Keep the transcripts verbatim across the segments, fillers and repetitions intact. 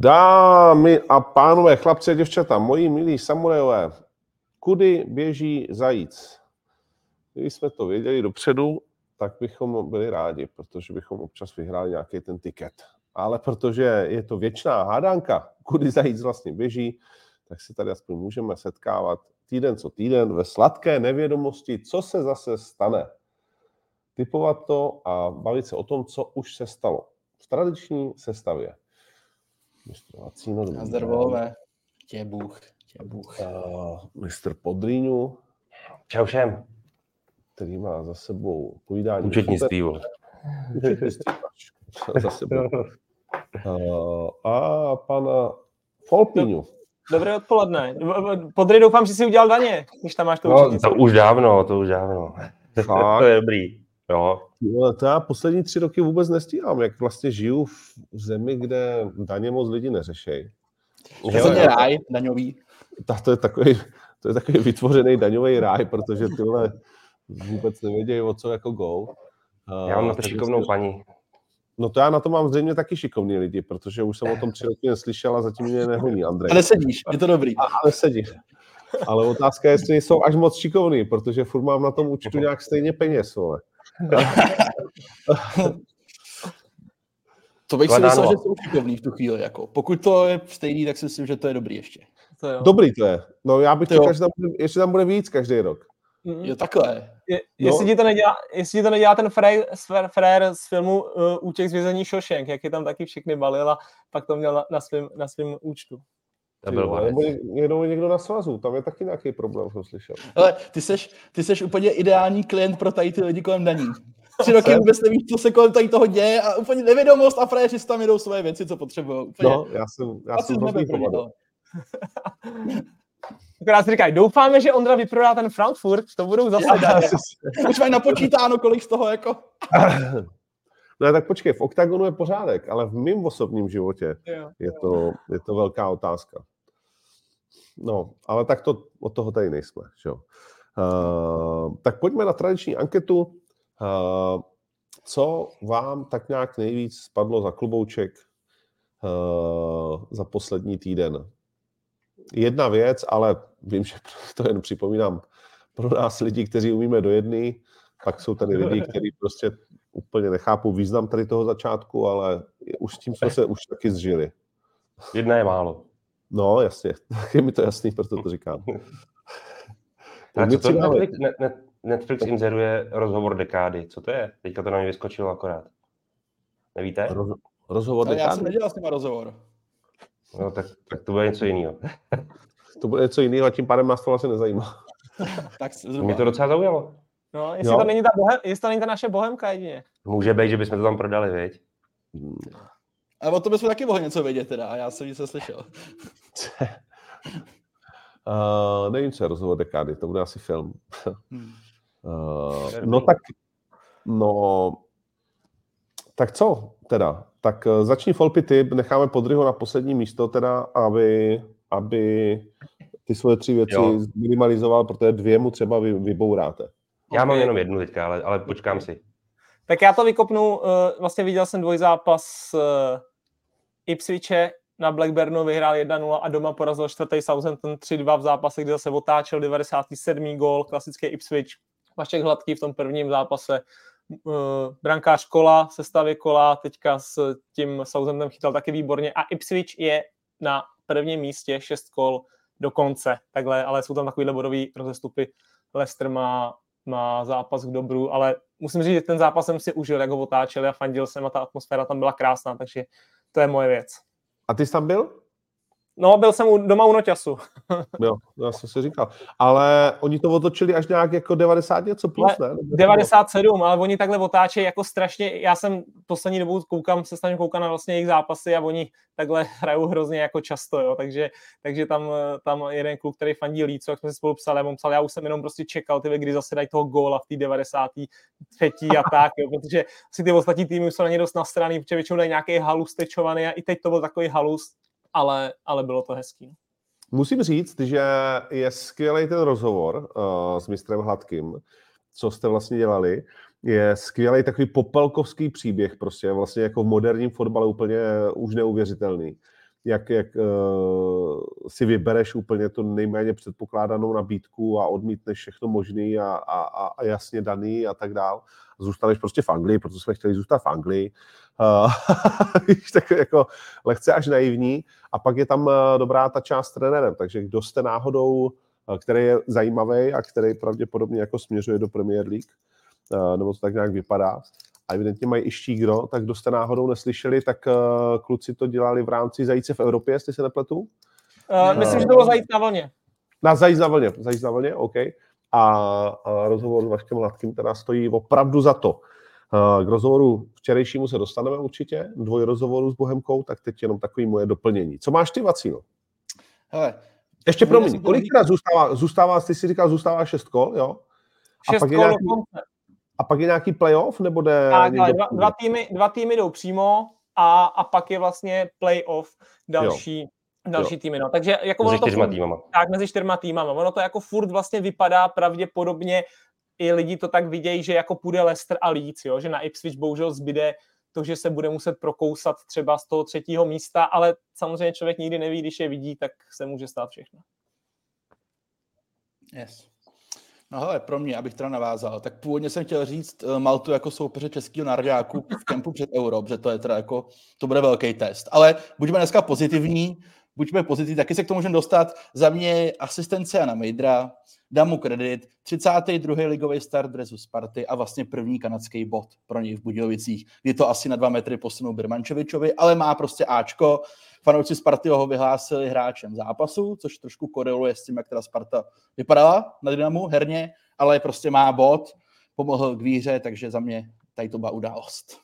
Dámy a pánové, chlapci a děvčata, moji milí samurajové, kudy běží zajíc? Když jsme to věděli dopředu, tak bychom byli rádi, protože bychom občas vyhráli nějaký ten tiket. Ale protože je to věčná hádanka, kudy zajíc vlastně běží, tak se tady aspoň můžeme setkávat týden co týden ve sladké nevědomosti, co se zase stane. Tipovat to a bavit se o tom, co už se stalo v tradiční sestavě. Nazdar, volové. Tě Bůh, tě Bůh. Uh, mistr Podrýňu. Čau všem. Který má za sebou povídání. Účetnictví. Účetnictví za sebou. Uh, a pana Folpíňu. Dobré odpoledne. Podry, doufám, že jsi udělal daně, když tam máš to no, to už dávno, to už dávno. To je dobrý. Jo. To já poslední tři roky vůbec nestíhám, jak vlastně žiju v zemi, kde daně moc lidi neřešejí. To je ráj daňový. Tak to je takový, to je takový vytvořený daňový ráj, protože tyhle vůbec nevědějí, o co jako go. Já mám na to šikovnou si... paní. No to já na to mám zřejmě taky šikovný lidi, protože už jsem o tom tři roky neslyšel a zatím mě nehoní, Andrej. Ale sedíš, je to dobrý. Ale sedí. Ale otázka je, jestli jsou až moc šikovný, protože furt mám na tom účtu nějak stejně peněz, vole. To bych si myslel, že jsou šikovný v tu chvíli. Jako. Pokud to je stejný, tak si myslím, že to je dobrý ještě. To jo. Dobrý to je. No já bych čekal, že tam bude, ještě tam bude víc každý rok. Jo, takhle. Je, jestli, no. ti to nedělá, jestli ti to nedělá ten frér, frér z filmu uh, Útěk z vězení Shawshank, jak je tam taky všechny balil a pak to měl na, na, svým, na svým účtu. To byl nebo někdo, někdo na svazu, tam je taky nějaký problém, jsem slyšel. Ale ty seš, ty seš úplně ideální klient pro tady ty lidi kolem daní. Tři roky vůbec nevíš, co se kolem tady toho děje a úplně nevědomost a fréři si tam jedou svoje věci, co potřebují. Úplně. No, já jsem, já jsem hrozný pomadl. Akorát si říkají, doufáme, že Ondra vyprodá ten Frankfurt, to budou zase dát. Už mají napočítáno, kolik z toho jako... No tak počkej, v Oktagonu je pořádek, ale v mém osobním životě je to, je to velká otázka. No, ale tak to, od toho tady nejsme. Že? Uh, tak pojďme na tradiční anketu. Uh, co vám tak nějak nejvíc spadlo za klobouček uh, za poslední týden? Jedna věc, ale vím, že to jen připomínám pro nás lidi, kteří umíme do jedné, pak jsou tady lidi, kteří prostě úplně nechápou význam tady toho začátku, ale už s tím jsme se už taky zžili. Jedna je málo. No, jasně. Je mi to jasný, proto to říkám. Ale co to Netflix, net, Netflix inzeruje rozhovor dekády? Co to je? Teďka to na mě vyskočilo akorát. Nevíte? Roz, rozhovor ale dekády? Já jsem nedělal s nima rozhovor. No, tak, tak to bude něco jiného. To bude něco jiného a tím pádem nás to vlastně nezajímá. Tak mě to docela zaujalo. No, jestli, to není ta bohem, jestli to není ta naše bohemka jedině. Může být, že bychom to tam prodali, viď? Hmm. Ale o to bychom taky mohli něco vědět teda, a já jsem nic neslyšel. uh, nevím, co je rozhovor dekády, to bude asi film. hmm. uh, no tak, no, tak co teda? Tak uh, začni Folpy ty, necháme Podryho na poslední místo teda, aby, aby ty svoje tři věci jo. minimalizoval, protože dvě mu třeba vy, vybouráte. Já mám jenom jednu teďka, ale, ale počkám si. Tak já to vykopnu, uh, vlastně viděl jsem dvojzápas uh, Ipswiche, na Blackburnu vyhrál jedna nula a doma porazil čtvrtý Southampton tři dva v zápase, kde zase otáčel devadesátý sedmý gól, klasický Ipswich. Vašek Hladký v tom prvním zápase, uh, brankář Kola, sestavě Kola, teďka s tím Southamptonem chytal taky výborně a Ipswich je na prvním místě, šest kol do konce, takhle, ale jsou tam takovýhle bodový rozestupy. Leicester má má zápas k dobru, ale musím říct, že ten zápas jsem si užil, jak ho otáčeli a fandil jsem a ta atmosféra tam byla krásná, takže to je moje věc. A ty jsi tam byl? No, byl jsem u, doma u Noťasu. Jo, já jsem si říkal. Ale oni to otočili až nějak jako devadesát něco plus, ne? devadesát sedm, ale oni takhle otáčejí jako strašně, já jsem poslední dobu koukám, se snažím koukat na vlastně jejich zápasy a oni takhle hrajou hrozně jako často, jo, takže, takže tam, tam jeden kluk, který fandí Líco, jak jsme si spolu psali, já mu psal, já už jsem jenom prostě čekal, ty kdy zase dají toho góla v té devadesáté třetí a tak, jo, protože si ty ostatní týmy jsou na ně dost nastraný, protože většinou dají nějaký halus tečovaný a i teď to byl takový halus, ale, ale bylo to hezký. Musím říct, že je skvělý ten rozhovor uh, s mistrem Hladkým, co jste vlastně dělali. Je skvělý takový popelkovský příběh, prostě vlastně jako v moderním fotbale úplně už neuvěřitelný. jak, jak uh, si vybereš úplně tu nejméně předpokládanou nabídku a odmítneš všechno možný a, a, a jasně daný a tak dál. Zůstaneš prostě v Anglii, protože jsme chtěli zůstat v Anglii. Uh, tak jako lehce až naivní. A pak je tam uh, dobrá ta část s trenérem, takže kdo jste náhodou, uh, který je zajímavý a který pravděpodobně jako směřuje do Premier League, uh, nebo to tak nějak vypadá, a evidentně mají i štígro, tak kdo jste náhodou neslyšeli, tak uh, kluci to dělali v rámci Zajíce v Evropě, jestli se nepletu? Uh, myslím, uh, že to bylo Zajíc na vlně. Na Zajíc na vlně, Zajíc na vlně, OK. A, a rozhovor s Vaškem Hladkým teda stojí opravdu za to. Uh, k rozhovoru včerejšímu se dostaneme určitě, dvoj rozhovorů s Bohemkou, tak teď jenom takový moje doplnění. Co máš ty, Vacíno? Hele. Ještě promiň, kolik teda zůstává, zůstává, ty jsi říkal, zůstává šest kol, jo? Šest kol nějaký... do konce. A pak je nějaký playoff, nebo jde... Tak, dva, dva, týmy, dva týmy jdou přímo a, a pak je vlastně playoff další, další týmy. No. Takže jako mezi ono to čtyřma furt, týmama. Tak, mezi čtyřma týmama. Ono to jako furt vlastně vypadá pravděpodobně, i lidi to tak vidějí, že jako půjde Leicester a Leeds, jo? Že na Ipswich bohužel zbyde to, že se bude muset prokousat třeba z toho třetího místa, ale samozřejmě člověk nikdy neví, když je vidí, tak se může stát všechno. Yes. No hele, pro mě, abych teda navázal, tak původně jsem chtěl říct uh, Maltu jako soupeře českého nároďáku v kempu před Euro, protože to je teda jako, to bude velký test. Ale buďme dneska pozitivní, buďme pozitivní, taky se k tomu můžeme dostat. Za mě asistence Jana Mejdra, dám mu kredit, třicátý druhý ligový start dresu Sparty a vlastně první kanadský bod pro něj v Budějovicích, kdy to asi na dva metry posunul Birmančevičovi, ale má prostě Ačko. Fanoušci Sparty ho vyhlásili hráčem zápasu, což trošku koreluje s tím, jak teda Sparta vypadala na Dynamu herně, ale prostě má bod, pomohl k výhře, takže za mě tady to byla událost.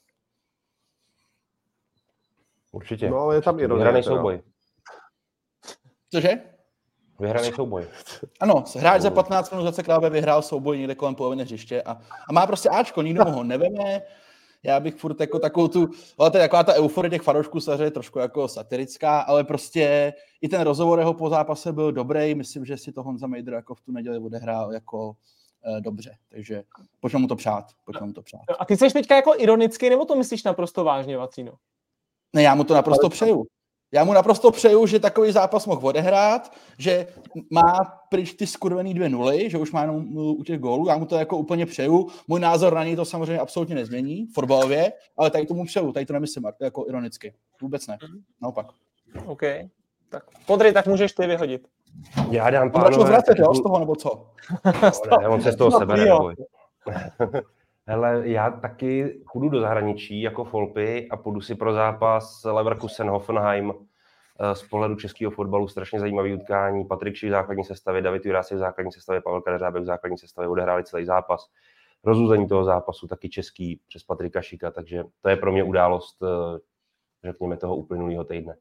Určitě. No, ale je tam ironie. Vyhraný souboj. Cože? Vyhraný souboj. Ano, hráč za patnáct minut za Králové vyhrál souboj někde kolem poloviny hřiště a, a má prostě Ačko, nikdo mu ho neveme. Já bych furt jako takovou tu, ale to je taková ta euforie těch fanoušků samozřejmě je trošku jako satirická, ale prostě i ten rozhovor jeho po zápase byl dobrý, myslím, že si to Honza Mejdr jako v tu neděli odehrál jako e, dobře, takže pojďme mu to přát, pojďme mu to přát. A ty jsi teďka jako ironický, nebo to myslíš naprosto vážně, Vacíno? Ne, já mu to naprosto přeju. Já mu naprosto přeju, že takový zápas mohl odehrát, že má pryč ty skurvený dvě nuly, že už má jenom nulu u těch gólů. Já mu to jako úplně přeju. Můj názor na něj to samozřejmě absolutně nezmění, fotbalově, ale tady tomu přeju, tady to nemyslím jako ironicky. Vůbec ne, naopak. OK, tak Podry, tak můžeš ty vyhodit. Já dám pánové... On vracet, jo, z toho, nebo co? No, ne, on se z toho sebere, neboj. Hele, já taky půjdu do zahraničí jako Folpy a půjdu si pro zápas Leverkusen-Hoffenheim z pohledu českého fotbalu. Strašně zajímavý utkání. Patrik Šík v základní sestavě, David Jurásek v základní sestavě, Pavel Kadeřábek v základní sestavě odehráli celý zápas. Rozuzení toho zápasu taky český přes Patrika Šíka, takže to je pro mě událost, řekněme, toho uplynulého týdne.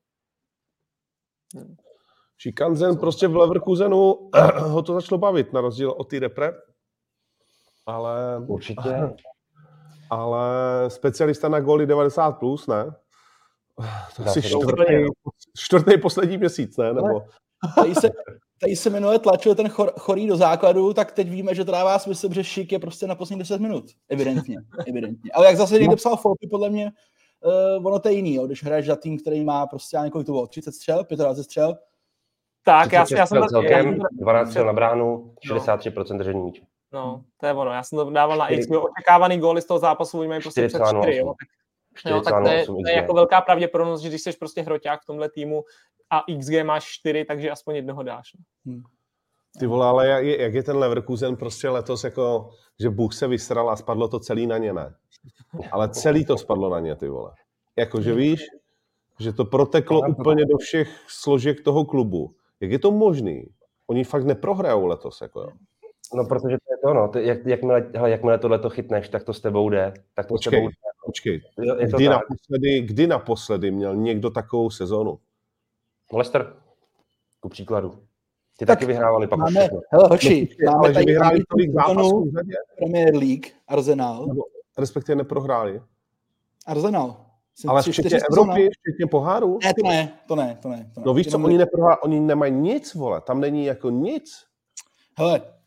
Šikanzen prostě v Leverkusenu ho to začalo bavit, na rozdíl od té repre. Ale... Určitě. Ale specialista na góly devadesát plus, ne? To asi čtvrtý, čtvrtý poslední měsíc, ne? Nebo... Tady se, tady se minule tlačil ten chor, chorý do základu, tak teď víme, že to dává smysl, že Šik je prostě na poslední deset minut. Evidentně, evidentně. Ale jak zase někde psal Folpy, podle mě, uh, ono to je jiný, jo? Když hraješ za tým, který má prostě několik to bylo, třicet střel, dvacet střel. Tak, já, já jsem... Celkem dvanáct střel na bránu, šedesát tři procent držení míče. No, to je ono. Já jsem to dával na X G. Očekávaný góly z toho zápasu mají prostě před čtyři. Jo, tak, jo, tak to, je, to je jako velká pravděpodobnost, že když jsi prostě hroťák v tomhle týmu a X G máš čtyři, takže aspoň jednoho dáš. Hmm. Ty vole, ale jak je, jak je ten Leverkusen prostě letos jako, že Bůh se vysral a spadlo to celý na ně, ne? Ale celý to spadlo na ně, ty vole. Jakože víš, že to proteklo úplně do všech složek toho klubu. Jak je to možný? Oni fakt neprohrajou letos, jako jo. No, protože to je to, no. Ty, jak, jakmile, hele, jakmile tohleto chytneš, tak to s tebou jde. Tak to počkej, s tebou jde. počkej. Kdy naposledy, kdy naposledy měl někdo takovou sezonu? Leicester, ku příkladu. Ty tak taky vyhrávali pak máme, už. Hele, hoči, no, máme ale tady vyhráli tolik zápasů v řadě. Premier League, Arsenal. Nebo respektive neprohráli. Arsenal. Jsem ale včetně Evropy, včetně poháru? Ne, to ne, to ne, to ne. To ne. No víš co, oni, neprohrá, oni nemají nic, vole, tam není jako nic. Hele,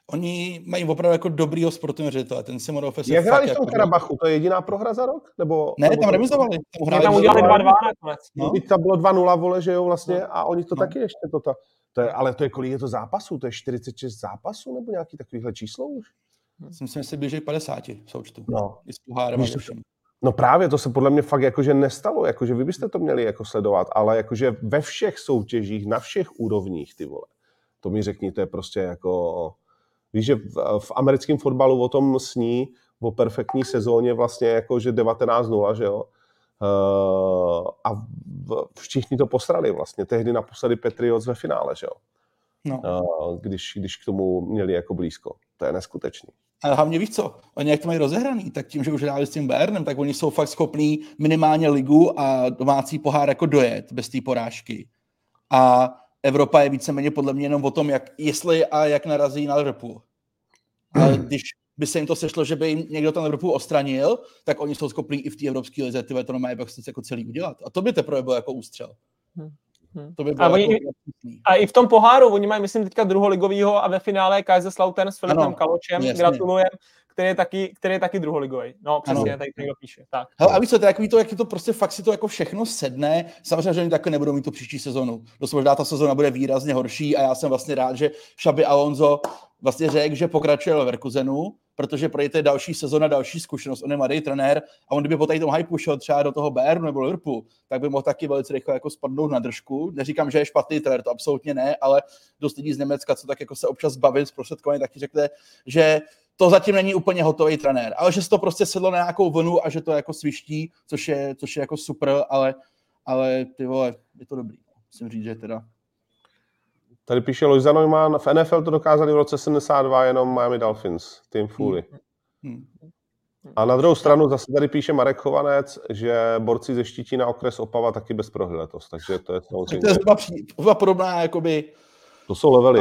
Oni mají opravdu jako dobrýho sportovního ředitele, ten Simon Ofes je Jak hráli v fakt tom jako... Karabachu? To je jediná prohra za rok? Nebo, Ne, nebo tam to... remizovali. Tam, tam udělali dva dva nakonec. No. Teď tam bylo dva nula, vole, že jo, vlastně, no. a oni to no. taky ještě to, to, to je, ale to je kolik je to zápasů? To je čtyřicet šest zápasů nebo nějaký takovýhle číslo už? Myslím, že se blíží padesáti v součtu. No. I s pohárem a všem. No právě, to se podle mě fakt jakože nestalo, jakože vy byste to měli jako sledovat, ale jakože ve všech soutěžích, na všech úrovních, ty vole. To mi řekni, to je prostě jako... Víš, že v, v americkém fotbalu o tom sní, o perfektní sezóně vlastně jakože devatenáct nula, že jo? Uh, a v, všichni to posrali vlastně. Tehdy naposledy Patriots ve finále, že jo? No. Uh, když, když k tomu měli jako blízko. To je neskutečný. Ale hlavně víš co, oni jak to mají rozehraný, tak tím, že už hráli s tím Bayernem, tak oni jsou fakt schopní minimálně ligu a domácí pohár jako dojet bez té porážky. A Evropa je víceméně podle mě jenom o tom, jak, jestli a jak narazí na Liverpool. Ale když by se jim to sešlo, že by jim někdo ten Liverpool odstranil, tak oni jsou schopní i v té evropské lize ty to mají jako celý udělat. A to by teprve bylo jako ústřel. Hmm. To by bylo a, jako oni, a i v tom poháru, oni mají, myslím, teďka druholigovýho a ve finále Kaiserslautern s Filipem Kaločem, gratulujem, který je taky, který je taky druholigový. No, přesně, ano. Tady někdo píše. Tak. Hele, a víš co, to je takový to, jak to prostě fakt si to jako všechno sedne. Samozřejmě, že oni takhle nebudou mít tu příští sezonu. Dost možná ta sezona bude výrazně horší a já jsem vlastně rád, že Xabi Alonso vlastně řekl, že pokračuje v Leverkusenu, protože pro to je další sezona, další zkušenost. On je mladý trenér a on kdyby po tady tom hypeu šel třeba do toho Bayernu nebo Liverpoolu, tak by mohl taky velice rychle jako spadnout na držku. Neříkám, že je špatný trenér, to absolutně ne, ale dost lidí z Německa, co tak jako se občas baví zprostředkovaně, taky řekne, že to zatím není úplně hotový trenér, ale že se to prostě sedlo na nějakou vlnu a že to jako sviští, což je, což je jako super, ale, ale ty vole, je to dobrý. Musím říct, že teda. Tady píše Lois Neumann, v N F L to dokázali v roce sedmdesát dva jenom Miami Dolphins, Tim Foley. Hmm. Hmm. A na druhou stranu zase tady píše Marek Chovanec, že borci ze Štítína okres Opava taky bez prohry letos, takže to je samozřejmě... To je zhruba, zhruba podobná, jakoby... To jsou levely.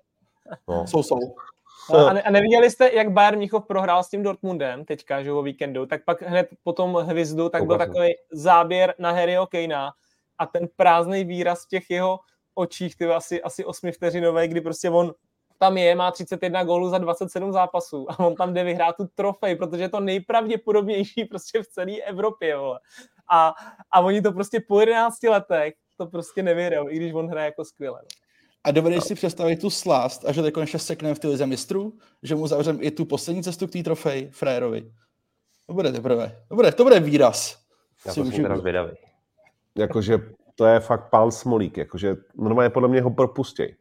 No. Jsou, jsou. A, ne, a neviděli jste, jak Bayern Mnichov prohrál s tím Dortmundem teďka, že o víkendu, tak pak hned po tom hvizdu, tak byl takový záběr na Harryho Kanea a ten prázdný výraz v těch jeho očích, ty asi, asi osmivteřinové, kdy prostě on tam je, má třicet jedna gólů za dvacet sedm zápasů a on tam jde vyhrát tu trofej, protože je to nejpravděpodobnější prostě v celé Evropě, vole. A, a oni to prostě po jedenácti letech to prostě nevěděl, i když on hraje jako skvěle. No. A dovedeš si představit tu slast a že to konečně sekneme v té lize mistrů, že mu zavřeme i tu poslední cestu k té trofeji Frérovi. To bude teprve. To bude, to bude výraz. Já to jsem teda zvědavý. Jakože to je fakt pán Smolík, jakože normálně podle mě ho propustěj.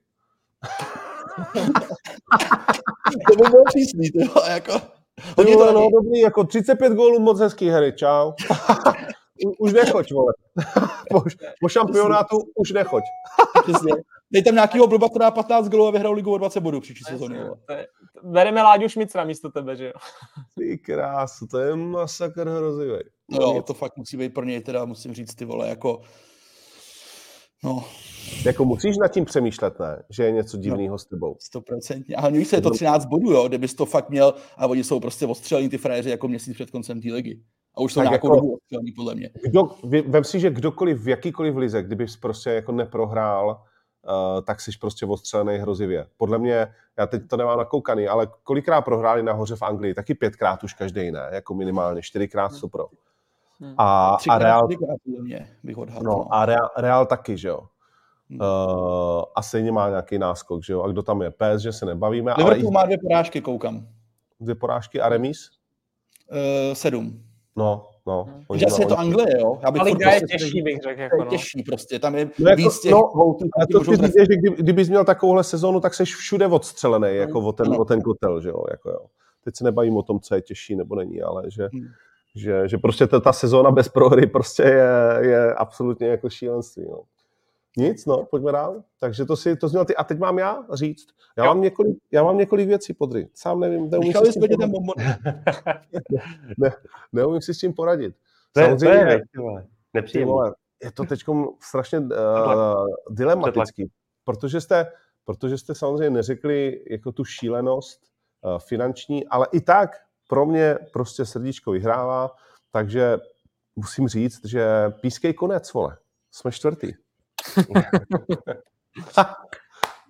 To by bylo přísný, tyho, jako... Hodně to no, dobrý, jako třicet pět gólů, moc hezký, Harry, čau. Už nechoď, vole. Po, po šampionátu už nechoď. Dej tam nějakýho blba, která patnáct gólů a vyhrál ligu o dvacet bodů příští sezóny. Bereme Láďu Šmicra místo tebe, že jo? Ty krásu, to je masakr hrozivý. No jo, to fakt musí být pro něj, teda musím říct, ty vole, jako... No. Jako musíš nad tím přemýšlet, ne? Že je něco divného no, s tebou. Stoprocentně. A víš, je to třináct bodů, jo? Kdybys to fakt měl a oni jsou prostě ostřelení ty frajeři jako měsíc před koncem té ligy. A už jsou tak nějakou jako, dobu ostřelení, podle mě. Kdo, vem si, že kdokoliv v jakýkoliv lize, kdybys prostě jako neprohrál, uh, tak jsi prostě ostřelený hrozivě. Podle mě, já teď to nemám nakoukaný, ale kolikrát prohráli nahoře v Anglii? Taky pětkrát už každý, ne? Jako minimálně, čtyřikrát co pro. Hmm. A, a Real... Mě bych odhadl, no, no. A Real, Real taky, že jo? Hmm. Uh, a stejně má nějaký náskok, že jo? A kdo tam je? P S, že se nebavíme. Liverpool ale má dvě porážky, koukám. Dvě porážky a remíz? Uh, sedm. No, no. Hmm. Že asi je to Anglie, jo? Já bych ale Liga je těžší, bych řekl. Jako, no. Těžší prostě, tam je no, jako, víc těch... No, a to ty říct, že kdy, kdybys měl takovouhle sezónu, tak seš všude odstřelený, hmm. jako o ten, no. o ten kotel, že jo? Jako, jo. Teď se nebavím o tom, co je těžší nebo není, ale že... Hmm. Že, že prostě ta, ta sezóna bez prohry prostě je, je absolutně jako šílenství. No. Nic, no, pojďme dál. Takže to si to zněl ty. A teď mám já říct. Já mám několik, já mám několik věcí, Podry. Sám nevím, neumím si s tím poradit. ne, neumím si s tím poradit. Samozřejmě, to je, to je nepříjemný. Je to teď strašně uh, dilematický, protože jste, protože jste samozřejmě neřekli jako tu šílenost uh, finanční, ale i tak pro mě prostě srdíčko vyhrává, takže musím říct, že pískej konec, vole. Jsme čtvrtý.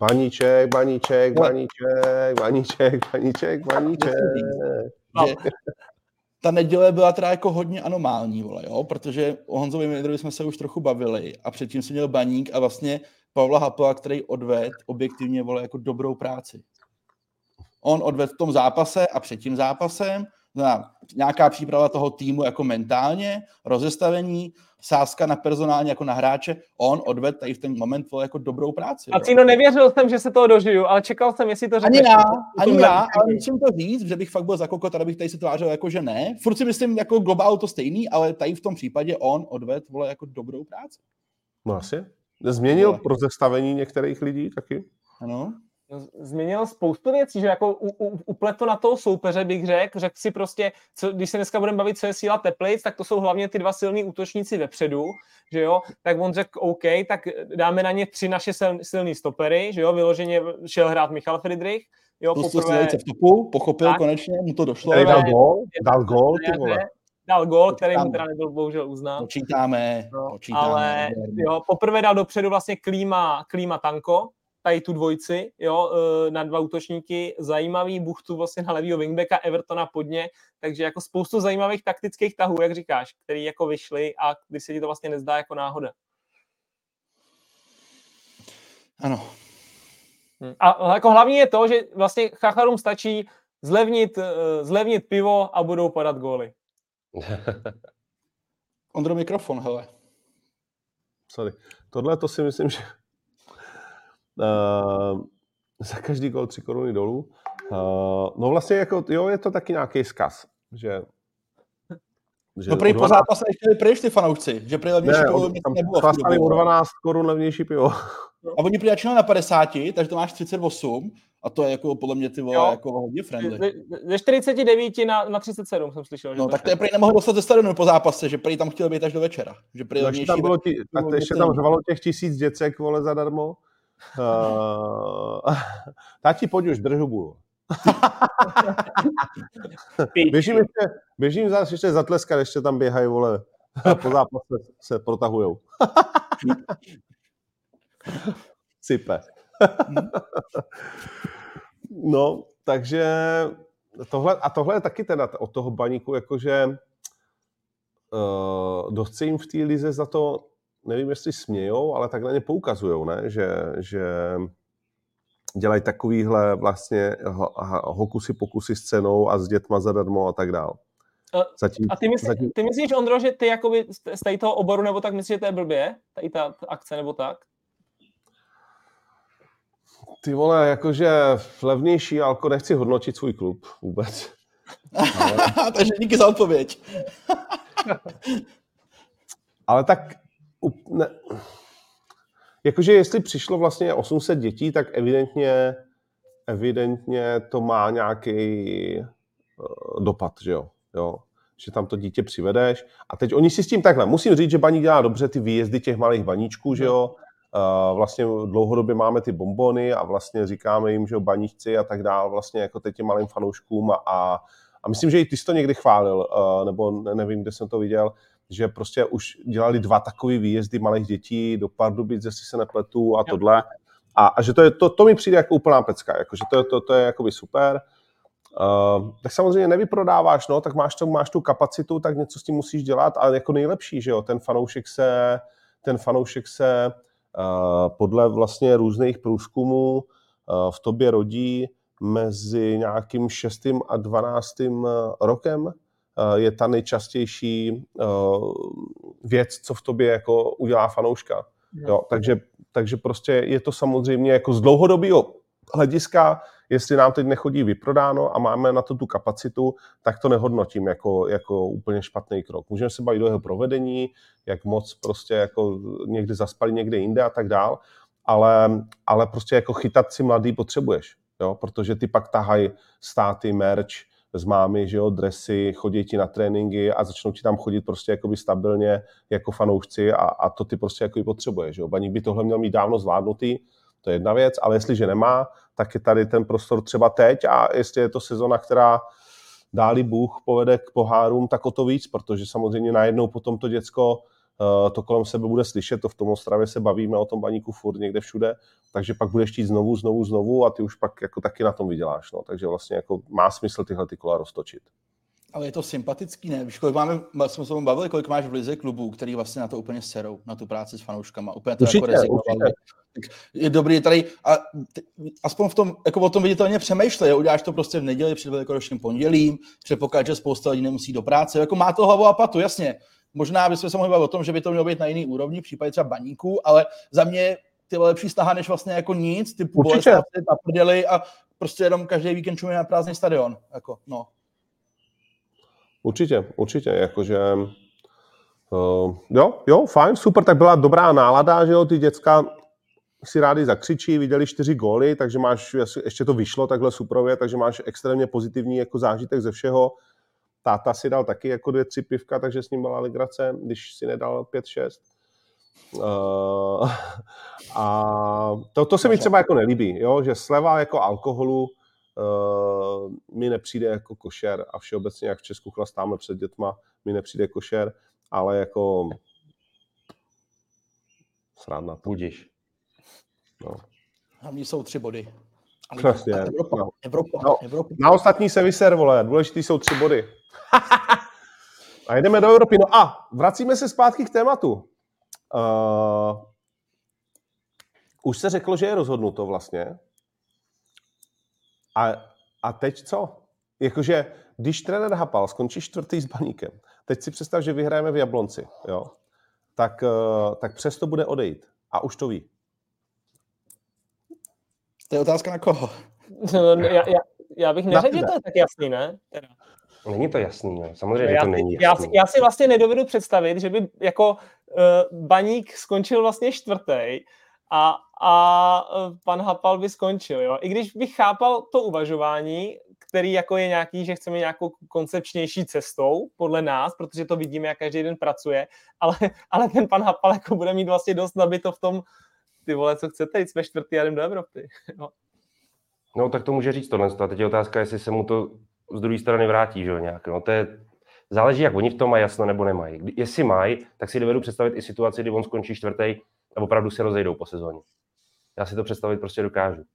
Baníček, baníček, baníček, baníček, baníček, baníček. Že ta neděle byla teda jako hodně anomální, vole, jo? Protože o Honzovi Mejdrovi jsme se už trochu bavili a předtím si měl Baník a vlastně Pavla Hapela, který odvedl objektivně, vole, jako dobrou práci. On odvedl v tom zápase a před tím zápasem, znamená, nějaká příprava toho týmu jako mentálně, rozestavení, sázka na personálně jako na hráče, on odvedl tady v ten moment vole, jako dobrou práci. A Cino, nevěřil jsem, že se toho dožiju, ale čekal jsem, jestli to řekneš. Ani já, ani já, ale musím to říct, že bych fakt byl za kokot, abych tady se tvářil jako, že ne. Furt si myslím, jako globál to stejný, ale tady v tom případě on odvedl vole, jako dobrou práci. No asi. Změnil rozestavení některých lidí taky? Ano. Změnil spoustu věcí, že jako u, u, uplet to na toho soupeře, bych řekl, řekl si prostě, co, když se dneska budeme bavit, co je síla Teplic, tak to jsou hlavně ty dva silní útočníci vepředu, že jo, tak on řekl OK, tak dáme na ně tři naše sil, silný stopery, že jo, vyloženě šel hrát Michal Friedrich, jo, to poprvé... v topu, pochopil tak, konečně, mu to došlo. Dal gól, dal gól, ty vole. Dal gól, který mu teda nebyl bohužel uznán. Počítáme, no, počítáme. Ale jo, poprvé dal dopředu vlastně Klíma, Klíma Tanko, tady tu dvojici, jo, na dva útočníky, zajímavý Buchtu vlastně na levýho wingbacka, Evertona pod ně, takže jako spoustu zajímavých taktických tahů, jak říkáš, který jako vyšly a když se ti to vlastně nezdá jako náhoda. Ano. A jako hlavní je to, že vlastně Chacharům stačí zlevnit, zlevnit pivo a budou padat góly. Ondro, mikrofon, hele. Sorry. Tohle to si myslím, že Uh, za každý gol tři koruny dolů. Uh, no vlastně jako, jo, je to taky nějaký vzkaz, že... že no prý po zápase chtěli pryč ty fanoušci, že prý levnější ne, pivo tam nebylo. Tam o dvanáct korun levnější pivo. A oni prý začínali na padesát, takže to máš třicet osm a to je jako podle mě ty vole jako hodně friendly. Ze čtyřicet devět na, na třicet sedm jsem slyšel. Že no tak to je prý nemohli dostat ze stadionu po zápase, že prý tam chtěli být až do večera. Že prý levnější tam bylo tí, a to ještě tam řvalo těch tisíc děcek, vole, zadarmo. Uh, táti, pojď už, drž hubu. běžím, ještě, běžím zase ještě zatleskat, ještě tam běhají, vole, po zápase se protahujou. Sype. No, takže tohle, a tohle je taky teda od toho Baníku, jakože uh, dost se jim v té lize za to, nevím, jestli smějou, ale tak na ně poukazujou, ne? Že, že dělají takovýhle vlastně hokusy pokusy s cenou a s dětma zadarmo a tak dál. Zatím, a ty, myslí, zatím... ty myslíš, Ondro, že ty jakoby z tady toho oboru, nebo tak myslíš, že to je blbě? Tady ta akce, nebo tak? Ty vole, jakože levnější, ale nechci hodnotit svůj klub vůbec. Ale... Takže díky za odpověď. Ale tak ne, jakože jestli přišlo vlastně osm set dětí, tak evidentně, evidentně to má nějaký uh, dopad, že jo? jo? Že tam to dítě přivedeš. A teď oni si s tím takhle, musím říct, že Baník dělá dobře ty výjezdy těch malých baníčků, že jo? Uh, vlastně dlouhodobě máme ty bonbony a vlastně říkáme jim, že jo, baníčci a tak dál, vlastně jako teď těm malým fanouškům a, a myslím, že i ty jsi to někdy chválil, uh, nebo nevím, kde jsem to viděl, že prostě už dělali dva takový výjezdy malých dětí do Pardubic, jestli se nepletu a tohle. A, a že to, je, to, to mi přijde jako úplná pecka, jako, že to, je, to, to je jakoby super. Uh, tak samozřejmě nevyprodáváš, no, tak máš, to, máš tu kapacitu, tak něco s tím musíš dělat, ale jako nejlepší, že jo, ten fanoušek se, ten fanoušek se uh, podle vlastně různých průzkumů uh, v tobě rodí mezi nějakým šestým a dvanáctým rokem. Je ta nejčastější uh, věc, co v tobě jako udělá fanouška. Jo, takže, takže prostě je to samozřejmě jako z dlouhodobého hlediska, jestli nám teď nechodí vyprodáno a máme na to tu kapacitu, tak to nehodnotím jako, jako úplně špatný krok. Můžeme se bavit do jeho provedení, jak moc prostě jako někde zaspali, někde jinde a tak dál, ale, ale prostě jako chytat si mladý potřebuješ, jo, protože ty pak tahají státy, merch, z mámy, že jo, dresy, chodí ti na tréninky a začnou ti tam chodit prostě jakoby stabilně jako fanoušci a, a to ty prostě jakoby potřebuješ, že jo. Baník by tohle měl mít dávno zvládnutý, to je jedna věc, ale jestliže nemá, tak je tady ten prostor třeba teď a jestli je to sezona, která dáli Bůh povede k pohárům, tak o to víc, protože samozřejmě najednou potom to děcko to kolem sebe bude slyšet, to v tom Ostravě se bavíme o tom Baníku furt někde všude, takže pak budeš chtít znovu, znovu, znovu a ty už pak jako taky na tom vyděláš. No. Takže vlastně jako má smysl tyhle ty kola roztočit. Ale je to sympatický, ne? Víš, kolik máme, jsme se bavili, kolik máš v lize klubů, který vlastně na to úplně serou, na tu práci s fanouškama, úplně to určitě, jako rezignovali. Je dobrý tady, a t, aspoň v tom, jako o tom viditelně přemýšlej, uděláš to prostě v neděli před velikonočním pondělím, předpoklad, že spousta lidí nemusí do práce, jako má to hlavu a patu, jasně. Možná bychom se mohli bavit o tom, že by to mělo být na jiný úrovni, v případě třeba Baníků, ale za mě ty lepší snaha, než vlastně jako nic, ty Boleslavy na prdeli a prostě jenom každý víkend čumí na prázdný stadion, jako no. Určitě, určitě, jakože uh, jo, jo, fajn, super, tak byla dobrá nálada, že jo, ty děcka si rádi zakřičí, viděli čtyři góly, takže máš, ještě to vyšlo takhle superově, takže máš extrémně pozitivní jako zážitek ze všeho. Táta si dal taky jako dvě, tři pivka, takže s ním byla legrace, když si nedal pět, šest. Uh, a to, to se mi třeba jako nelíbí, jo, že sleva jako alkoholu Uh, mi nepřijde jako košer a všeobecně, jak v Česku chlastáme před dětma, mi nepřijde košer, ale jako sranda. Budíš. No. Hlavně jsou tři body. Přesně. Evropa, no. Evropa, no. Evropa. Na ostatní se vyser, vole, důležitý jsou tři body. A jdeme do Evropy. No a vracíme se zpátky k tématu. Uh, už se řeklo, že je rozhodnuto vlastně. A, a teď co? Jakože, když trenér Hapal skončí čtvrtý s Baníkem, teď si představ, že vyhrajeme v Jablonci, jo? Tak, tak přesto bude odejít. A už to ví. To je otázka na koho? No, já, já, já bych neřekl, že to je tak jasný, ne? Teda. Není to jasný, ne? Samozřejmě, že já, to není já, jasný. já si vlastně nedovedu představit, že by jako uh, Baník skončil vlastně čtvrtý a, a uh, pan Hapal by skončil, jo? I když bych chápal to uvažování, který jako je nějaký, že chceme nějakou koncepčnější cestou, podle nás, protože to vidíme, jak každý den pracuje, ale, ale ten pan Hapal jako bude mít vlastně dost nabito v tom, ty vole, co chcete, jít jsme čtvrtý a jdem do Evropy. No. No, tak to může říct tohle. A teď je otázka, jestli se mu to z druhé strany vrátí, že jo, nějak. No, to je, záleží, jak oni v tom mají jasno nebo nemají. Jestli mají, tak si dovedu představit i situaci, kdy on skončí čtvrtý a opravdu se rozejdou po sezóně. Já si to představit prostě dokážu.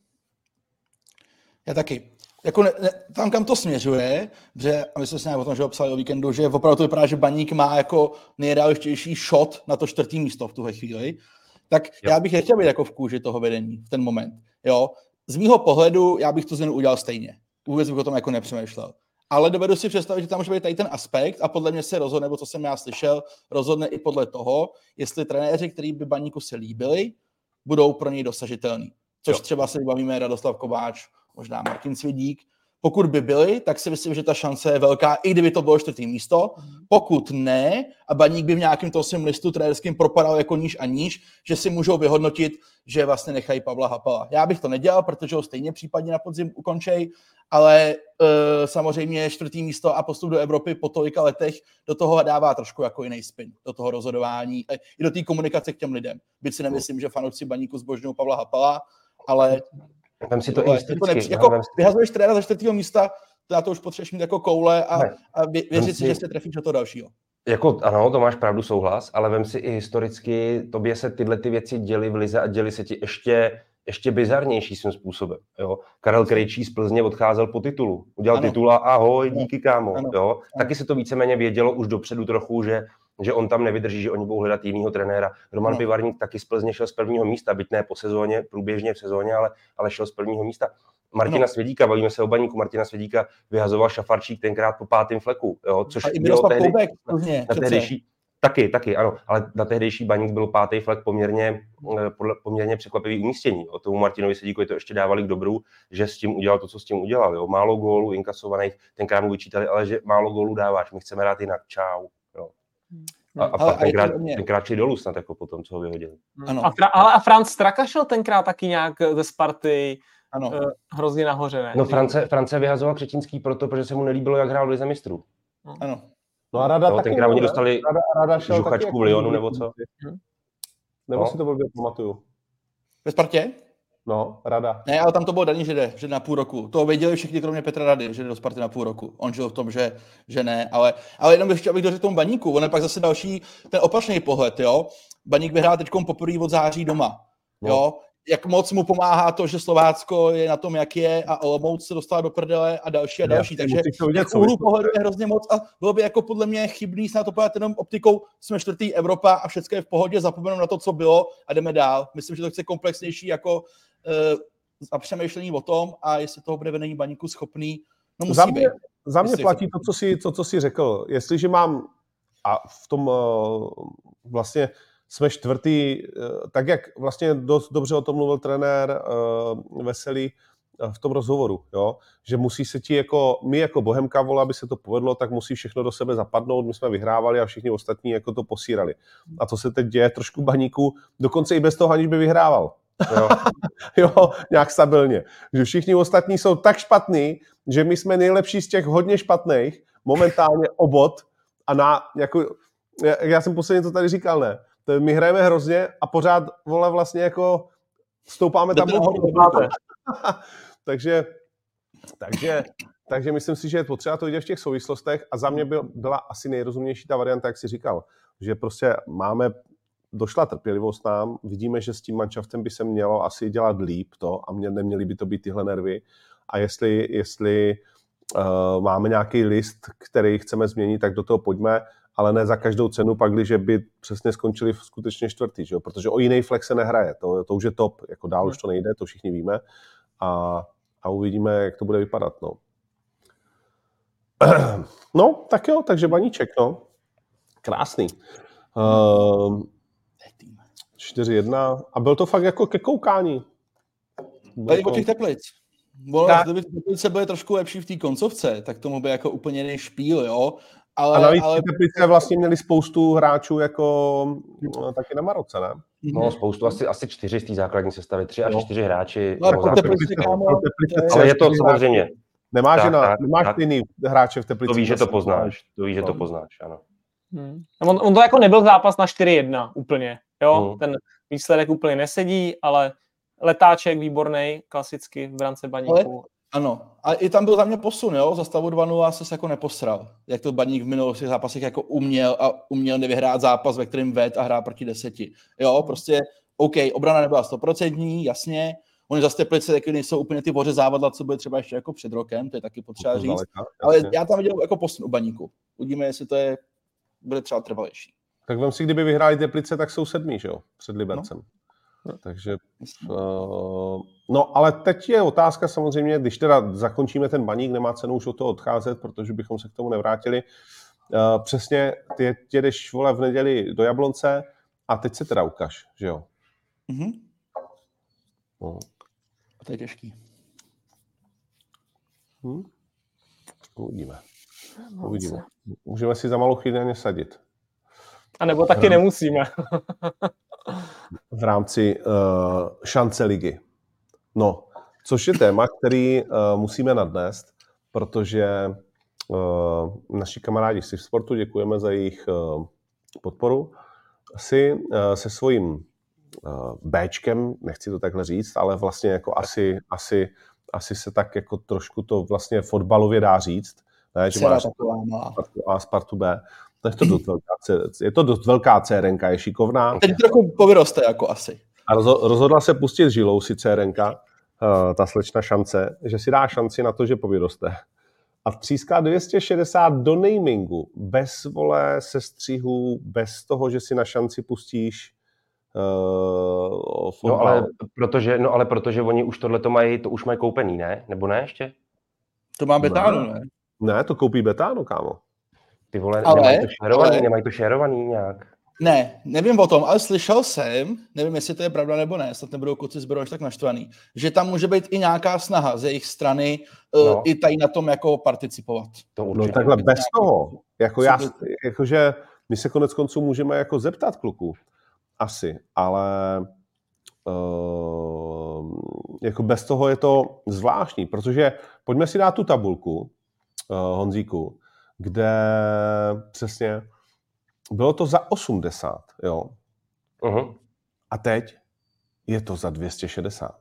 Já taky. Jako ne, ne, tam, kam to směřuje, že, a my jsme si nějak o tom, že obsali o víkendu, že opravdu to vypadá, že Baník má jako nejrealističtější shot na to čtvrtý místo v tuhle chvíli, tak jo. Já bych nechtěl být jako v kůži toho vedení v ten moment. Jo? Z mýho pohledu já bych tu změnu udělal stejně. Vůbec bych o tom jako nepřemýšlel. Ale dovedu si představit, že tam může být tady ten aspekt a podle mě se rozhodne, nebo co jsem já slyšel, rozhodne i podle toho, jestli trenéři, kteří by Baníku se líbili, budou pro něj dosažitelný. Což jo. Třeba se bavíme Radoslav Kováč, možná Martin Svědík. Pokud by byli, tak si myslím, že ta šance je velká, i kdyby to bylo čtvrtý místo. Pokud ne, a Baník by v nějakém toho svém listu trenérským propadal jako níž a níž, že si můžou vyhodnotit, že vlastně nechají Pavla Hapala. Já bych to nedělal, protože ho stejně případně na podzim ukončej, ale e, samozřejmě čtvrtý místo a postup do Evropy po tolika letech do toho dává trošku jako jiný spin, do toho rozhodování e, i do té komunikace k těm lidem. Byť si nemyslím, že fanoušci Baníku zbožňují Pavla Hapala, ale Vem si to tohle, historicky. nepři- jako vyhazuješ trenéra ze čtvrtého místa, to na to už potřebuješ mít jako koule a, a vě- věřit si, že se trefíš do toho dalšího. Jako, ano, to máš pravdu, souhlas, ale vem si i historicky, tobě se tyhle ty věci děly v lize a děly se ti ještě, ještě bizarnější svým způsobem. Jo? Karel Krejčí z Plzně odcházel po titulu. Udělal ano. titul a ahoj, díky kámo. Ano. Jo? Ano. Taky se to víceméně vědělo už dopředu trochu, že že on tam nevydrží, že oni budou hledat jinýho trenéra. Roman no. Pivarník taky z Plzně šel z prvního místa, byť ne po sezóně, průběžně v sezóně, ale, ale šel z prvního místa. Martina no. Svědíka, bavíme se o Baníku, Martina Svědíka vyhazoval Šafarčík tenkrát po pátém fleku, jo, což a bylo tehdy, Koubek, na, na tehdejší, taky, taky, ano, ale na tehdejší Baník byl pátý flek poměrně, poměrně překvapivý umístění. O tomu Martinovi Svědíkovi to ještě dávali k dobru, že s tím udělal to, co s tím udělal. Jo. Málo gólů inkasovaných, tenkrát mu vyčítali, ale že málo gólů dáváš, my chceme hrát jinak, čau. Jo. A, a pak tenkrát, tenkrát šli dolů snad jako po tom, co ho vyhodili. Ano. A, Fra, ale a Franz Straka šel tenkrát taky nějak ze Sparty ano. Uh, hrozně nahoře, ne? No France, France vyhazoval Křetínský proto, protože se mu nelíbilo, jak hrál v lize mistrů. Ano. No a Rada no, taky. Tenkrát oni dostali Rada, Rada žuchačku v Lyonu, nebo co? Hmm? Nebo no. si to blbě pamatuju. Ve Spartě? No, Rada. Ne, ale tam to bylo daný, že jde, že na půl roku. To věděli všichni, kromě Petra Rady, že jde do Sparty na půl roku. On žil v tom, že, že ne, ale, ale jenom ještě, abych dořekl tomu Baníku, on je pak zase další, ten opačný pohled, jo. Baník vyhrál teď poprvé od září doma, jo. No. Jak moc mu pomáhá to, že Slovácko je na tom, jak je a Olomouc se dostala do prdele a další a další, já, takže úhlu pohledu je hrozně moc a bylo by jako podle mě chybný se na to podívat jenom optikou, jsme čtvrtý Evropa a všechno je v pohodě, zapomenou na to, co bylo a jdeme dál. Myslím, že to chce komplexnější jako uh, a přemýšlení o tom a jestli toho bude vedení Baníku schopný, no musí za mě, být. Za mě platí to, co jsi, to, co jsi řekl. Jestliže mám a v tom uh, vlastně jsme čtvrtý, tak jak vlastně dost dobře o tom mluvil trenér uh, Veselý uh, v tom rozhovoru, jo? Že musí se ti jako, my jako Bohemka, vole, aby se to povedlo, tak musí všechno do sebe zapadnout, my jsme vyhrávali a všichni ostatní jako to posírali. A to se teď děje trošku Baníku, dokonce i bez toho, aniž by vyhrával. Jo, jo, nějak stabilně. Že všichni ostatní jsou tak špatný, že my jsme nejlepší z těch hodně špatných, momentálně obod a na, jako, já, já jsem posledně to tady říkal, ne? My hrajeme hrozně a pořád, vole, vlastně jako stoupáme tam. takže, takže, takže myslím si, že je potřeba to vidět v těch souvislostech a za mě byl, byla asi nejrozumnější ta varianta, jak jsi říkal, že prostě máme, došla trpělivost nám, vidíme, že s tím manšaftem by se mělo asi dělat líp to a mě, neměly by to být tyhle nervy a jestli, jestli uh, máme nějaký list, který chceme změnit, tak do toho pojďme, ale ne za každou cenu, pak když by přesně skončili v skutečně čtvrtý, že jo? Protože o jiný flex se nehraje, to, to už je top, jako dál už to nejde, to všichni víme a, a uvidíme, jak to bude vypadat, no. No, tak jo, takže Baníček, no. Krásný. Uh, čtyři jedna a byl to fakt jako ke koukání. Tady o těch Teplic. Bylo, kdyby Teplice byly trošku lepší v té koncovce, tak to mohl být jako úplně jiný špíl, jo. Ale, a navíc ale... Teplice vlastně měli spoustu hráčů jako no, taky na Maroce, ne? No spoustu, asi, asi čtyři z té základní sestavy, tři až no. čtyři hráči. No, jako Teplice, kámo, ale je to samozřejmě. Nemáš, tak, na, tak, nemáš tak. Jiný hráče v Teplici. To víš, že to poznáš, to víš, že to poznáš, ano. Hmm. On, on to jako nebyl zápas na čtyři jedna úplně, jo? Hmm. Ten výsledek úplně nesedí, ale letáček výborný, klasicky v brance Baníku. Ale... Ano, a i tam byl za mě posun, jo, za stavu dva nula se jako neposral, jak to Baník v minulých zápasech jako uměl a uměl nevyhrát zápas, ve kterém ved a hrát proti deseti. Jo, prostě, OK, obrana nebyla stoprocentní, jasně, oni za Teplice taky nejsou úplně ty voře závadla, co byly třeba ještě jako před rokem, to je taky potřeba říct, ale já tam viděl jako posun u Baníku. Uvidíme, jestli to je, bude třeba trvalejší. Tak vem si, kdyby vyhráli Teplice, tak jsou sedmí, že jo, před Libercem. No. Takže, uh, no ale teď je otázka samozřejmě, když teda zakončíme ten Baník, nemá cenu už od toho odcházet, protože bychom se k tomu nevrátili. Uh, přesně, ty, ty jdeš, vole, v neděli do Jablonce a teď se teda ukaž, že jo? Mhm. No. A to je těžký. Hm? Uvidíme. Uvidíme. Můžeme si za malou chvíli na ně sadit. A nebo taky nemusíme. V rámci uh, šance ligy. No, což je téma, který uh, musíme nadnést, protože uh, naši kamarádi z Sportu, děkujeme za jejich uh, podporu, si uh, se svým uh, Bčkem, nechci to takhle říct, ale vlastně jako asi, asi, asi se tak jako trošku to vlastně fotbalově dá říct, ne, že máš Spartu A a Spartu B. To je, to dost velká, je to dost velká cérenka, je šikovná. Teď trochu povyroste jako asi. A rozhodla se pustit žilou si cérenka, uh, ta slečna Šance, že si dá šanci na to, že povyroste. A vtříská dvě stě šedesát do namingu, bez vole sestřihu, bez toho, že si na Šanci pustíš uh, no, ale protože, no ale protože oni už tohleto mají, to už mají koupený, ne? Nebo ne ještě? To má Betánu, ne? Ne, to koupí Betánu, kámo. Ty vole, ale, nemají to šerovaný, ale... nemají to šerovaný nějak. Ne, nevím o tom, ale slyšel jsem, nevím, jestli to je pravda nebo ne, snad nebudou kluci zboru až tak naštvaný, že tam může být i nějaká snaha ze jejich strany no. uh, i tady na tom jako participovat. To no takhle bez nějaký... toho, jako já, jakože my se konec konců můžeme jako zeptat kluků, asi, ale uh, jako bez toho je to zvláštní, protože pojďme si dát tu tabulku, uh, Honzíku, kde přesně bylo to za osmdesát, jo. Uh-huh. A teď je to za dvě stě šedesát.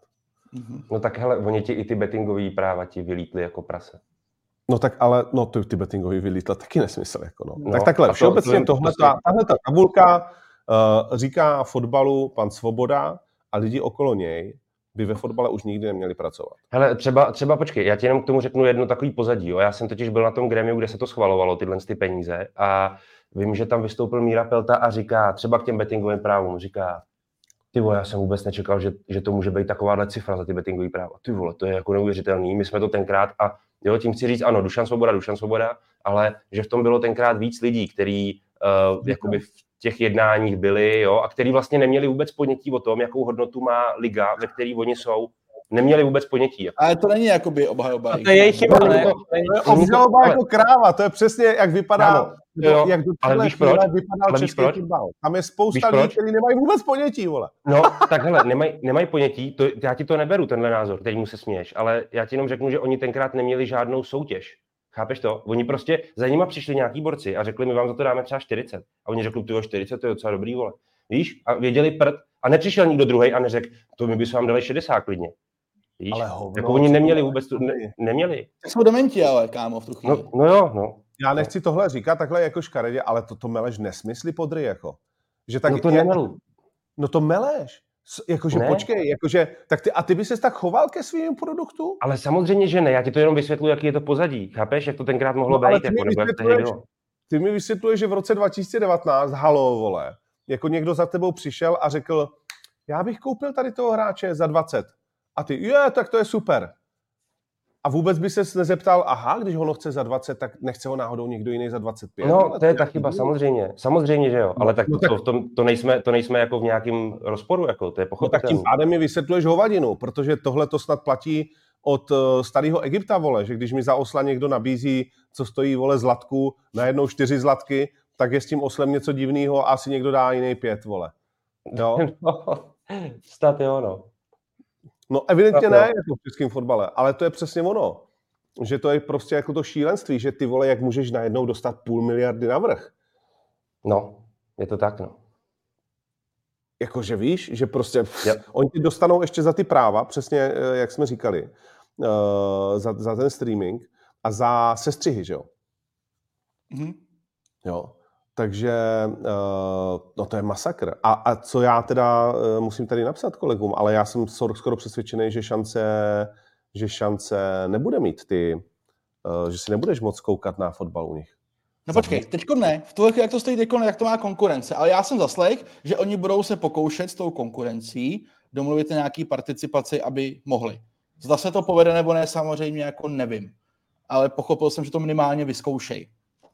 No tak hele, oni ti i ty bettingový práva ti vylítly jako prase. No tak ale, no ty, ty bettingový vylítla taky nesmysl, jako no. no tak takhle, všeobecně to, tohle, prostě... ta, tahle ta tabulka uh, říká fotbalu pan Svoboda a lidi okolo něj by ve fotbale už nikdy neměli pracovat. Hele, třeba, třeba počkej, já ti jenom k tomu řeknu jedno takový pozadí. Jo. Já jsem totiž byl na tom grémiu, kde se to schvalovalo, tyhle ty peníze, a vím, že tam vystoupil Míra Pelta a říká, třeba k těm bettingovým právům, říká, ty vole, já jsem vůbec nečekal, že, že to může být takováhle cifra za ty bettingové práva. Ty vole, to je jako neuvěřitelný, my jsme to tenkrát, a jo, tím chci říct, ano, Dušan Svoboda, Dušan Svoboda, ale že v tom bylo tenkrát víc lidí, kteří uh, jakoby v těch jednáních byli, jo, a kteří vlastně neměli vůbec ponětí o tom, jakou hodnotu má liga, ve které oni jsou. Neměli vůbec ponětí. Jako. Ale to není jakoby obhajoba. A to je jejich chyba, ne? Obhajoba jako kráva, to je přesně, jak vypadá, ano, jo, jak do ale víš proč? vypadal český fotbal. Tam je spousta lidí, kteří nemají vůbec ponětí, vole. No, tak hele, nemají, nemají ponětí, to, já ti to neberu, tenhle názor, kterýmu se směješ, ale já ti jenom řeknu, že oni tenkrát neměli žádnou soutěž. Chápeš to? Oni prostě, za nima přišli nějaký borci a řekli, my vám za to dáme třeba čtyřicet. A oni řekli, tyjo, čtyřicet, to je docela dobrý, vole. Víš? A věděli prd. A nepřišel nikdo druhej a neřekl, to my bychom vám dali šedesát klidně. Víš? Ale hovno, jako oni neměli vůbec, tu, ne, neměli. Tak jsou dementi, ale kámo, v tu chvíli. No, no jo, no. Já nechci tohle říkat takhle jako škaredě, ale to, to meleš nesmysly podry, jako. Že tak, no to je, nemelu. No to meleš. Jakože ne. Počkej, jakože, tak ty, a ty by ses tak choval ke svým produktům? Ale samozřejmě, že ne, já ti to jenom vysvětluji, jaký je to pozadí. Chápeš, jak to tenkrát mohlo no, být, jako, nebo jak to bylo. Ty mi vysvětluješ, že v roce dva tisíce devatenáct, halo, vole, jako někdo za tebou přišel a řekl, já bych koupil tady toho hráče za dvacet. A ty, je, tak to je super. A vůbec by ses nezeptal, aha, když ho chce za dvacet, tak nechce ho náhodou někdo jiný za dvacet pět. No, to je ta chyba, samozřejmě. Samozřejmě, že jo. Ale tak, no, tak to, to, to, nejsme, to nejsme jako v nějakém rozporu, jako, to je pochopitelné. No tak tím pádem mi vysvětluješ hovadinu, protože tohle to snad platí od uh, starého Egypta, vole, že když mi za osla někdo nabízí, co stojí, vole, zlatku, najednou čtyři zlatky, tak je s tím oslem něco divného a asi někdo dá jiný pět, vole. Jo? No, snad jo, no. No evidentně ne, jako v českém fotbale, ale to je přesně ono, že to je prostě jako to šílenství, že ty vole, jak můžeš najednou dostat půl miliardy navrch. No, je to tak, no. Jakože víš, že prostě yep. Oni ti dostanou ještě za ty práva, přesně jak jsme říkali, uh, za, za ten streaming a za sestřihy, že jo? Mm-hmm. Jo. Takže uh, no to je masakr. A, a co já teda uh, musím tady napsat kolegům, ale já jsem skoro přesvědčený, že šance, že šance nebude mít ty, uh, že si nebudeš moc koukat na fotbal u nich. No počkej, teďko ne. V tuhle chvíli, jak to stojí teďko, jak to má konkurence. Ale já jsem zaslech, že oni budou se pokoušet s tou konkurencí domluvit nějaký participaci, aby mohli. Zda se to povede nebo ne, samozřejmě jako nevím. Ale pochopil jsem, že to minimálně vyzkoušej.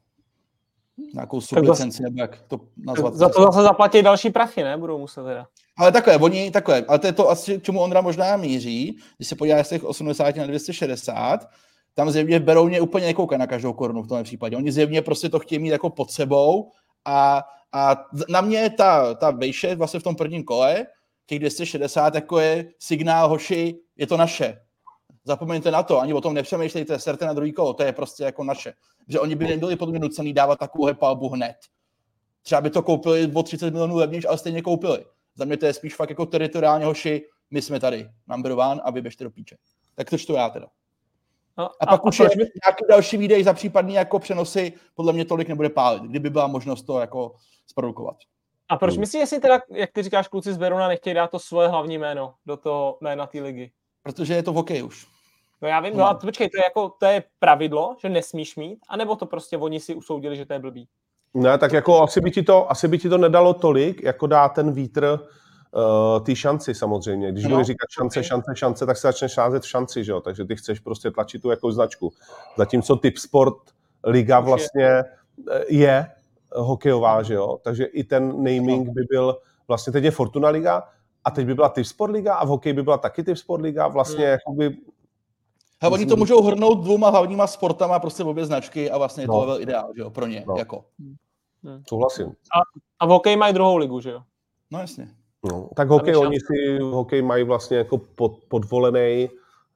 Nějakou sublicenci, nebo jak to nazvat. Za to zase zaplatí další prachy, ne? Budou muset teda. Ale takové, oni, takové, ale to je to asi, čemu Ondra možná míří, když se podíváš z těch osmdesát na dvě stě šedesát, tam zjevně berou mě úplně nekoukají na každou korunu v tom případě. Oni zjevně prostě to chtějí mít jako pod sebou a, a na mě ta, ta vejše vlastně v tom prvním kole, těch dvě stě šedesát, jako je signál, hoši, je to naše. Zapomeňte na to, ani o tom nepřemýšlejte, serte na druhý kolo, to je prostě jako naše. Že oni by nebyli podle mě nucený dávat takovou palbu hned. Třeba by to koupili o třicet milionů levnější, ale stejně koupili. Za mě to je spíš fakt jako teritoriálně, hoši, my jsme tady, number one a vy běžte do píče. Tak to čtu já teda. No, a, a pak a už je by... nějaký další výdej za případný jako přenosy, podle mě tolik nebude pálit, kdyby byla možnost to jako zprodukovat. A proč myslíš, jestli teda, jak ty říkáš, kluci z Beruna nechtějí dát to svoje hlavní jméno do toho jména té ligy? Protože je to v hokeji už. No já vím, no a počkej, to je jako, to je pravidlo, že nesmíš mít, anebo to prostě oni si usoudili, že to je blbý? Ne, tak jako asi by ti to, asi by ti to nedalo tolik, jako dá ten vítr uh, ty šanci samozřejmě. Když no, budeš říkat šance, okay. šance, šance, tak se začneš házet v šanci, že jo? Takže ty chceš prostě tlačit tu jako značku. Zatímco Tipsport liga vlastně je hokejová, že jo? Takže i ten naming by byl, vlastně teď je Fortuna liga a teď by byla Tipsport liga a v hokeji by byla taky Tipsport liga, vlastně hmm. jakoby... A oni to můžou hrnout dvouma hlavníma sportama, prostě v obě značky a vlastně je to no. ideál, že jo, pro ně, no. jako. Hmm. Souhlasím. A, a v hokeji mají druhou ligu, že jo? No jasně. No, tak hokej, oni si hokej mají vlastně jako pod, podvolený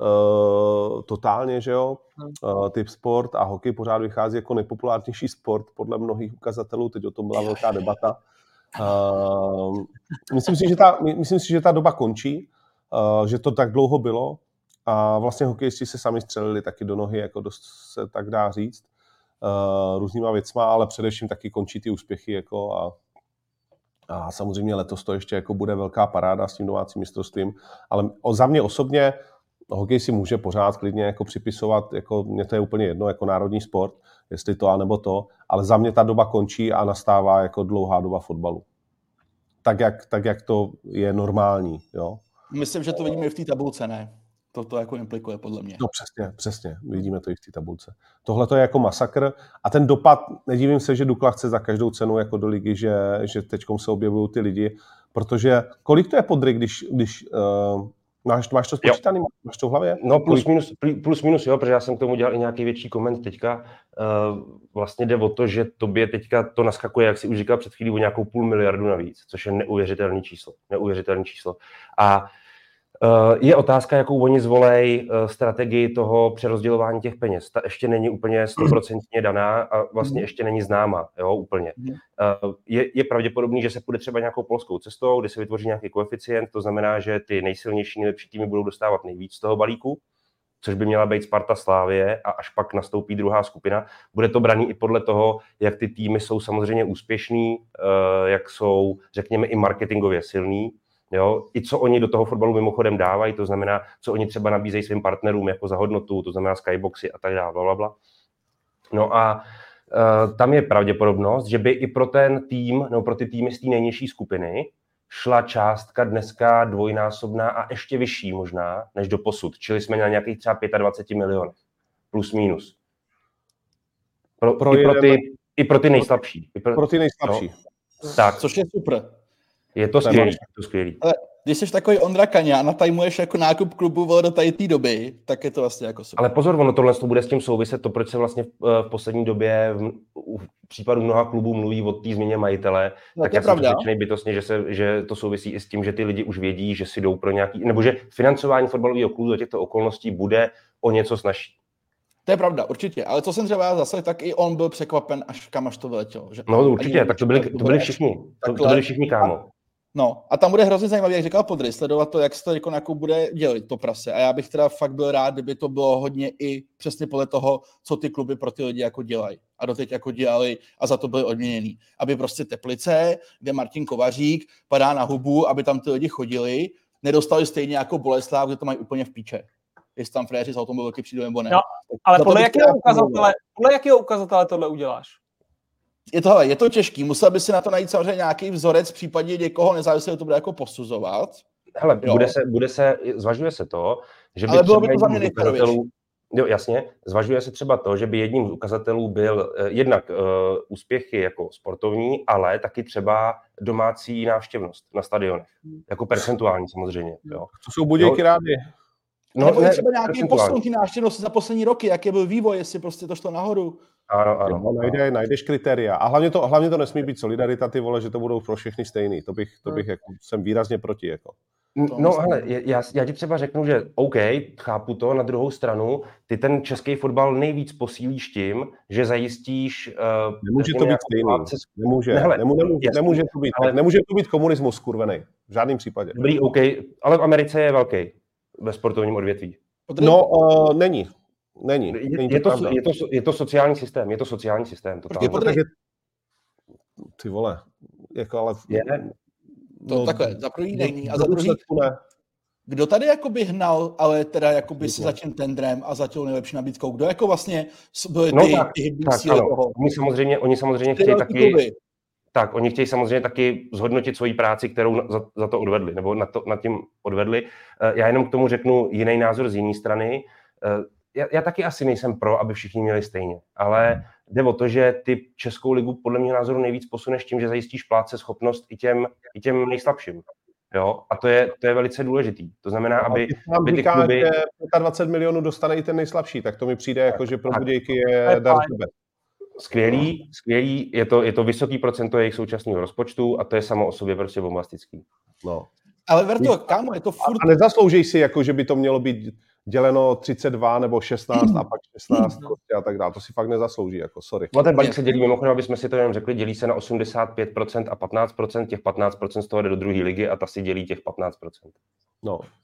uh, totálně, že jo, uh, typ sport a hokej pořád vychází jako nejpopulárnější sport podle mnohých ukazatelů, teď o tom byla velká debata. Uh, myslím si, že ta, myslím si, že ta doba končí. že to tak dlouho bylo a vlastně hokejisti se sami střelili taky do nohy, jako dost se tak dá říct, různýma věcma, ale především taky končí ty úspěchy jako a, a samozřejmě letos to ještě jako bude velká paráda s tím domácím mistrovstvím, ale za mě osobně hokej si může pořád klidně jako připisovat, jako mě to je úplně jedno, jako národní sport, jestli to a nebo to, ale za mě ta doba končí a nastává jako dlouhá doba fotbalu. Tak jak, tak, jak to je normální, jo. Myslím, že to vidíme i v té tabulce, ne? To to jako implikuje, podle mě. No přesně, přesně, vidíme to i v té tabulce. Tohle to je jako masakr a ten dopad, nedivím se, že Dukla chce za každou cenu jako do ligy, že, že teďkom se objevují ty lidi, protože kolik to je podry, když, když uh, máš, máš to spočítaný, máš to v hlavě? No plus minus, plus minus, jo, protože já jsem k tomu dělal i nějaký větší koment teďka. Uh, vlastně jde o to, že tobě teďka to naskakuje, jak si už říkal před chvílí, o nějakou půl miliardu navíc, což je neuvěřitelný číslo. Neuvěřitelný číslo. A uh, je otázka, jakou oni zvolej uh, strategii toho přerozdělování těch peněz. Ta ještě není úplně stoprocentně daná a vlastně ještě není známa, jo, úplně. Uh, je, je pravděpodobný, že se půjde třeba nějakou polskou cestou, kde se vytvoří nějaký koeficient, to znamená, že ty nejsilnější, nejlepší týmy budou dostávat nejvíc z toho balíku, což by měla být Sparta, Slavie a až pak nastoupí druhá skupina. Bude to braný i podle toho, jak ty týmy jsou samozřejmě úspěšný, uh, jak jsou, řekněme, i marketingově silný. Jo, i co oni do toho fotbalu mimochodem dávají, to znamená, co oni třeba nabízejí svým partnerům jako za hodnotu, to znamená skyboxy a tak dále, blablabla. No a uh, tam je pravděpodobnost, že by i pro ten tým, nebo pro ty týmy z té nejnižší skupiny šla částka dneska dvojnásobná a ještě vyšší možná, než do posud. Čili jsme na nějakých třeba dvacet pět milionů, plus minus. Pro, pro i, pro ty, I pro ty nejslabší. I pro, pro ty nejslabší. No. Tak. Což je super. Je to skvělý, je to skvělý. Ale když jsi takový Ondra Kaňa a natajmuješ jako nákup klubu do tady té doby, tak je to vlastně jako super. Ale pozor, ono tohle bude s tím souviset, to, proč se vlastně v, v poslední době v, v případu mnoha klubů mluví o té změně majitele, no, tak já jsem přesvědčený bytostně, že, se, že to souvisí i s tím, že ty lidi už vědí, že si jdou pro nějaký, nebo že financování fotbalového klubu do těchto okolností bude o něco snazší. To je pravda, určitě, ale co jsem třeba zase, tak i on byl překvapen, až kam až to vyletělo. Že? No určitě, tak to byli, to byli všichni, to, to byli všichni kámo. No a tam bude hrozně zajímavý, jak říkal Podry, sledovat to, jak se to jako, jako bude dělit to prase. A já bych teda fakt byl rád, kdyby to bylo hodně i přesně podle toho, co ty kluby pro ty lidi jako dělají. A doteď jako dělali a za to byli odměněný. Aby prostě Teplice, kde Martin Kovařík padá na hubu, aby tam ty lidi chodili, nedostali stejně jako Boleslav, kde to mají úplně v píče. Jestli tam fréři z automobilky přijdou nebo ne. No, ale podle jakého, ukazatele, podle jakého ukazatele tohle uděláš? Je to, hele, je to těžký, musel by si na to najít samozřejmě nějaký vzorec, v případě někoho nezávisle to bude jako posuzovat. Hele, bude se, bude se, zvažuje se to, že by ale bylo by to za mě ukazatelů, jo, jasně, zvažuje se třeba to, že by jedním z ukazatelů byl eh, jednak eh, úspěchy jako sportovní, ale taky třeba domácí návštěvnost na stadionech, jako percentuální samozřejmě. Jo. To jsou Budějky rádi. No, nebo ne, třeba nějaký posunutí návštěvnosti za poslední roky, jaký byl vývoj, jestli prostě to šlo nahoru. Ano, ano. Jo, najde, najdeš kritéria. A hlavně to, hlavně to nesmí být solidarita, ty vole, že to budou pro všechny stejný. To bych, to bych jako, jsem výrazně proti. Jako. No hele, já, já ti třeba řeknu, že OK, chápu to, na druhou stranu, ty ten český fotbal nejvíc posílíš tím, že zajistíš... Uh, nemůže to být stejný. Válce... Nemůže, ne, hele, nemůže, nemůže, nemůže, to být, ale... nemůže to být komunismus, kurvenej. V žádném případě. Dobrý, OK, ale v Americe je velký ve sportovním odvětví. No, uh, není. Není. Je, není je, to, to je, to, je to sociální systém, je to sociální systém. Je to tak, je... Ty vole, jako ale... Je. To no, takhle, za první není a za druhý... Kdo tady jakoby hnal, ale teda jakoby si za tím tendrem a za těm nejlepší nabídkou? Kdo jako vlastně byly ty, no, tak, ty hybní tak, síly ano. toho? Oni samozřejmě, oni samozřejmě chtějí taky... Kluby. Tak, oni chtějí samozřejmě taky zhodnotit svoji práci, kterou za, za to odvedli, nebo nad, to, nad tím odvedli. Já jenom k tomu řeknu jiný názor z jiné strany. Já, já taky asi nejsem pro, aby všichni měli stejně, ale jde o to, že ty Českou ligu podle mě názoru nejvíc posuneš tím, že zajistíš plátce schopnost i těm, i těm nejslabším. Jo? A to je, to je velice důležitý. To znamená, aby, aby ty kluby... dvacet pět milionů dostane i ten nejslabší, tak to mi přijde jako, že pro Budějky je dar sebe. Skvělý, skvělý, je to, je to vysoký procento jejich současného rozpočtu a to je samo o sobě prostě bombastický. No. Ale Verto, kámo, je to furt... A nezaslouží si, jako, že by to mělo být děleno třicet dva nebo šestnáct a pak šestnáct a tak dále. To si fakt nezaslouží, jako sorry. No ten balík se dělí, mimochodem, aby jsme si to jenom řekli, dělí se na osmdesát pět procent a patnáct procent, těch patnáct procent z toho jde do druhé ligy a ta si dělí těch patnáct procent. No.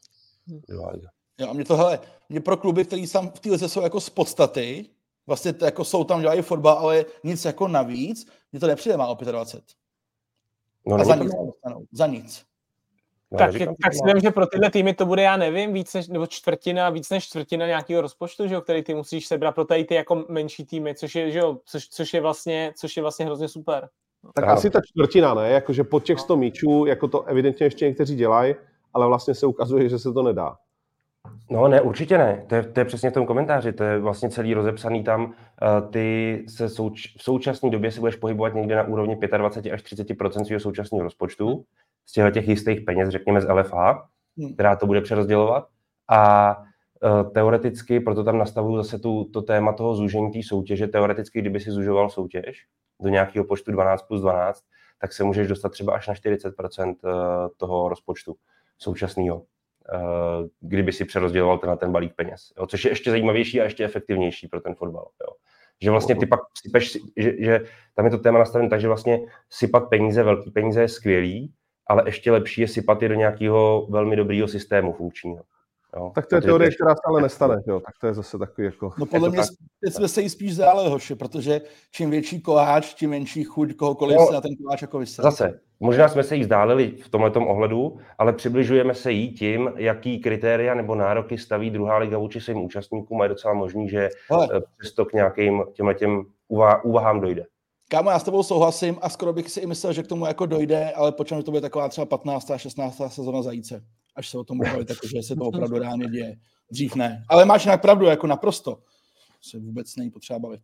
Jo, a mě to, hele, mě pro kluby, který tam v té lize jsou jako z podstaty, vlastně to, jako jsou tam, dělají fotbal, ale nic jako navíc, mně to nepřijde málo dvacet pět. No, a za nic, za nic. No, tak, říkám, tak si vím, že pro tyhle týmy to bude, já nevím, víc než, nebo čtvrtina, víc než čtvrtina nějakého rozpočtu, že jo, který ty musíš sebrat pro tady ty jako menší týmy, což je, že jo, což, což je vlastně, což je vlastně hrozně super. Tak ano. Asi ta čtvrtina, ne? Jakože pod těch sto míčů, jako to evidentně ještě někteří dělají, ale vlastně se ukazuje, že se to nedá. No ne, určitě ne. To je, to je přesně v tom komentáři. To je vlastně celý rozepsaný tam. Uh, ty se souč- v současné době se budeš pohybovat někde na úrovni dvacet pět až třicet procent svého současného rozpočtu z těchto těch jistých peněz, řekněme z L F A, hmm. která to bude přerozdělovat. A uh, teoreticky, proto tam nastavuju zase tu, to téma toho zúžení té soutěže, teoreticky, kdyby si zužoval soutěž do nějakého počtu dvanáct plus dvanáct, tak se můžeš dostat třeba až na čtyřicet procent toho rozpočtu současného, kdyby si přerozděloval ten, ten balík peněz. Jo? Což je ještě zajímavější a ještě efektivnější pro ten fotbal. Jo? Že vlastně ty pak sypeš, že, že tam je to téma nastavené tak, že vlastně sypat peníze, velký peníze je skvělý, ale ještě lepší je sypat je do nějakého velmi dobrýho systému funkčního. Jo? Tak to je teorie, ještě... která se ale nestane, jo? Tak to je zase takový jako... No podle mě teď jsme se jí spíš zále, hoši, protože čím větší koláč, tím menší chuť kohokoliv no, se na ten koláč jako vysadí. Zase, možná jsme se jí vzdálili v tomhletom ohledu, ale přibližujeme se jí tím, jaký kritéria nebo nároky staví druhá liga vůči svým účastníkům a je docela možný, že ale... přesto k nějakým těmhletěm úvahám dojde. Kámo, já s tebou souhlasím a skoro bych si i myslel, že k tomu jako dojde, ale počím, že to bude taková třeba patnáctá šestnáctá sezona Zajíce, až se o tom mluví, takže se to opravdu reálně děje. Dřív ne. Ale máš jinak pravdu, jako naprosto. Se vůbec není potřeba bavit.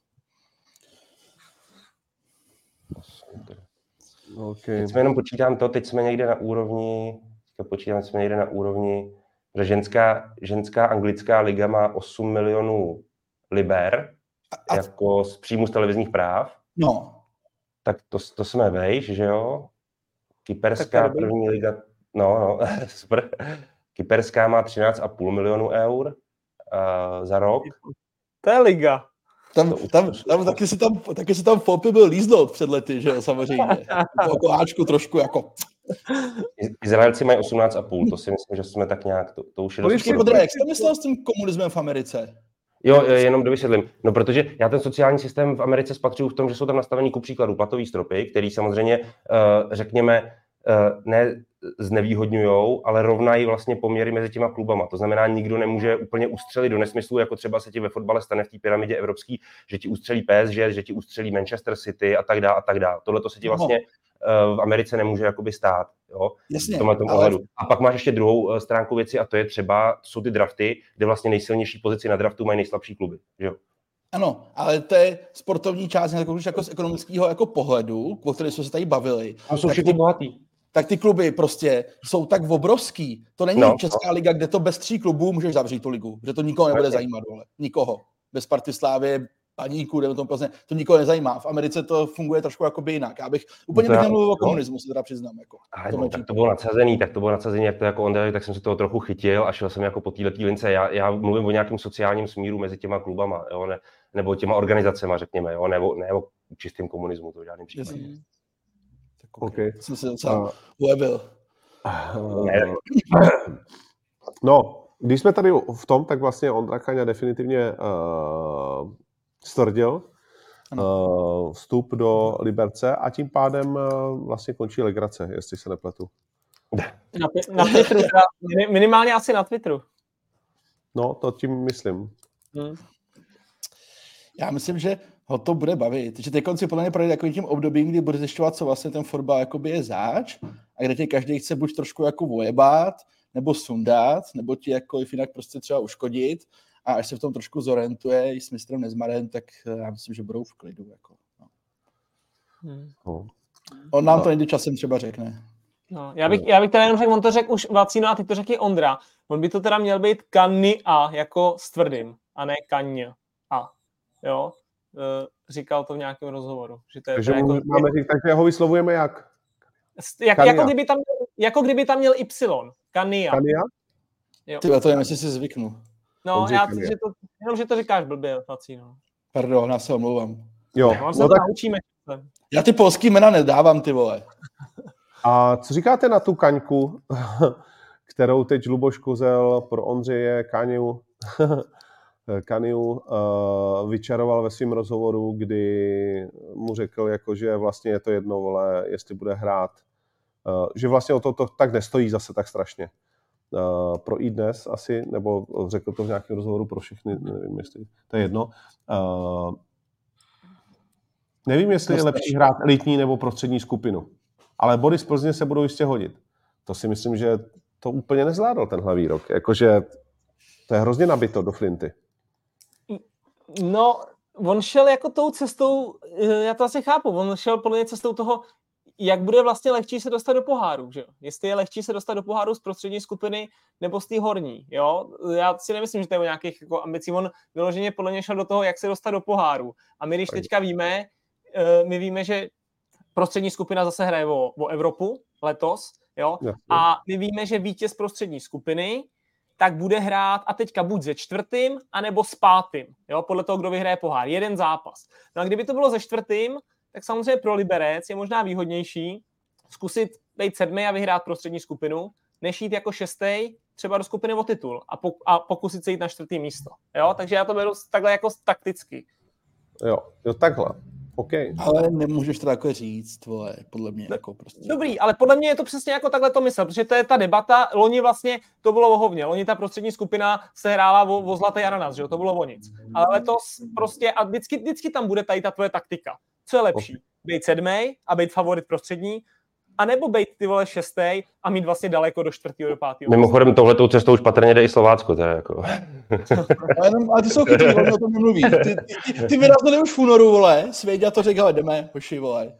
Okay. Teď jsme jenom počítám to, teď jsme někde na úrovni, počítám, jsme někde na úrovni, že ženská, ženská anglická liga má osm milionů liber, a, a... jako z příjmu z televizních práv. No. Tak to, to jsme vejš, že jo? Kyperská první liga, no, no, super. Kyperská má třináct a půl milionů eur uh, za rok. To je liga. Tam, tam, tam, taky si tam, taky si tam Fopy byl líznout před lety, že jo, samozřejmě. Toho koláčku trošku jako... Izraelci mají osmnáct a půl, to si myslím, že jsme tak nějak, to, to už je... Počkej, Podre, jak jsi to myslel s tím komunismem v Americe? Jo, jenom dovysvětlím. No, protože já ten sociální systém v Americe spatřuju v tom, že jsou tam nastavený ku příkladu platový stropy, který samozřejmě, uh, řekněme, uh, ne znevýhodňujou, ale rovnají vlastně poměry mezi těma klubama. To znamená, nikdo nemůže úplně ustřelit do nesmyslu, jako třeba se ti ve fotbale stane v té pyramidě evropský, že ti ustřelí P S G, že ti ustřelí Manchester City a tak dále a tak dále. Tohle to se ti vlastně uh, v Americe nemůže jakoby stát. Jo? Jasně, v tomhletom ale... ohledu. A pak máš ještě druhou uh, stránku věci a to je třeba, to jsou ty drafty, kde vlastně nejsilnější pozici na draftu mají nejslabší kluby. Že jo? Ano, ale to je sportovní část jako, jako z ekonomického jako pohledu, o kterém jsme se tady bavili. No, jsou všichni bohatý. Tak ty kluby prostě jsou tak obrovský. To není no, Česká no. liga, kde to bez tří klubů můžeš zavřít tu ligu, že to nikoho nebude zajímat, vole. Nikoho. Bez Sparty, Slávy, Baníku, nebo tom Plzně, to nikoho nezajímá. V Americe to funguje trošku jakoby jinak. Já bych úplně bych nemluvil o komunismu, se teda přiznám. Jako. To no, tak to bylo nadsazený, tak to bylo nadsazený, jak to jako on, tak jsem se toho trochu chytil a šel jsem jako po této lince. Já, já mluvím o nějakém sociálním smíru mezi těma klubama, jo, ne, nebo těma organizacema, řekněme, jo, nebo, nebo čistým komunismu, to v žádném případě. Okay. Jsem se docela ulebil. Uh, no, když jsme tady v tom, tak vlastně Ondra Kaňa definitivně uh, stvrdil uh, vstup do Liberce a tím pádem uh, vlastně končí legrace, jestli se nepletu. Na, na Twitteru, minimálně asi na Twitteru. No, to tím myslím. Hmm. Já myslím, že ho to bude bavit. Že teď konci podle mě projde takovým tím obdobím, kdy bude zjišťovat, co vlastně ten fotbal jakoby je záč a kde tě každý chce buď trošku jako vojebat, nebo sundat, nebo ti jako jinak prostě třeba uškodit a až se v tom trošku zorientuje i s mistrem Nezmarem, tak já myslím, že budou v klidu. Jako, no. Hmm. On nám no. to někdy časem třeba řekne. No, já bych, já bych teda jenom řekl, on to řekl už Vacino a ty to řekl Ondra. On by to teda měl být Kani a jako s tvrdým, a ne Kaň a. Jo? Říkal to v nějakém rozhovoru. Že to je takže, jako, máme říct, takže ho vyslovujeme jak? jak jako, kdyby tam, jako kdyby tam měl Y. Kania. Kania? Jo. Tyhle, to jen, jestli si zvyknu. No, já že to, jenom, že to říkáš blbě, Vacino. Pardon, já se omlouvám. Jo. No, se no, tak... naučíme. Já ty polský jména nedávám, ty vole. A co říkáte na tu Kaňku? kterou teď Luboš Kozel pro Ondřeje Kaniu, Kaniu uh, vyčaroval ve svém rozhovoru, kdy mu řekl, jako, že vlastně je to jedno, vole, jestli bude hrát. Uh, že vlastně o to, to tak nestojí zase tak strašně. Uh, pro i dnes asi, nebo řekl to v nějakém rozhovoru pro všechny, nevím, jestli to je jedno. Uh, nevím, jestli je lepší hrát elitní nebo prostřední skupinu, ale body z Plzně se budou jistě hodit. To si myslím, že to úplně nezvládl tenhle výrok. Jakože to je hrozně nabito do flinty. No, on šel jako tou cestou, já to asi chápu, on šel podle mě cestou toho, jak bude vlastně lehčí se dostat do poháru, že jo? Jestli je lehčí se dostat do poháru z prostřední skupiny nebo z té horní, jo? Já si nemyslím, že to je o nějakých jako ambicí. On vyloženě podle mě šel do toho, jak se dostat do poháru. A my když teďka víme, my víme, že prostřední skupina zase hraje o, o Evropu letos, jo? A my víme, že vítěz prostřední skupiny tak bude hrát a teďka buď ze čtvrtým, anebo s pátým, jo? Podle toho, kdo vyhraje pohár. Jeden zápas. No a kdyby to bylo ze čtvrtým, tak samozřejmě pro Liberec je možná výhodnější zkusit být sedmý a vyhrát prostřední skupinu, než jít jako šestý třeba do skupiny o titul a, pok- a pokusit se jít na čtvrtý místo. Jo? Takže já to beru takhle jako takticky. Jo, jo takhle. Okay. Ale nemůžeš to takhle říct, vole, podle mě. Jako prostě. Dobrý, ale podle mě je to přesně jako takhle to myslet, protože to je ta debata, loni vlastně to bylo o hovně, loni ta prostřední skupina se hrála o, o zlatý ananas, že jo, to bylo o nic. Ale letos prostě, a vždycky, vždycky tam bude tady ta tvoje taktika. Co je lepší? Být sedmý a být favorit prostřední, anebo být ty vole šestý a mít vlastně daleko do čtvrtého, do pátého. Mimochodem touhletou cestou už patrně jde i Slovácko, teda jako. Ale, ale ty jsou chytrý, o tom nemluví. Ty, ty, ty, ty vyrazili už v únoru, vole, Svěďa to řekl, ale jdeme, hoši, vole.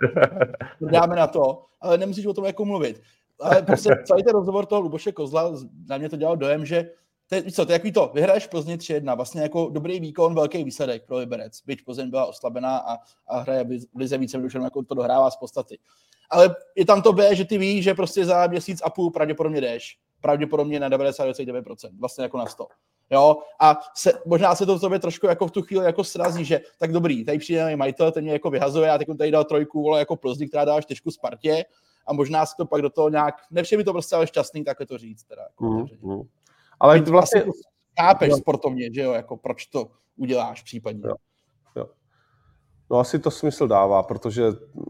Dáme na to, ale nemusíš o tom jako mluvit. Ale prostě celý ten rozhovor toho Luboše Kozla, na mě to dělalo dojem, že Te, co, ty, jaký to, vyhraješ Plzně tři jedna, vlastně jako dobrý výkon, velký výsledek pro Liberec, byť Plzeň byla oslabená a, a hraje v lize více, už jako to dohrává z podstaty. Ale je tam to B, že ty víš, že prostě za měsíc a půl pravděpodobně jdeš, pravděpodobně na devadesát devět procent, vlastně jako na sto. Jo, a se, možná se to v tobě trošku jako v tu chvíli jako srazí, že tak dobrý, tady přijde majitel, ten mě jako vyhazuje, já teď tady dal trojku, vole, jako Plzni, která dá čtyřku Spartě a možná se to pak do toho nějak, nevšem mi to prostě ale šťastný, takhle to říct teda. Jako mm, mm. Ale ty vlastně chápeš no. sportovně, že jo, jako proč to uděláš případně. Jo. Jo. No asi to smysl dává, protože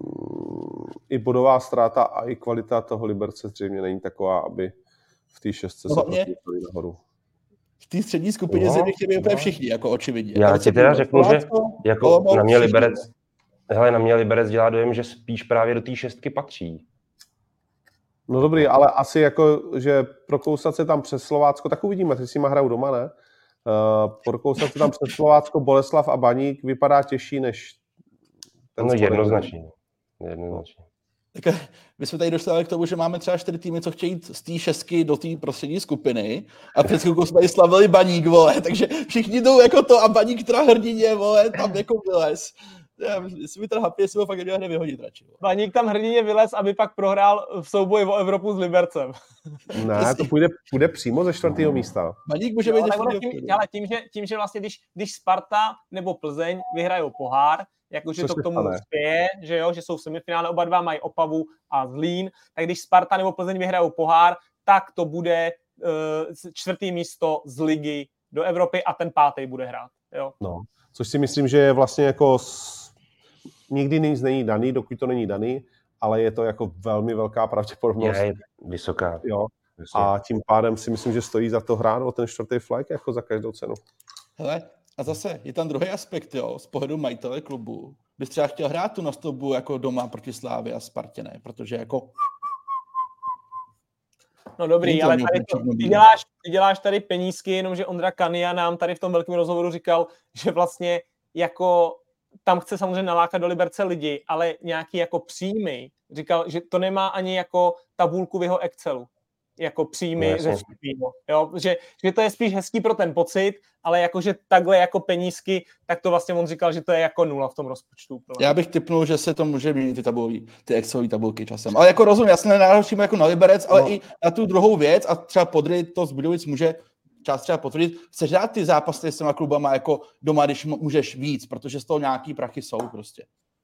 mm, i bodová ztráta a i kvalita toho Liberce zřejmě není taková, aby v té šestce no, se prostě nahoru. V té střední skupině no, země chtějí úplně všichni, jako očividně. Já ti teda řeknu, že jako na mě Liberec, hele, na mě Liberec dělá dojem, že spíš právě do té šestky patří. No dobrý, ale asi jako, že prokousat se tam přes Slovácko, tak uvidíme, ty si ma hrajou doma, ne? Uh, prokousat se tam přes Slovácko, Boleslav a Baník vypadá těžší než ten no jednoznačně. jednoznačně. Tak my jsme tady došli k tomu, že máme třeba čtyři týmy, co chtějí jít z té šestky do té prostřední skupiny a před chvilkou jsme tady slavili Baník, vole, takže všichni jdou jako to a Baník teda hrdině, vole, tam jako vylez. Já myslím, že ten happy, jestli ho fakt neměl hned vyhodit radši. Baník tam hrdině vylez, aby pak prohrál v souboji o Evropu s Libercem. Ne, to půjde, půjde přímo ze čtvrtého místa. Baník může být ale tím, ale tím, že, tím, že vlastně, když, když Sparta nebo Plzeň vyhrajou pohár, jakože to k tomu spěje, že jo, že jsou v semifinále, oba dva mají Opavu a Zlín, tak když Sparta nebo Plzeň vyhrajou pohár, tak to bude uh, čtvrtý místo z ligy do Evropy a ten pátý bude hrát. Jo. No, což si myslím, že je vlastně jako s... nikdy nic není daný, dokud to není daný, ale je to jako velmi velká pravděpodobnost. Je vysoká. Jo. A tím pádem si myslím, že stojí za to hrát o ten čtvrtý flag jako za každou cenu. Hele, a zase je tam druhý aspekt, jo, z pohledu majitele klubu. Bys třeba chtěl hrát tu nastavbu jako doma proti Slávě a Spartě, ne? Protože jako... No dobrý, ale tady to, ty, děláš, ty děláš tady penízky, jenomže Ondra Kania nám tady v tom velkém rozhovoru říkal, že vlastně jako tam chce samozřejmě nalákat do Liberce lidi, ale nějaký jako příjmy, říkal, že to nemá ani jako tabulku v jeho Excelu, jako příjmy ze vstupního, jo, že, že to je spíš hezký pro ten pocit, ale jakože takhle jako penízky, tak to vlastně on říkal, že to je jako nula v tom rozpočtu. Já bych tipnul, že se to může měnit ty tabulový, ty Excelové tabulky časem. Ale jako rozumím, jasně nenáročíme jako na Liberec, ale no. i na tu druhou věc a třeba Podryt to z Budějovic může část třeba potvrdit. Chceš dát ty zápasy s těma klubama jako doma, když můžeš víc, protože z toho nějaký prachy jsou prostě.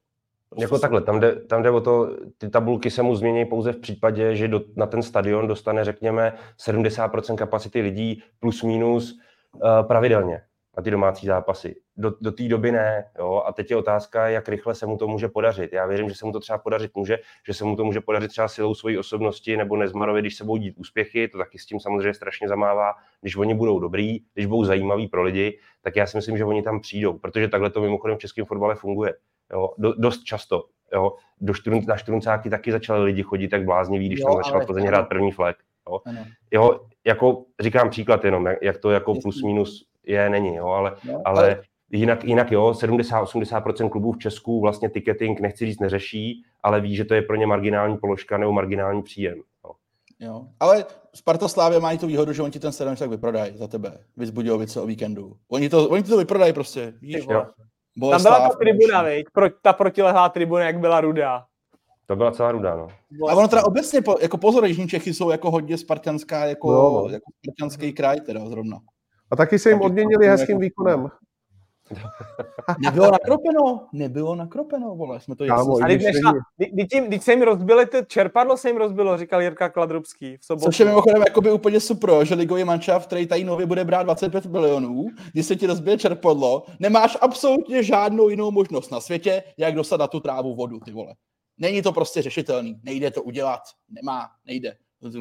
Prostě jako takhle, tam jde, tam jde o to, ty tabulky se mu změní pouze v případě, že do, na ten stadion dostane, řekněme, sedmdesát procent kapacity lidí plus minus uh, pravidelně na ty domácí zápasy. Do, do té doby ne, jo, a teď je otázka, jak rychle se mu to může podařit. Já věřím, že se mu to třeba podařit může, že se mu to může podařit třeba silou svojí osobnosti nebo nezmarově, když se budou dít úspěchy, to taky s tím samozřejmě strašně zamává. Když oni budou dobrý, když budou zajímaví pro lidi, tak já si myslím, že oni tam přijdou, protože takhle to mimochodem v českém fotbale funguje. Jo, do, dost často. Jo. Do štrun, na Štruncáky taky začali lidi chodit tak blázniví, když jo, tam začal Plzeň hrát první flek. Jo. jo, jako říkám příklad jenom, jak, jak to jako plus minus je, není, jo, ale, no, ale, ale jinak, jinak jo, sedmdesát až osmdesát procent klubů v Česku vlastně ticketing, nechci říct, neřeší, ale ví, že to je pro ně marginální položka nebo marginální příjem. Jo. Jo, ale Sparta Slávě mají tu výhodu, že oni ti ten stadion tak vyprodají za tebe, Víc Budějovice o víkendu. Oni to, oni to vyprodají prostě, víš? Jo. Tam byla ta tribuna, viď? Pro, ta protilehlá tribuna, jak byla rudá. To byla celá rudá, no. A ono teda obecně, po, jako pozor, Jižní Čechy jsou jako hodně spartanská, jako, no. jako spartanský kraj teda zrovna. A taky se jim odměnili hezkým jako výkonem. Nebylo nakropeno, nebylo nakropeno, vole, jsme to Kámo, jasně. Když se jim rozbili, to čerpadlo se jim rozbilo, říkal Jirka Kladrubský v sobotu. Což je mimochodem jakoby úplně super, že ligový manšaft, který tady nově bude brát dvacet pět milionů, když se ti rozbije čerpadlo, nemáš absolutně žádnou jinou možnost na světě, jak dostat na tu trávu vodu, ty vole. Není to prostě řešitelný, nejde to udělat, nemá, nejde.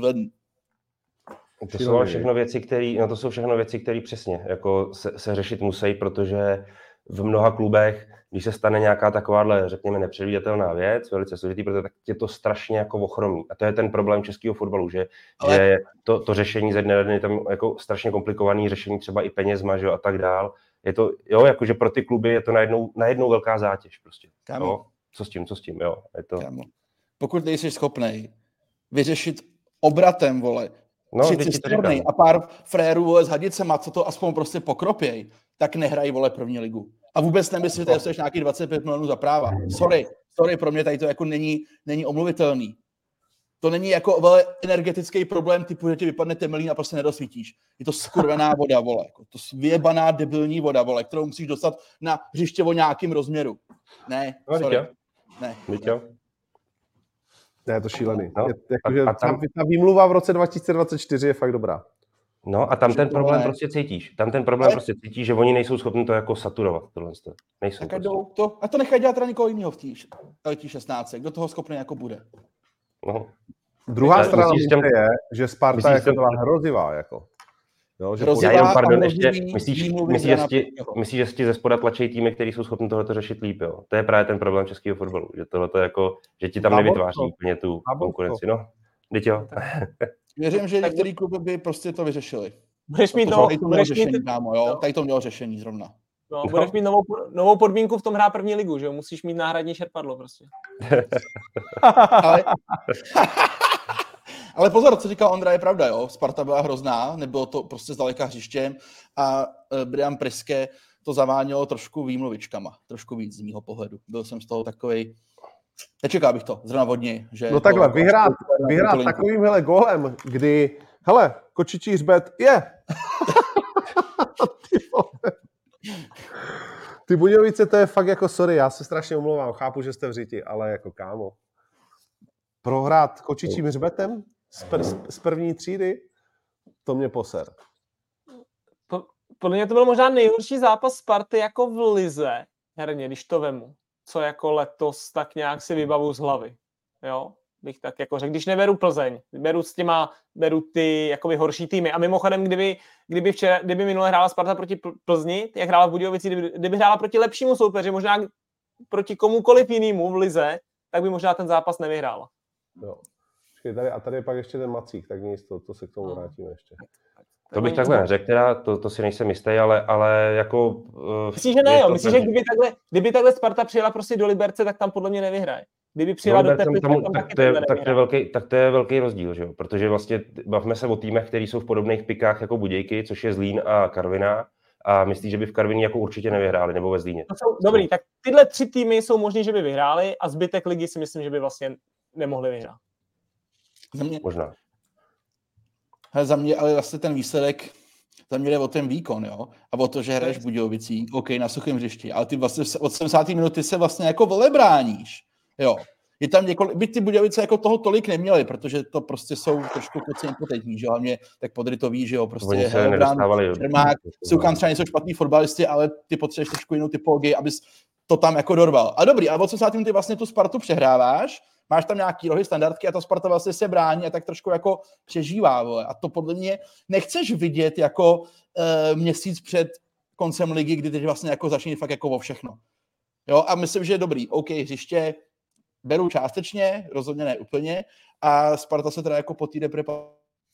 To jsou všechno věci, které, no to jsou všechno věci, které přesně jako se, se řešit musí, protože v mnoha klubech, když se stane nějaká takováhle, řekněme, nepředvídatelná věc, velice složitý, protože tak je to strašně jako ochromí. A to je ten problém českého fotbalu, že, ale... že to, to řešení ze dne na den je tam jako strašně komplikovaný, řešení třeba i penězma, že, a tak dál. Je to, jo, jakože pro ty kluby je to najednou, najednou velká zátěž prostě. Jo? Co s tím, co s tím, jo. Je to... Pokud nejsi schopnej vyřešit obratem, vole, no, strany a pár frérů, vole, s hadicema, co to aspoň prostě pokropěj, tak nehrají, vole, první ligu. A vůbec nemyslím, že tady jsi nějaký dvacet pět milionů za práva. Sorry, sorry, pro mě tady to jako není, není omluvitelný. To není jako, vole, energetický problém typu, že ti vypadne temelín a prostě nedosvítíš. Je to skurvená voda, vole. Jako to vyjebaná debilní voda, vole, kterou musíš dostat na hřiště o nějakým rozměru. Ne, no, sorry. Ne. ne. Ne, je to šílený. No, je, jakože a, a tam... ta výmluva v roce dva tisíce dvacet čtyři je fakt dobrá. No a tam ten problém prostě cítíš. Tam ten problém ale... prostě cítíš, že oni nejsou schopni to jako saturovat. Tohle. Nejsou. Tak prostě. to, a to nechají dělat teda někoho jiného v té šestnáct. Kdo toho schopný jako bude? No. Druhá strana těm... je, že Sparta jako byla hrozivá. Jako. Jo, že já jenom, pardon, ještě, myslíš, myslíš, že ti, myslíš, že si ze spoda tlačí týmy, který jsou schopni tohleto řešit líp, jo? To je právě ten problém českého fotbalu, že tohleto jako, že ti tam nevytváří úplně tu konkurenci, no. Teď jo. Věřím, že některý kluby by prostě to vyřešili. Budeš mít novou, tady to mělo řešení, mít... kámo, jo? Tady to mělo řešení zrovna. No, budeš mít novou, novou podmínku v tom hrát první ligu, že jo? Musíš mít náhradní čerpadlo prostě. Ale... Ale pozor, co říkal Ondra, je pravda, jo. Sparta byla hrozná, nebylo to prostě zdaleka hřištěm a uh, Brian Priske to zavánělo trošku výmluvičkama, trošku víc z mýho pohledu. Byl jsem z toho takovej, nečekal bych to, zrovna vodně. Že no takhle, vyhrát, vyhrát takovým hele gólem, kdy, hele, kočičí hřbet, je! Ty Budějovice, to je fakt jako, sorry, já se strašně omlouvám, chápu, že jste v řiti, ale jako kámo. Prohrát kočičím hřbetem z, pr- z první třídy, to mě poser. Po, podle mě to byl možná nejhorší zápas Sparty jako v lize, herně, když to vemu. Co jako letos tak nějak si vybavu z hlavy. Jo? Bych tak jako řekl, když neberu Plzeň, beru s těma, beru ty jakoby horší týmy. A mimochodem, kdyby, kdyby, včera, kdyby minule hrála Sparta proti Plzni, jak hrála v Budějovici, kdyby, kdyby hrála proti lepšímu soupeři, možná proti komukoliv jinému v lize, tak by možná ten zápas nevyhrála. Jo. Tady, a tady je pak ještě ten Macík, tak nic, to, to se k tomu vrátíme ještě. To bych takhle neřekl, teda, to, to si nejsem jistý, ale, ale jako... Uh, Myslíš, že ne, jo? Myslíš, že kdyby takhle, kdyby takhle Sparta přijela prostě do Liberce, tak tam podle mě nevyhraje. Kdyby přijela do Teplice, tak tam taky to je, tak, to je velký, tak to je velký rozdíl, že jo? Protože vlastně bavíme se o týmech, který jsou v podobných pikách jako Budějky, což je Zlín a Karviná. A myslíš, že by v Karviní jako určitě nevyhráli, nebo ve Zlíně? Jsou, dobrý, tak tyhle tři týmy jsou možný, že by vyhráli a zbytek ligy si myslím, že by vlastně nemohli vyhrát. Za mě, možná. Hele, za mě ale vlastně ten výsledek tam jde o ten výkon, jo, a o to, že hraješ v Budějovicích, OK, na suchém hřišti, ale ty vlastně od sedmdesáté minuty se vlastně jako volebráníš, jo. Je tam několik, byť ty Budějovice jako toho tolik neměli, protože to prostě jsou trošku kluci impotentní, že hlavně tak Podry to ví, že jo, prostě Helebrant, Čermák, jsou tam třeba něco špatný fotbalisti, ale ty potřebuješ trošku jinou typologii, abys to tam jako dorval. A dobrý, ale od sedmdesáté minuty vlastně tu Spartu přehráváš, máš tam nějaký rohy, standardky a ta Sparta vlastně se brání a tak trošku jako přežívá, vole. A to podle mě nechceš vidět jako e, měsíc před koncem ligy, kdy teď vlastně jako začne fakt jako o všechno. Jo, a myslím, že je dobrý. OK, hřiště beru částečně, rozhodně ne úplně, a Sparta se teda jako po té reprepauze,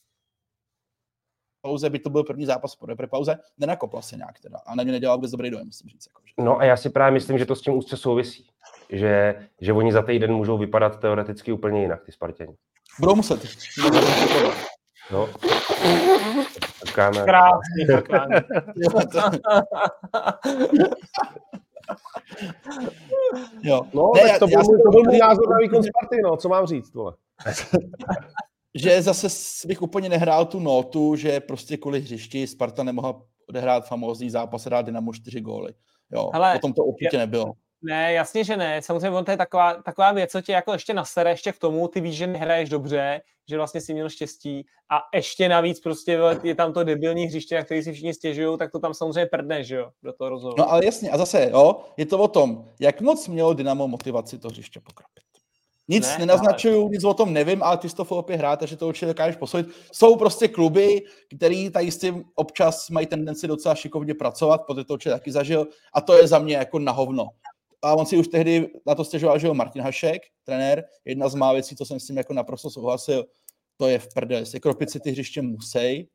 by to byl první zápas po reprepauze, nenakopla se nějak teda a na ně nedělal vůbec dobrý dojem, musím říct. Jako, že... No a já si právě myslím, že to s tím úzce souvisí. Že, že oni za týden můžou vypadat teoreticky úplně jinak, ty Spartěni. Budou muset. No. Takáme. Krásný, krásný. Jo. No, ne, tak to, já, byl, já to byl můj názor na výkon Sparty, no, co mám říct, vole. Že zase bych úplně nehrál tu notu, že prostě kvůli hřišti Sparta nemohla odehrát famózní zápas a dát Dynamo čtyři góly. Jo, hele, potom to určitě je, nebylo. Ne, jasně, že ne. Samozřejmě to je taková, taková věc, co tě jako ještě nasere, ještě k tomu, ty víš, že nehraješ dobře, že vlastně jsi měl štěstí a ještě navíc prostě je tam to debilní hřiště, na který si všichni stěžují, tak to tam samozřejmě prdneš, že jo, do toho rozhodu. No ale jasně, a zase, jo, je to o tom, jak moc mělo Dynamo motivaci to hřiště pokropit. Nic ne, nenaznačuju, ale... nic o tom nevím, ale ty jsi to Filipy hrát, takže to určitě dokážeš posoudit. Jsou prostě kluby, který tady s tím občas mají tendenci docela šikovně pracovat, protože to určitě taky zažil, a to je za mě jako na hovno. A on si už tehdy na to stěžoval, že jo, Martin Hašek, trenér, jedna z má věcí, co jsem s tím jako naprosto souhlasil, to je v prdeli, jestli kropit si ty hřiště musej,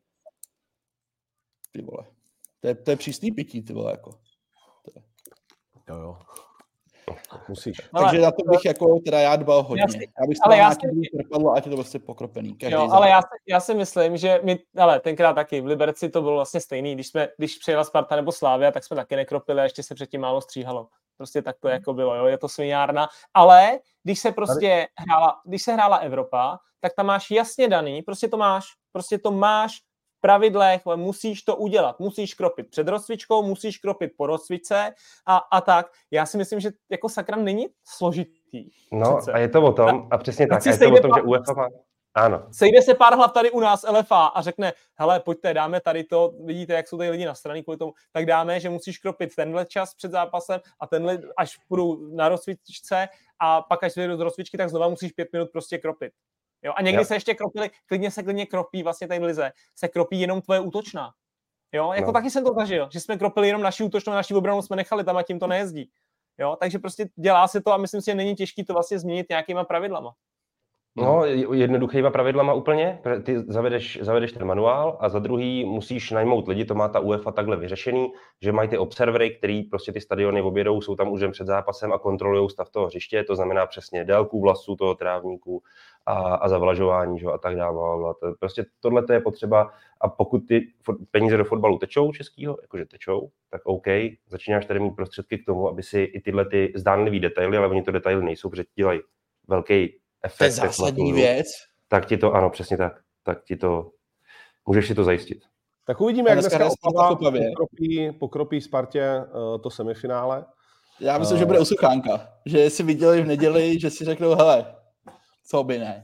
ty vole, to je, to je přísný pití, ty vole, jako. To je. Jo, jo. Musíš. Takže na to bych jako teda já dbal hodně. Já si, já bych ale se já nějaký si... propadlo, ať je to prostě pokropený. Jo, ale já, já si myslím, že my, ale tenkrát taky v Liberci to bylo vlastně stejný, když jsme, když přijela Sparta nebo Slavia, tak jsme taky nekropili a ještě se předtím málo stříhalo. Prostě tak to jako bylo, jo, je to svinárna. Ale když se prostě hrála, když se hrála Evropa, tak tam máš jasně daný, prostě to máš, prostě to máš v pravidlech, ale musíš to udělat, musíš kropit před rozcvičkou, musíš kropit po rozcvičce a, a tak. Já si myslím, že jako sakra není složitý. No přece. A je to o tom, a přesně tak, a je to o tom, že UEFA má... Ano. Sejde se pár hlav tady u nás L F A a řekne, hele, pojďte, dáme tady to, vidíte, jak jsou tady lidi na straně kvůli tomu, tak dáme, že musíš kropit tenhle čas před zápasem a tenhle, až půjdu na rozcvičce a pak až vyjdu z rozcvičky, tak znova musíš pět minut prostě kropit. Jo? A někdy jo. se ještě kropili, klidně se klidně kropí, vlastně tady v lize, se kropí jenom tvoje útočná. Jo, jako no. Taky jsem to zažil, že jsme kropili jenom naši útočnou, naši obranu jsme nechali tam a tím to nejezdí. Jo, takže prostě dělá se to a myslím si, že není těžký to vlastně změnit nějakýma pravidlama. No, jednoduchýma pravidlama úplně. Ty zavedeš, zavedeš ten manuál a za druhý musíš najmout lidi, to má ta UEFA takhle vyřešený, že mají ty observery, který prostě ty stadiony objedou, jsou tam už jen před zápasem a kontrolují stav toho hřiště, to znamená přesně délku vlasů toho trávníku a, a zavlažování, že, a tak dále. To, prostě tohle je potřeba a pokud ty peníze do fotbalu tečou českýho, jakože tečou, tak OK, začínáš tady mít prostředky k tomu, aby si i tyhle ty zdánlivý detaily, ale oni to detaily nejsou, protože dělají velký efekt, to je zásadní věc. Tak ti to, ano, přesně tak. Tak ti to, můžeš si to zajistit. Tak uvidíme, jak dneska Opava pokropí, pokropí Spartě uh, to semifinále. Já myslím, uh, že bude usuchánka. Že si viděli v neděli, že si řeknou, hele, co by ne.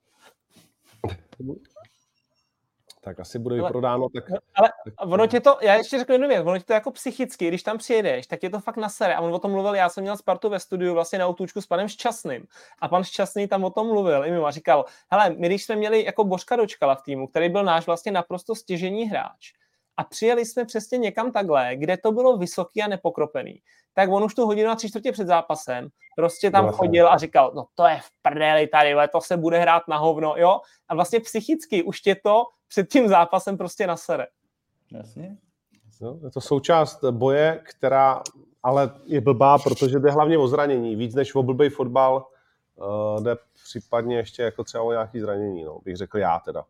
Tak asi bude vyprodáno. Tak, ale tak... ono tě to, já ještě řeknu jednu věc, ono tě to jako psychicky, když tam přijedeš, tak je to fakt nasere. A on o tom mluvil, já jsem měl Spartu ve studiu vlastně na Outůčku s panem Šťastným. A pan Šťastný tam o tom mluvil i mimo a říkal, hele, my když jsme měli jako Božka Dočkala v týmu, který byl náš vlastně naprosto stěžejní hráč, a přijeli jsme přesně někam takhle, kde to bylo vysoký a nepokropený, tak on už tu hodinu a tři čtvrtě před zápasem prostě tam vlastně chodil a říkal, no to je v prdeli tady, to se bude hrát na hovno, jo? A vlastně psychicky už tě to před tím zápasem prostě nasere. Jasně. No, je to součást boje, která ale je blbá, protože jde hlavně o zranění. Víc než o blbej fotbal uh, jde případně ještě jako třeba o nějaký zranění, no, bych řekl já teda.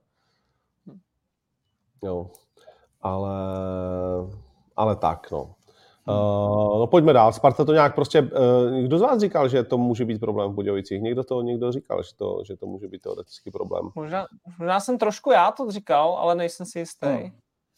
Jo. Ale, ale tak, no. Uh, no pojďme dál. Sparta to nějak prostě... Uh, kdo z vás říkal, že to může být problém v Budějovicích? Někdo to někdo říkal, že to, že to může být teoretický problém. Možná, možná jsem trošku já to říkal, ale nejsem si jistý. Hmm.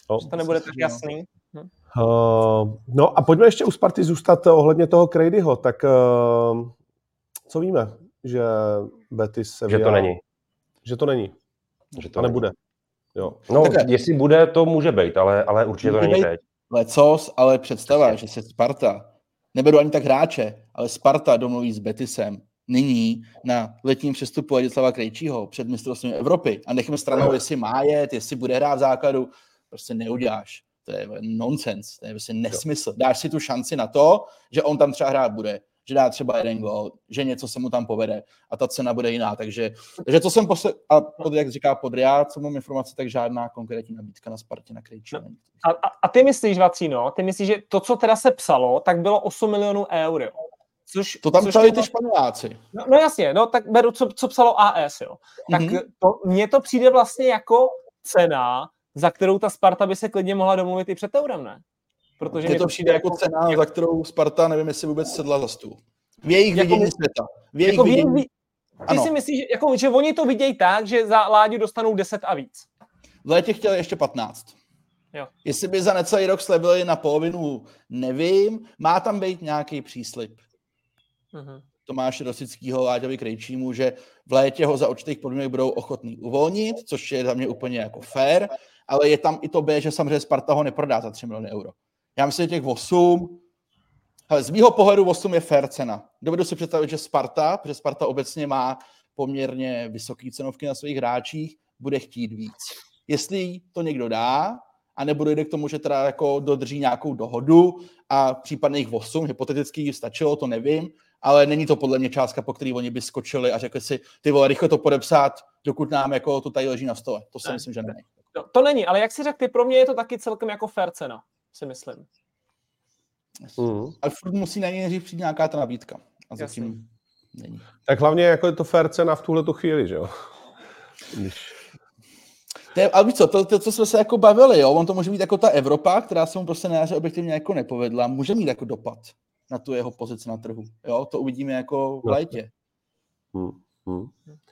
No. Že to nebude tak jasný. Hm. Uh, no a pojďme ještě u Sparty zůstat ohledně toho Cradyho. Tak uh, co víme? Že Betis se Že to není. Že to není. Že to a nebude. Není. Jo. No, Takhle. jestli bude, to může být, ale, ale určitě to není teď. Lecos, ale představa, že se Sparta, neberu ani tak hráče, ale Sparta domluví s Betisem nyní na letním přestupu Ladislava Krejčího před mistrovstvím Evropy a nechme stranou, jestli má jet, jestli bude hrát v základu, prostě neuděláš. To je nonsense, to je prostě nesmysl. Dáš si tu šanci na to, že on tam třeba hrát bude, že dá třeba jeden gol, že něco se mu tam povede a ta cena bude jiná. Takže, takže to jsem posle... a pod, jak říká Podriá, co mám informace, tak žádná konkrétní nabídka na Spartě na Krejčího. A, a, a ty myslíš, Vacíno, ty myslíš, že to, co teda se psalo, tak bylo osm milionů eur, jo? Což, to tam což psali to... ty Španěláci. No, no jasně, no tak beru, co, co psalo A S, jo. Tak mm-hmm. to, mně to přijde vlastně jako cena, za kterou ta Sparta by se klidně mohla domluvit i před Eurem, ne? Protože je to přijde jako cena, jako... za kterou Sparta, nevím, jestli vůbec sedla za stůl. V jejich jako vidění světa. V jejich jako vidění... Ty ano. si myslíš, jako, že oni to vidějí tak, že za Láďu dostanou deset a víc? V létě chtěli ještě patnáct. Jo. Jestli by za necelý rok slevili na polovinu, nevím. Má tam být nějaký příslib. Uh-huh. Tomáše Rosickýho, Láďovi Krejčímu, že v létě ho za určitých podmínek budou ochotní uvolnit, což je za mě úplně jako fair, ale je tam i to B, že samozřejmě Sparta ho neprodá za tři miliony euro. Já myslím, že těch osm, ale z mýho pohledu osm je fair cena. Dovedu si představit, že Sparta, protože Sparta obecně má poměrně vysoké cenovky na svých hráčích, bude chtít víc. Jestli to někdo dá, a nebude jde k tomu, že teda jako dodrží nějakou dohodu a případných osm, hypoteticky stačilo, to nevím, ale není to podle mě částka, po který oni by skočili a řekli si, ty vole, rychle to podepsat, dokud nám jako to tady leží na stole. To si ne. myslím, že není. No, to není, ale jak si řekl ty, pro mě je to taky celkem jako fair cena, si myslím. Mm. Ale furt musí na něj nejdřív přijít nějaká ta nabídka. A zatím není. Tak hlavně jako je to fair cena v tuhletu chvíli, že jo? Když... To je, ale víš co, to, to, co jsme se jako bavili, jo? On to může být jako ta Evropa, která se mu prostě na jaře objektivně jako nepovedla, může mít jako dopad na tu jeho pozici na trhu. Jo? To uvidíme jako v létě. Hmm. Hmm.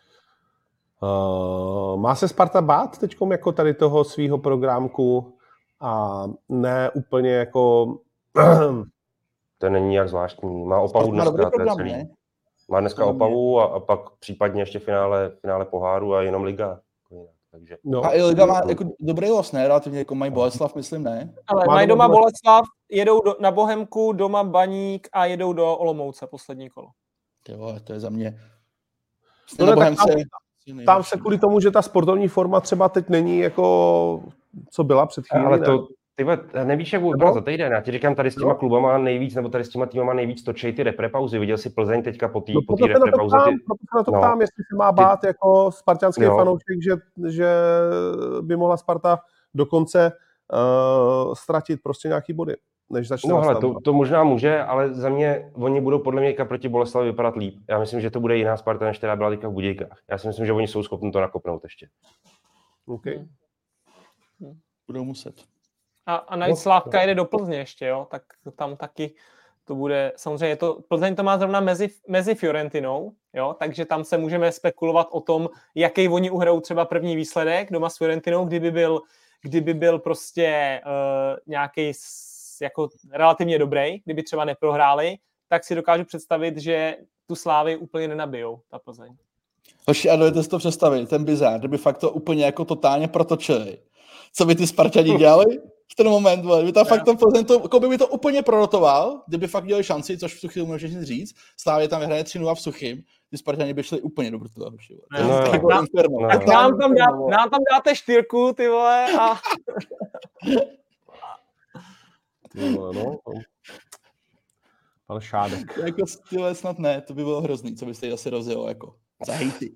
Uh, má se Sparta bát teďkom jako tady toho svýho programku a ne úplně jako... To není nějak zvláštní. Má Opavu dneska, program, celý. Ne? Má dneska Opavu a, a pak případně ještě finále, finále poháru a jenom liga. Takže... No. A i liga má jako dobrý los, ne? Relativně jako mají Boleslav, myslím, ne? Ale mají doma Boleslav, jedou do, na Bohemku, doma Baník a jedou do Olomouce poslední kolo. Jo, to je za mě... No ne, tam, tam se kvůli tomu, že ta sportovní forma třeba teď není jako, co byla před chvílí. Ale to, ty nevíš, jak bude za týden. Já ti říkám, tady s těma no. klubama nejvíc, nebo tady s těma týmama nejvíc točej ty reprepauzy. Viděl jsi Plzeň teďka po té no, po reprepauze. Ty... Proto se na to ptám, no. jestli se má bát ty... jako spartanský no. fanoušek, že, že by mohla Sparta dokonce uh, ztratit prostě nějaký body, než začne No hele, to, to možná může, ale za mě oni budou podle mě proti Boleslavi vypadat líp. Já myslím, že to bude jiná Sparta, než která byla teďka v Budějkách. Já si myslím, že oni jsou schopni to nakopnout ještě. OK. Hmm. Budou muset. A, a navíc Slávka jede do Plzně ještě, jo, tak tam taky to bude, samozřejmě to, Plzeň to má zrovna mezi, mezi Fiorentinou, jo, takže tam se můžeme spekulovat o tom, jaký oni uhrajou třeba první výsledek doma s Fiorentinou, kdyby byl, kdyby byl prostě uh, nějaký jako relativně dobrý, kdyby třeba neprohráli, tak si dokážu představit, že tu Slávy úplně nenabijou, ta Plzeň. Hoši, a dovedete si to představit, ten bizár, kdyby fakt to úplně jako totálně protočili. Co by ty Sparťani dělali v ten moment? Kdyby ta fakt to, to, jako by to úplně prorotoval, kdyby fakt dělali šanci, což v Suchým můžeš říct, Slávě tam hraje tři nula v Suchým, ty Sparťani by šli úplně do brutala. No, no, tak nám, no, tak nám, tam dá, nám tam dáte čtyřku, ty vole, a... ty vole, no. Pan Šádek. Jako tyhle snad ne, to by bylo hrozný, co byste asi rozjelo, jako za hejty.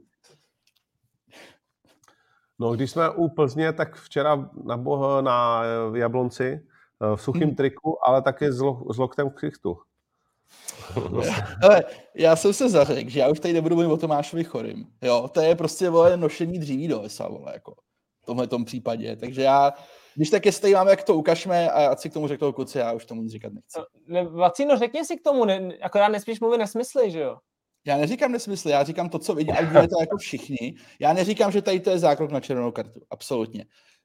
No, když jsme u Plzně, tak včera na, boh, na Jablonci v suchým hmm. triku, ale taky s, lo, s loktem v ksichtu. Ale já jsem se zařekl, že já už tady nebudu mluvit o Tomášovi Chorym. Jo, to je prostě, vole, nošení dříví do lesa, vole, jako v tomhletom případě. Takže já, když tak jestli tady máme, jak to ukažme a ať si k tomu řeknou kluci, já už tomu nic říkat nechci. Ne, Vacíno, řekni si k tomu, ne, akorát nesmíš mluvit nesmysly, že jo? Já neříkám nesmysl, já říkám to, co vidí, ať vidíte jako všichni. Já neříkám, že tady to je zákrok na červenou kartu, absolutně.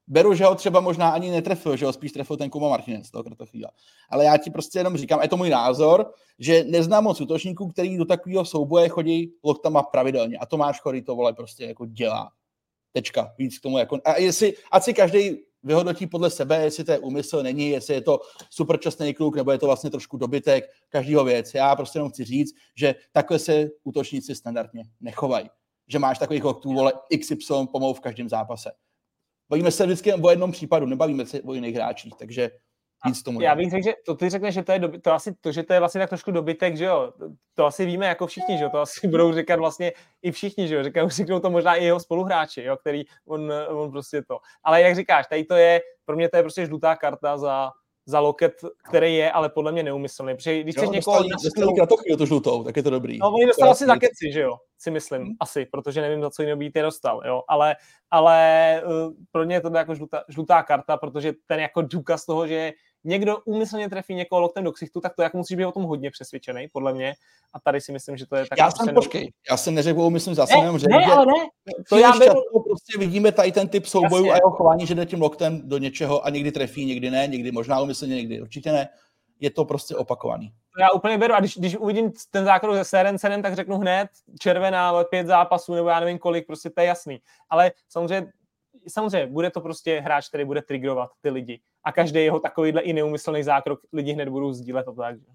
beru, že ho třeba možná ani netrefil, že ho spíš trefil ten Kuba Martinez toho Kratochvíla. Ale já ti prostě jenom říkám, je to můj názor, že neznám moc útočníků, který do takového souboje chodí loktama pravidelně. A Tomáš Chorý to vole prostě jako dělá. Tečka. Víc k tomu jako... A jestli, ať si každý vyhodnotí podle sebe, jestli to je úmysl, není, jestli je to super časný kluk, nebo je to vlastně trošku dobytek každýho věc. Já prostě jenom chci říct, že takhle se útočníci standardně nechovají. Že máš takových loktů, vole, iks ypsilon pomalu v každém zápase. Bavíme se vždycky o jednom případu, nebavíme se o jiných hráčích, takže nic tomu. Já bych řekl, že to ty řekneš, že to je doby, to asi to, že to je vlastně tak trošku dobytek, že jo. To, to asi víme jako všichni, že jo. To asi budou říkat vlastně i všichni, že jo. Říkají, řeknou to možná i jeho spoluhráči, jo, který on, on prostě to. Ale jak říkáš, tady to je, pro mě to je prostě žlutá karta za za loket, který je, ale podle mě neumyslný. Protože když chceš někoho... Dostali Kratochvíl tu žlutou, tak je to dobrý. No, oni dostal asi za keci, že jo, si myslím, hmm. asi, protože nevím, za co jiného být je dostal, jo, ale, ale uh, pro mě je to jako žlutá, žlutá karta, protože ten jako důkaz toho, že někdo úmyslně trefí někoho loktem do ksichtu, tak to jako musíš být o tom hodně přesvědčený, podle mě. A tady si myslím, že to je tak... Já jsem, počkej, já jsem neřekl úmyslně, zase jenom řekl, ne, ale ne, to já beru... prostě vidíme tady ten typ soubojů a jeho chování, že jde tím loktem do něčeho a někdy trefí, někdy ne, někdy možná úmyslně, někdy určitě ne. Je to prostě opakovaný. To já úplně beru a když, když uvidím ten zákrok se Serencenem, tak řeknu hned červená, pět zápasů nebo já nevím kolik, prostě to je jasný. Ale samozřejmě Samozřejmě, bude to prostě hráč, který bude triggerovat ty lidi. A každý jeho takovýhle i neumyslný zákrok lidi hned budou sdílet a tak.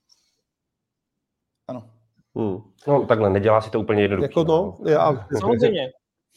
Ano. Hmm. No takhle, nedělá si to úplně jednoduché. Jako no, já... Samozřejmě.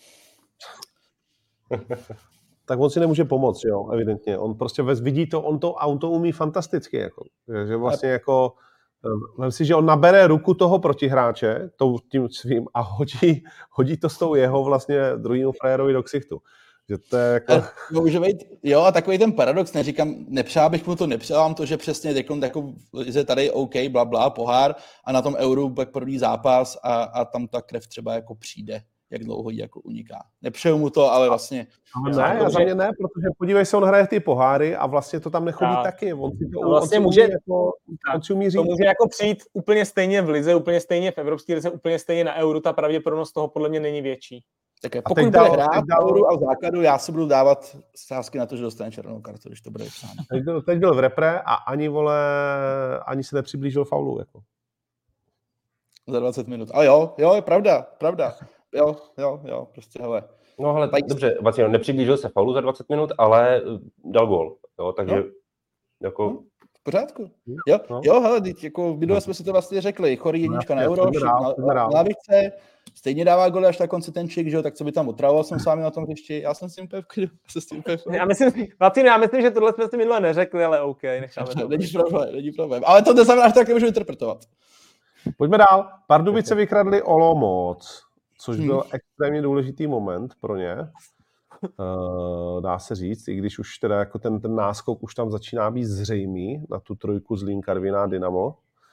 Tak on si nemůže pomoct, jo, evidentně. On prostě vidí to, on to, a on to umí fantasticky, jako. Že vlastně jako, vem si, že on nabere ruku toho protihráče, tím svým, a hodí, hodí to s tou jeho vlastně druhýmu frajerovi do ksichtu. Že to je jako... Může být, jo, a takový ten paradox, neříkám, nepřál bych mu to, nepřál to, že přesně řeknu, jako je tady OK, bla, bla, pohár a na tom euru pak první zápas a, a tam ta krev třeba jako přijde, jak dlouho jí jako uniká. Nepřeju mu to, ale vlastně... Ale ne, já za mě ne, protože podívej se, on hraje ty poháry a vlastně to tam nechodí tak. taky. On si to no vlastně on může, jako, on si umí říct. To může jako přijít úplně stejně v lize, úplně stejně v evropské lize, úplně stejně na euru, ta pravděpodobnost toho podle mě není větší. Tak pokud bude dal, hrát v euru a v základu, já si budu dávat sázky na to, že dostane červenou kartu, když to bude vypsáno. Teď byl, teď byl v repre a ani, vole, ani se nepřiblížil faulu. Jako. Za dvacet minut. Ale jo, jo, je pravda, pravda. Jo, jo, jo, prostě hele. No hele, tak dobře, vlastně nepřiblížil se faulu za dvacet minut, ale dal gól, jo, takže no. jako... No, v pořádku. Jo, no. jo, hele, jako v minule jsme si to vlastně řekli, Chorý jednička na euro, na lavičce, stejně dává goly až na konci ten čik, že jo, tak co by tam otravoval jsem s vámi na tom hřišti, já jsem s tím pevky, já s tím pevky. Já myslím, Martin, já myslím, že tohle jsme si minule neřekli, ale OK, necháme to. Není problém, není problém, ale to neznamená, že tak nemůžu interpretovat. Pojďme dál. Pardubice vykradli Olomouc, což byl hmm. extrémně důležitý moment pro ně. Uh, dá se říct, i když už teda jako ten, ten náskok už tam začíná být zřejmý na tu trojku Zlín, Karviná, Dynamo.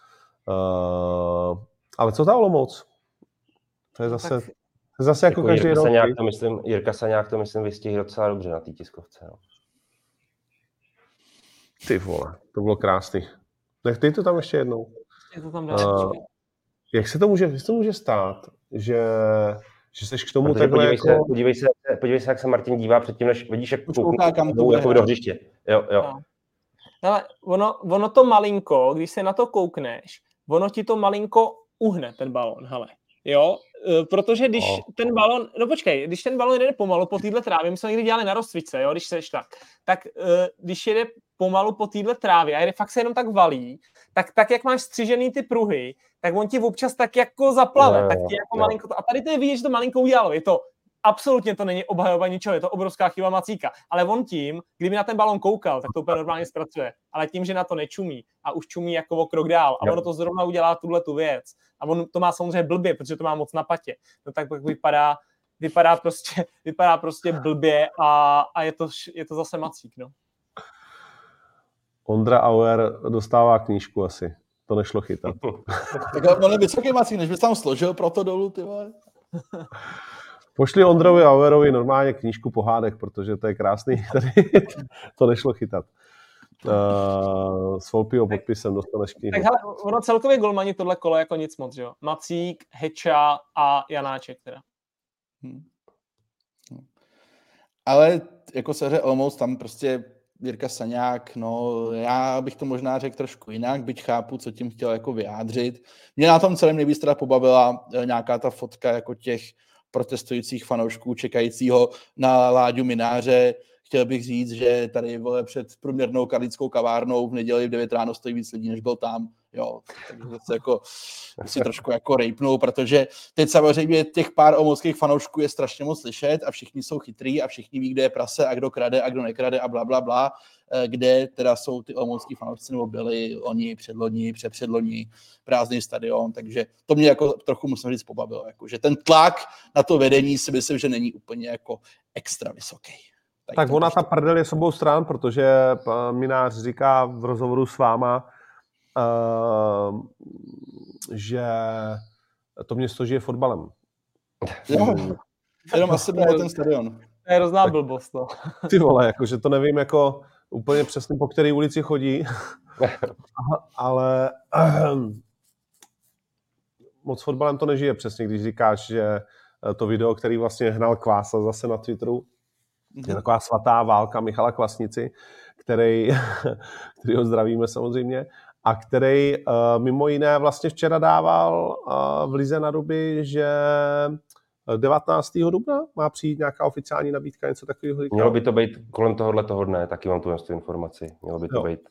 Uh, ale co ta Olomouc? To je zase, tak... zase jako, jako každý Jirka rok. Saňák to myslím, Jirka Saňák to myslím vystihl docela dobře na té tiskovce. No. Ty vole, to bylo krásný. Nech ty to tam ještě jednou. Je to tam uh, jak se to může, jak se to může stát, že že seš k tomu Protože takhle podívej jako... Se, podívej, se, podívej se, jak se Martin dívá předtím, než vidíš, jak kouká, kam to jako do hřiště. Jo, jo. No. Ale ono, ono to malinko, když se na to koukneš, ono ti to malinko uhne, ten balón, hele. Jo, protože když oh. ten balón, no počkej, když ten balón jede pomalu po téhle trávě, my jsme někdy dělali na rozcvičce, jo, když seš tak, tak když jede pomalu po téhle trávě a jede, fakt se jenom tak valí, tak, tak jak máš střižený ty pruhy, tak on ti občas tak jako zaplave, no, tak ti jako no. malinko to, a tady to je vidět, že to malinko udělalo, je to, absolutně to není obhajoba ničeho, je to obrovská chyba Macíka, ale on tím, kdyby na ten balón koukal, tak to úplně normálně zpracuje, ale tím, že na to nečumí a už čumí jako o krok dál a jo. ono to zrovna udělá tuhle tu věc a on to má samozřejmě blbě, protože to má moc na patě, no tak vypadá, vypadá prostě, vypadá prostě blbě a, a je, to, je to zase Macík, no. Ondra Auer dostává knížku asi. To nešlo chytat. Tak on je vysoký Macík, než bys tam složil proto dolů, ty vole. Pošli Ondrovi Auerovi normálně knížku pohádek, protože to je krásný. Tady to nešlo chytat. Uh, s Volpího podpisem dostaneš knihu. Tak hele, ono celkově golmani tohle kolo jako nic moc, jo. Macík, Heča a Janáček teda. Hmm. Ale jako seře Olomouc, tam prostě Jirka Saňák, no já bych to možná řekl trošku jinak, byť chápu, co tím chtěl jako vyjádřit. Mě na tom celém nejvíc teda pobavila nějaká ta fotka jako těch protestujících fanoušků čekajícího na Láďu Mináře. Chtěl bych říct, že tady vole před průměrnou karlínskou kavárnou v neděli v devět ráno stojí víc lidí, než byl tam. Jo, takže se jako si trošku jako rejpnou, protože teď samozřejmě těch pár olomouckých fanoušků je strašně moc slyšet a všichni jsou chytrý a všichni ví, kde je prase a kdo krade a kdo nekrade a bla, bla, bla, kde teda jsou ty olomoucký fanoušci, nebo byli oni, předloni, přepředloni, prázdný stadion, takže to mě jako trochu musím říct pobavilo, jako, že ten tlak na to vedení si myslím, že není úplně jako extra vysoký. Tak, tak ona ta prdel je s obou stran, protože Minář říká v rozhovoru s váma, uh, že to město žije fotbalem. Jo, jenom asi byl ten stadion. To je hrozná blbost, no. Ty vole, jakože to nevím jako úplně přesně, po které ulici chodí, ale uh, moc fotbalem to nežije přesně, když říkáš, že to video, který vlastně hnal Kvása zase na Twitteru, je taková svatá válka Michala Kvasnici, který, který ho zdravíme samozřejmě, a který uh, mimo jiné vlastně včera dával uh, v Lize na Ruby, že devatenáctého dubna má přijít nějaká oficiální nabídka, něco takového. Říkal. Mělo by to být kolem tohohle toho dne, taky mám tu informaci. Mělo by to jo. být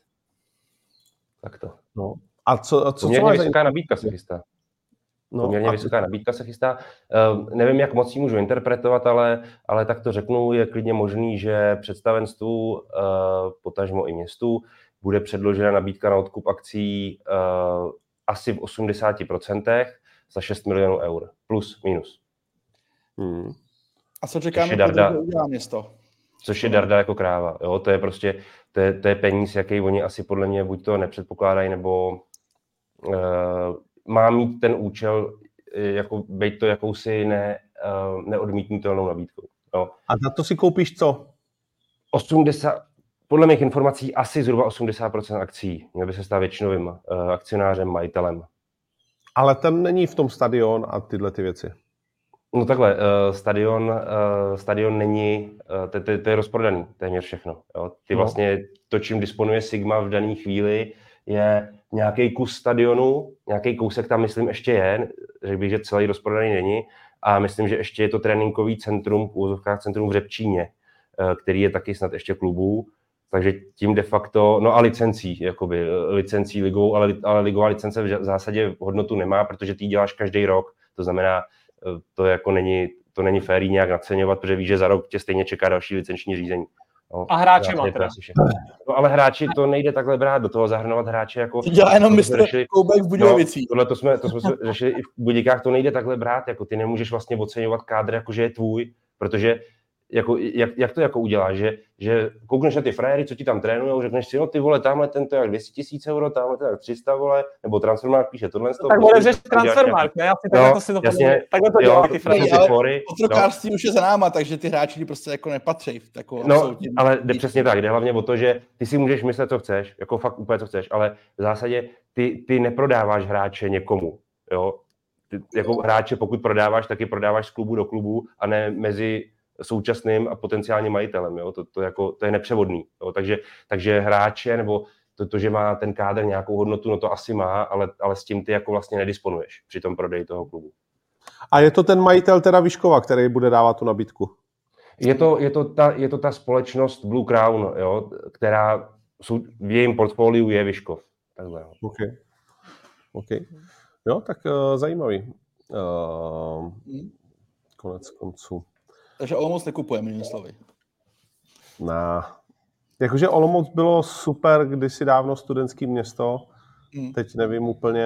takto. No. A co, co, Poměrně co vysoká zajímavé? nabídka se chystá. No, Poměrně a... vysoká nabídka se chystá. Uh, nevím, jak moc ji můžu interpretovat, ale, ale tak to řeknu, je klidně možný, že představenstvu, uh, potažmo i městu, bude předložena nabídka na odkup akcí uh, asi v osmdesáti procentech za šest milionů eur. Plus, minus. Hmm. A co čekáme, protože udělá město? Což je darda jako kráva. Jo? To je prostě, to je, to je peníz, jaký oni asi podle mě buď to nepředpokládají, nebo uh, má mít ten účel, jako být to jakousi ne, uh, neodmítnutelnou nabídkou. Jo? A za to si koupíš co? osmdesát Podle mých informací asi zhruba osmdesát procent akcí. Měl by se stát většinovým uh, akcionářem, majitelem. Ale ten není v tom stadion a tyhle ty věci. No takhle, uh, stadion, uh, stadion není, uh, to, to, to je rozprodaný téměř všechno. Jo? Ty no. vlastně to, čím disponuje Sigma v dané chvíli, je nějaký kus stadionu, nějaký kousek tam myslím ještě je, řekl bych, že celý rozprodaný není, a myslím, že ještě je to tréninkový centrum, v úvozovkách centrum v Řepčíně, uh, který je taky snad ještě klubů, takže tím de facto, no a licencí, jakoby, licencí ligovou, ale, ale ligová licence v zásadě hodnotu nemá, protože ty ji děláš každý rok, to znamená, to jako není, to není fér nějak naceňovat, protože víš, že za rok tě stejně čeká další licenční řízení. No, a hráči má teda. No ale hráči, to nejde takhle brát, do toho zahrnovat hráče jako... Ty dělá jenom mistr Koubek v Budějovicích. No, tohle to jsme, to jsme řešili i v Budějkách, to nejde takhle brát, jako ty nemůžeš vlastně oceňovat kádr, jako že je tvůj, protože jako, jak, jak to jako uděláš, že, že koukneš na ty frajery, co ti tam trénujou, řekneš si, no ty vole, tamhle tento jak dvě stě tisíc euro, tamhle to jak tři sta, vole, nebo Transfermarkt píše tohle. No, tak bude řeš Transfermarkt, ne? Asi takhle no, to si to jasně, takhle to dělá ty frajery. Ale otrokářství no. už je za náma, takže ty hráči prostě jako nepatří v takovou no, absolutní... ale jde přesně tak, jde hlavně o to, že ty si můžeš myslet, co chceš, jako fakt úplně co chceš, ale v zásadě ty, ty neprodáváš hráče někomu, jo. Ty, jako hráče, pokud prodáváš, taky prodáváš z klubu do klubu a ne mezi současným a potenciálním majitelem, jo? To, to, jako, to je nepřevodný. Jo? Takže, takže hráče, nebo to, to, že má ten kádr nějakou hodnotu, no to asi má, ale, ale s tím ty jako vlastně nedisponuješ při tom prodeji toho klubu. A je to ten majitel teda Vyškova, který bude dávat tu nabídku? Je to, je to, ta, je to ta společnost Blue Crown, jo? Která jsou, v jejím portfoliu je Vyškov. Takhle, jo. OK. OK. Jo, tak uh, zajímavý. Uh, konec konců. Takže Olomouc nekupujeme, jinými slovy. Ne. Jakože Olomouc bylo super kdysi dávno studentské město. Hmm. Teď nevím úplně.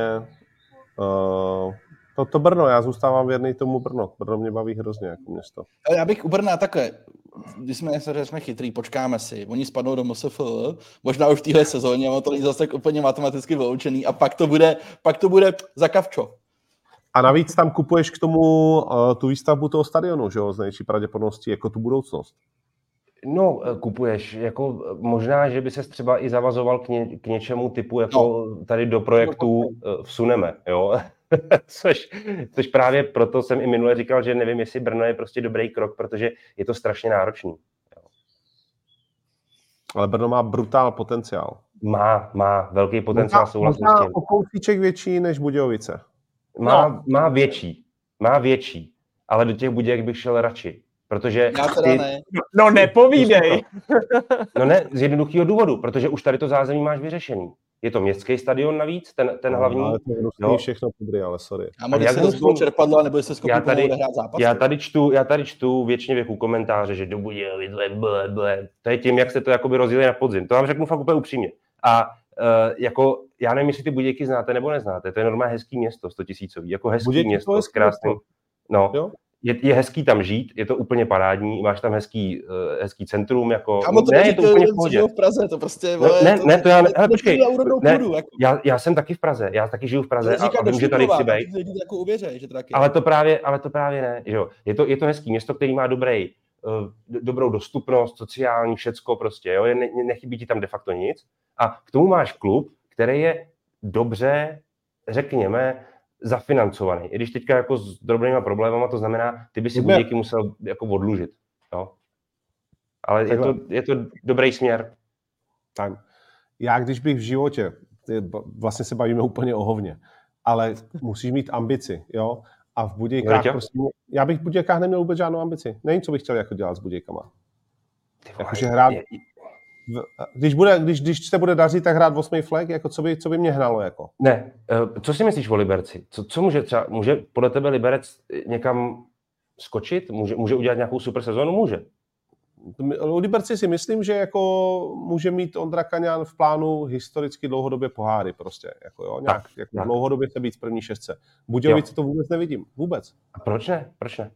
Uh, to, to Brno, já zůstávám věrný tomu Brno. Brno mě baví hrozně jako město. Ale já bych u Brna takhle. Když jsme, jsme chytrý, počkáme si. Oni spadnou do M S F L, možná už v téhle sezóně, ale to není zase tak úplně matematicky vyloučený a pak to bude, pak to bude za kavčo. A navíc tam kupuješ k tomu uh, tu výstavbu toho stadionu, že jo, z největší pravděpodobností, jako tu budoucnost. No, kupuješ, jako možná, že by ses třeba i zavazoval k, ně, k něčemu typu, jako no. tady do projektu uh, vsuneme, jo. což, což právě proto jsem i minule říkal, že nevím, jestli Brno je prostě dobrý krok, protože je to strašně náročný. Jo. Ale Brno má brutál potenciál. Má, má velký potenciál, souhlasím s tím. O kousíček větší než Budějovice. Má, No. má větší, má větší, ale do těch Budějek bych šel radši, protože... Já teda ty, ne. No nepovídej. No ne, z jednoduchého důvodu, protože už tady to zázemí máš vyřešený. Je to městský stadion navíc, ten, ten no, hlavní. Ale to je všechno dobrý, ale sorry. A mohli jste to spolu čerpadlo, nebo jste schopni pomalu hrát zápas? Já tady čtu, já tady čtu většině věků komentáře, že do Budějovic, ble, ble. To je tím, jak se to jakoby rozdělí na podzim. To vám řeknu fakt úplně upřímně. A uh, jako, já nevím, jestli ty Budějky znáte nebo neznáte, to je normálně hezký město, stotisícový, jako hezký Budějky město s krásným. No, je, je hezký tam žít, je to úplně parádní, máš tam hezký, uh, hezký centrum, jako... Kámo, to ne, je to úplně v pohodě. v Praze, to prostě... No, ne, to, ne, to já... Ne, hele, počkej, ne, půdu, jako. já, já jsem taky v Praze, já taky žiju v Praze a, a vím, že tady chci být. Jako uvěřej, že to taky ale, to právě, ale to právě ne, jo. Je to, je to hezký město, který má dobrý, uh, dobrou dostupnost, sociální, všecko prostě, jo. Ne, nechybí ti tam de facto nic. A k tomu máš klub, který je dobře, řekněme, zafinancovaný. I když teďka jako s drobnýma problémama, to znamená, ty by si Budějky musel jako odlužit. Jo. Ale je to, je to dobrý směr. Tak. Já když bych v životě, vlastně se bavíme úplně o hovně, ale musíš mít ambici, jo? A v Budějkách prostě, já bych v Budějkách neměl vůbec žádnou ambici. Nevím, co bych chtěl jako dělat s Budějkama. Jakože hrát... Když, bude, když, když se bude dařit, tak hrát osmý flag, jako co by, co by mě hnalo? Jako? Ne, co si myslíš o Liberci? Co, co může třeba, může podle tebe Liberec někam skočit? Může, může udělat nějakou super sezonu? Může. O Liberci si myslím, že jako může mít Ondra Kaňan v plánu historicky dlouhodobě poháry prostě. Jako jo, nějak, tak, jako tak. dlouhodobě se být v první šestce. Budějovice to vůbec nevidím. Vůbec. A proč ne? Proč ne?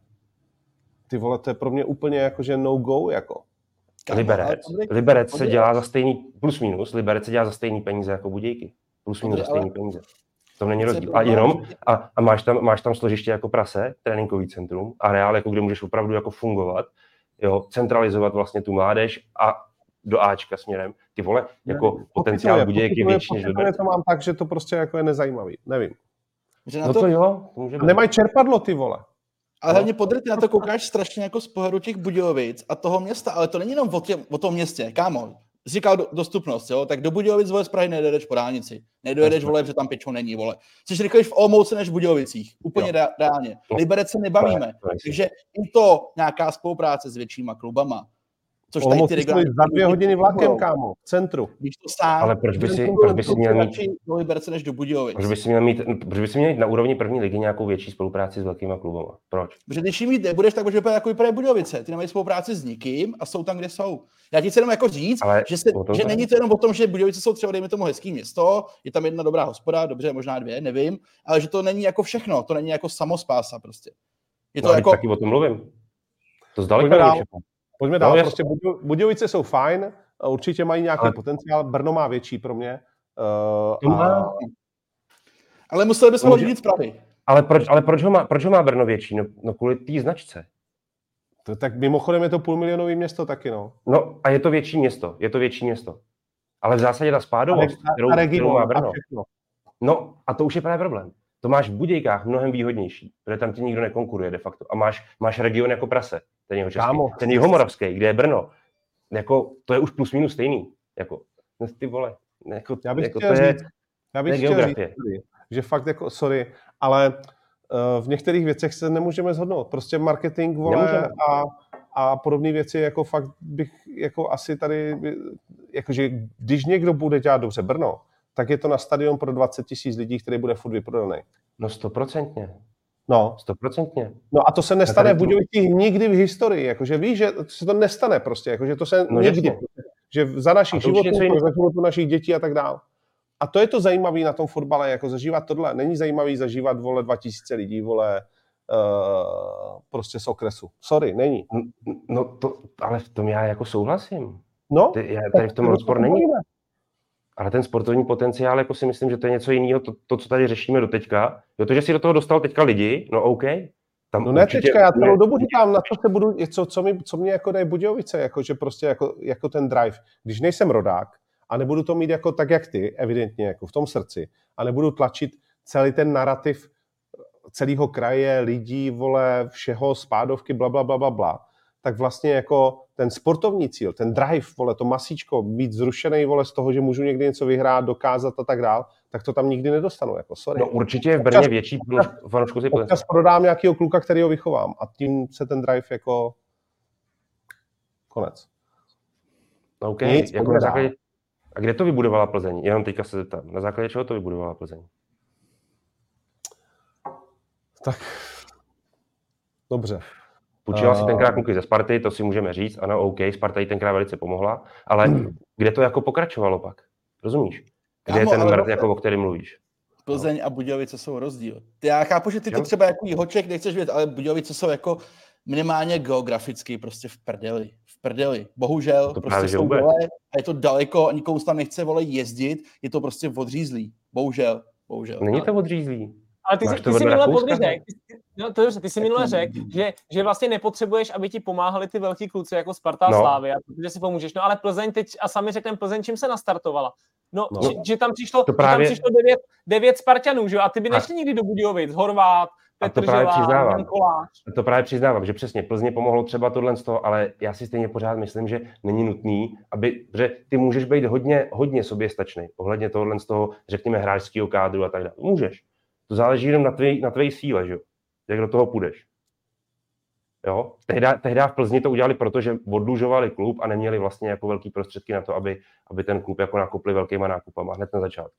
Ty vole, to je pro mě úplně jakože no go, jako. Liberec. Liberec se dělá za stejný, plus minus, Liberec se dělá za stejný peníze jako Budějky. Plus minus za stejný peníze. To není rozdíl. A jenom, a, a máš, tam, máš tam složiště jako prase, tréninkový centrum, areál, jako kde můžeš opravdu jako fungovat, jo, centralizovat vlastně tu mládež a do Ačka směrem. Ty vole, jako ne, potenciál Budějek je větší než Liberec. To mám tak, že to prostě jako je nezajímavý. Nevím. Že na no to, to jo. To může nemají čerpadlo, ty vole. Ale hlavně podrytně na to koukáš strašně jako z pohledu těch Budějovic a toho města, ale to není jenom o, tě, o tom městě, kámo. Říkal do, dostupnost, jo, tak do Budějovic, vole, z Prahy nedojedeš po dálnici. Nedojedeš, vole, protože tam pěčou není, vole. Jsi rychlejš v Olomouci než v Budějovicích. Úplně rá, reálně. Liberec se nebavíme. Takže i to nějaká spolupráce s většíma klubama. Což tady ty regionální... za dvě hodiny vlakem, kámo, v centru. Víš to sám. Ale proč by si, proč by si měl mít... do Liberce než do Budějovic. Proč by si měl mít, proč by si měl mít na úrovni první ligy nějakou větší spolupráci s velkýma klubama? Proč? Protože když jim mít nebudeš, tak budeš jako vypadají Budějovice. Ty nemají spolupráci s nikým a jsou tam, kde jsou. Já ti chci jenom jako říct, ale že, se, že není to jenom o tom, že Budějovice jsou třeba, dejme tomu, hezký město, je tam jedna dobrá hospoda, dobře, možná dvě, nevím, ale že to není jako všechno, to není jako samospása prostě. Je to no, jako... taky o tom mluvím. To zdaleka není všechno. Pojďme dál, no, prostě Budějovice jsou fajn, určitě mají nějaký ale... potenciál, Brno má větší pro mě. Uh, a... Ale museli bychom ho říct pravý. Ale, proč, ale proč, ho má, proč ho má Brno větší? No, no kvůli té značce. To, tak mimochodem je to půlmilionový město taky, no. No a je to větší město, je to větší město. Ale v zásadě ta spádovost, a, kterou, a region, kterou má Brno. A no a to už je právě problém. To máš v Budějkách mnohem výhodnější, protože tam ti nikdo nekonkuruje de facto. A máš, máš region jako prase, ten jeho český. Kámo. Ten jihomoravský, kde je Brno. Jako, to je už plus minus stejný. Jako, no ty vole. Jako, já bych jako, chtěl to je, říct, já bych to je chtěl geografie. říct, že fakt jako, sorry, ale uh, v některých věcech se nemůžeme shodnout. Prostě marketing, vole, a, a podobné věci, jako fakt bych jako asi tady, jakože když někdo bude dělat dobře Brno, tak je to na stadion pro dvacet tisíc lidí, který bude furt vyprodaný. No stoprocentně. No. Stoprocentně. No a to se nestane v Budějovicích nikdy v historii, jakože víš, že se to nestane prostě, jakože to se no, nikdy, jasně. Že za našich životů, za životů našich dětí a tak dál. A to je to zajímavé na tom fotbale, jako zažívat tohle. Není zajímavý zažívat, vole, dva tisíce lidí, vole, uh, prostě z okresu. Sorry, není. No to, ale v tom já jako souhlasím. No. Ty, já, tady v tom rozpor není. Ale ten sportovní potenciál, jako si myslím, že to je něco jiného, to, to co tady řešíme do teďka. Jo, to, že si do toho dostal teďka lidi, no OK. Tam no ne určitě, teďka, já celou ne, dobu říkám, na co se budu, co, co, mi, co mě jako dají Budějovice, jako, že prostě jako, jako ten drive. Když nejsem rodák a nebudu to mít jako tak, jak ty, evidentně, jako v tom srdci, a nebudu tlačit celý ten narrativ celého kraje, lidí, vole, všeho, spádovky, bla, bla, bla, bla, bla, tak vlastně jako ten sportovní cíl, ten drive, vole, to masíčko, být zrušený, vole, z toho, že můžu někdy něco vyhrát, dokázat a tak dál, tak to tam nikdy nedostanu, jako sorry. No určitě je v Brně občas, větší fanoušku si občas prodám nějakýho kluka, kterýho vychovám a tím se ten drive jako konec. OK, jako na základě... A kde to vybudovala Plzeň? Jenom teďka se zeptám. Na základě čeho to vybudovala Plzeň? Tak, dobře. Půjčila uh... si tenkrát kluky ze Sparty, to si můžeme říct. Ano, OK, Sparta jí tenkrát velice pomohla. Ale hmm. kde to jako pokračovalo pak? Rozumíš? Kde Kámo, je ten mrt, jako o kterém mluvíš? Plzeň a Budějovice jsou rozdíl. Já chápu, že ty to třeba jako Jihoček nechceš vědět, ale Budějovice jsou jako minimálně geograficky prostě v prdeli. V prdeli. Bohužel, to prostě jsou dole a je to daleko a nikomu tam nechce, vole, jezdit. Je to prostě odřízlý. Bohužel. Bohužel. Není to odřízlý. Ale ty, ty jsi minule podřízek. No, to je, ty jsi minule řekl, že, že vlastně nepotřebuješ, aby ti pomáhali ty velký kluci jako Sparta a no. Slávia, protože si pomůžeš. No ale Plzeň teď, a sami řekneme Plzeň, čím se nastartovala? No, no. Že, že tam přišlo, právě... tam přišlo devět, devět Spartanů, že? A ty by nešli nikdy do Budějovic, Horvát, Petr Želá, Jan Kolář. To právě přiznávám, že přesně Plzně pomohlo třeba tohle z toho, ale já si stejně pořád myslím, že není nutný, aby, že ty můžeš být hodně, hodně soběstačný ohledně tohle z toho, řekněme, hráčského kádru a tak dále. Můžeš. To záleží jenom na tvé na tvé síle, že? Jak do toho půjdeš. Jo? Tehdy, tehdy v Plzni to udělali, protože odlužovali klub a neměli vlastně jako velký prostředky na to, aby, aby ten klub jako nakupli velkýma nákupama hned na začátku.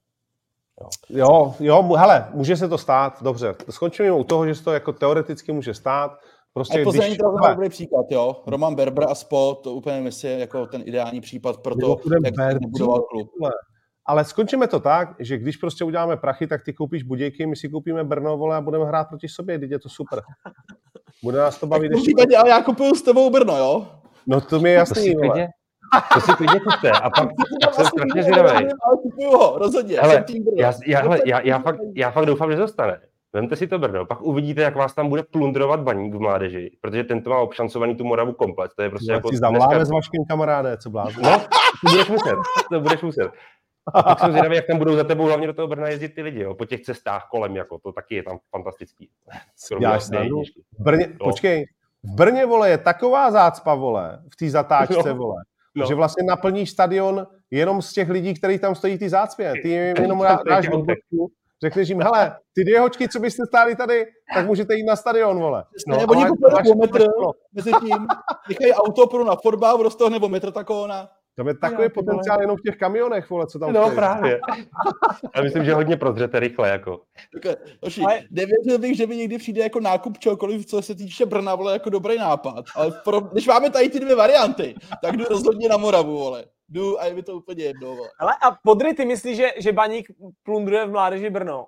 Jo. jo, jo, hele, může se to stát, dobře. Skončíme u toho, že se to jako teoreticky může stát. Prostě a Plzeň když... to je dobrý příklad, jo. Roman Berber a spol, to úplně myslím jako ten ideální případ pro to, jak se budoval klub. Ale skončíme to tak, že když prostě uděláme prachy, tak ty koupíš Budějky, my si koupíme Brno, vole, a budeme hrát proti sobě, teď je to super. Bude nás to bavit. Tak případě, ale já kupuju s tebou Brno, jo? No to mi je jasný, to si To si klidně kuste a pak jsem strašně zvědavý. Ale kupuju ho, rozhodně. Hele, já, já, hele, já, já, fakt, já fakt doufám, že zostane. Vemte si to Brno, pak uvidíte, jak vás tam bude plundrovat Baník v mládeži, protože ten to má obšancovaný tu Moravu komplet. To je prostě jako... Si zavláme s Vaškem, kamaráde, co blázne. No, to budeš muset, to budeš muset. Tak jsem zvědavý, jak tam budou za tebou hlavně do toho Brna jezdit ty lidi, jo, po těch cestách kolem, jako, to taky je tam fantastický. Já v Brně, no. Počkej, v Brně, vole, je taková zácpa, vole, v té zatáčce, no. vole, no. že vlastně naplníš stadion jenom z těch lidí, kteří tam stojí v té zácpě. Ty jim jenom dáš odbočku, řekneš jim, hele, ty dvě hočky, co byste stáli tady, tak můžete jít na stadion, vole. No, nebo oni kupují metr, mezi tím, nechají auto pro na fotbal, roztohne nebo metr takovona. To je takový potenciál jenom v těch kamionech, vole, co tam No stojí. Právě. Já myslím, že hodně prozřete rychle, jako. Oši, ale... nevěřil bych, že by někdy přijde jako nákup čehokoliv, co se týče Brna, vole, jako dobrý nápad. Ale pro... když máme tady ty dvě varianty, tak jdu rozhodně na Moravu, vole. Jdu a je mi to úplně jedno, vole. Ale a Podry, ty myslíš, že, že Baník plundruje v mládeži Brno?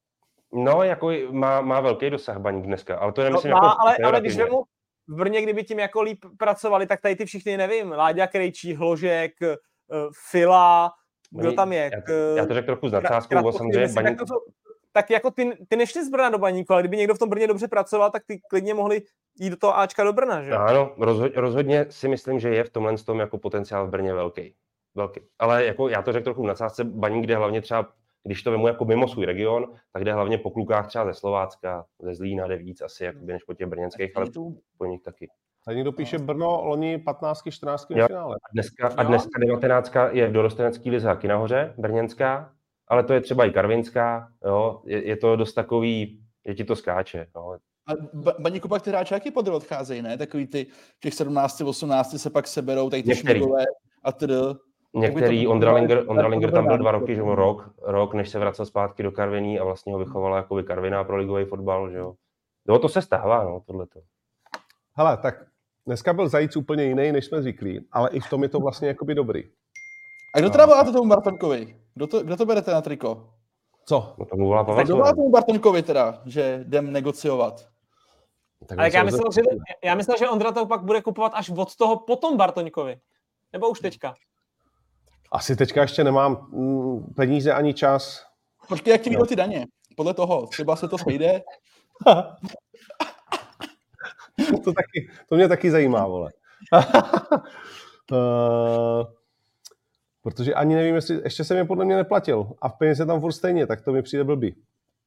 No, jako má, má velký dosah Baník dneska, ale to nemyslím no, jako... Má, ale, ale když vemu v Brně, kdyby tím jako líp pracovali, tak tady ty všichni, nevím, Láďa Krejčí, Hložek, Fila, kdo Oni, tam je? Já to, já to řekl trochu s nadsázkou, samozřejmě Baník... Tak, to, tak jako ty, ty nešli z Brna do Baníku, ale kdyby někdo v tom Brně dobře pracoval, tak ty klidně mohli jít do toho Ačka do Brna, že? Ano, rozhodně, rozhodně si myslím, že je v tomhle tom jako potenciál v Brně velký. Velký. Ale jako já to řekl trochu v nadsázce, Baník jde hlavně třeba, když to vemu jako mimo svůj region, tak jde hlavně po klukách třeba ze Slovácka, ze Zlína jde víc asi jakoby, než po těch brněnských, ale po nich taky. A někdo píše Brno, loni patnáct čtrnáct v finále. A dneska, a dneska devatenáct je v dorostenecký lize taky nahoře, brněnská, ale to je třeba i karvinská, jo, je, je to dost takový, že ti to skáče. Jo. A Baníku pak ty hráči jaký podry odcházejí, ne? Takový ty těch sedmnáct osmnáct se pak seberou, tady ty šmigové a tedy. Některý, Ondra Linger, Ondra Linger tam byl dva roky, že rok, rok, než se vracel zpátky do Karviní a vlastně ho vychovala jakoby Karviná pro ligový fotbal, že jo. No to se stává, no, tohleto. Hele, tak dneska byl Zajíc úplně jiný, než jsme zvyklí, ale i v tom je to vlastně jakoby dobrý. A kdo teda voláte tomu Bartonkovi? Kdo to, kdo to berete na triko? Co? No tomu volá Pavel. Kdo volá tomu Bartonkovi teda, že jdem negociovat? Tak ale já myslel, že, já myslel, že Ondra to pak bude kupovat až od toho potom Bartoňkovi. Nebo už teďka? Asi teďka ještě nemám mm, peníze ani čas. Počkej, jak ti vyjdou ty daně? Podle toho, třeba se to sejde. to, taky, to mě taky zajímá, vole. uh, protože ani nevím, jestli ještě jsem je podle mě neplatil a v peněze tam furt stejně, tak to mi přijde blbý.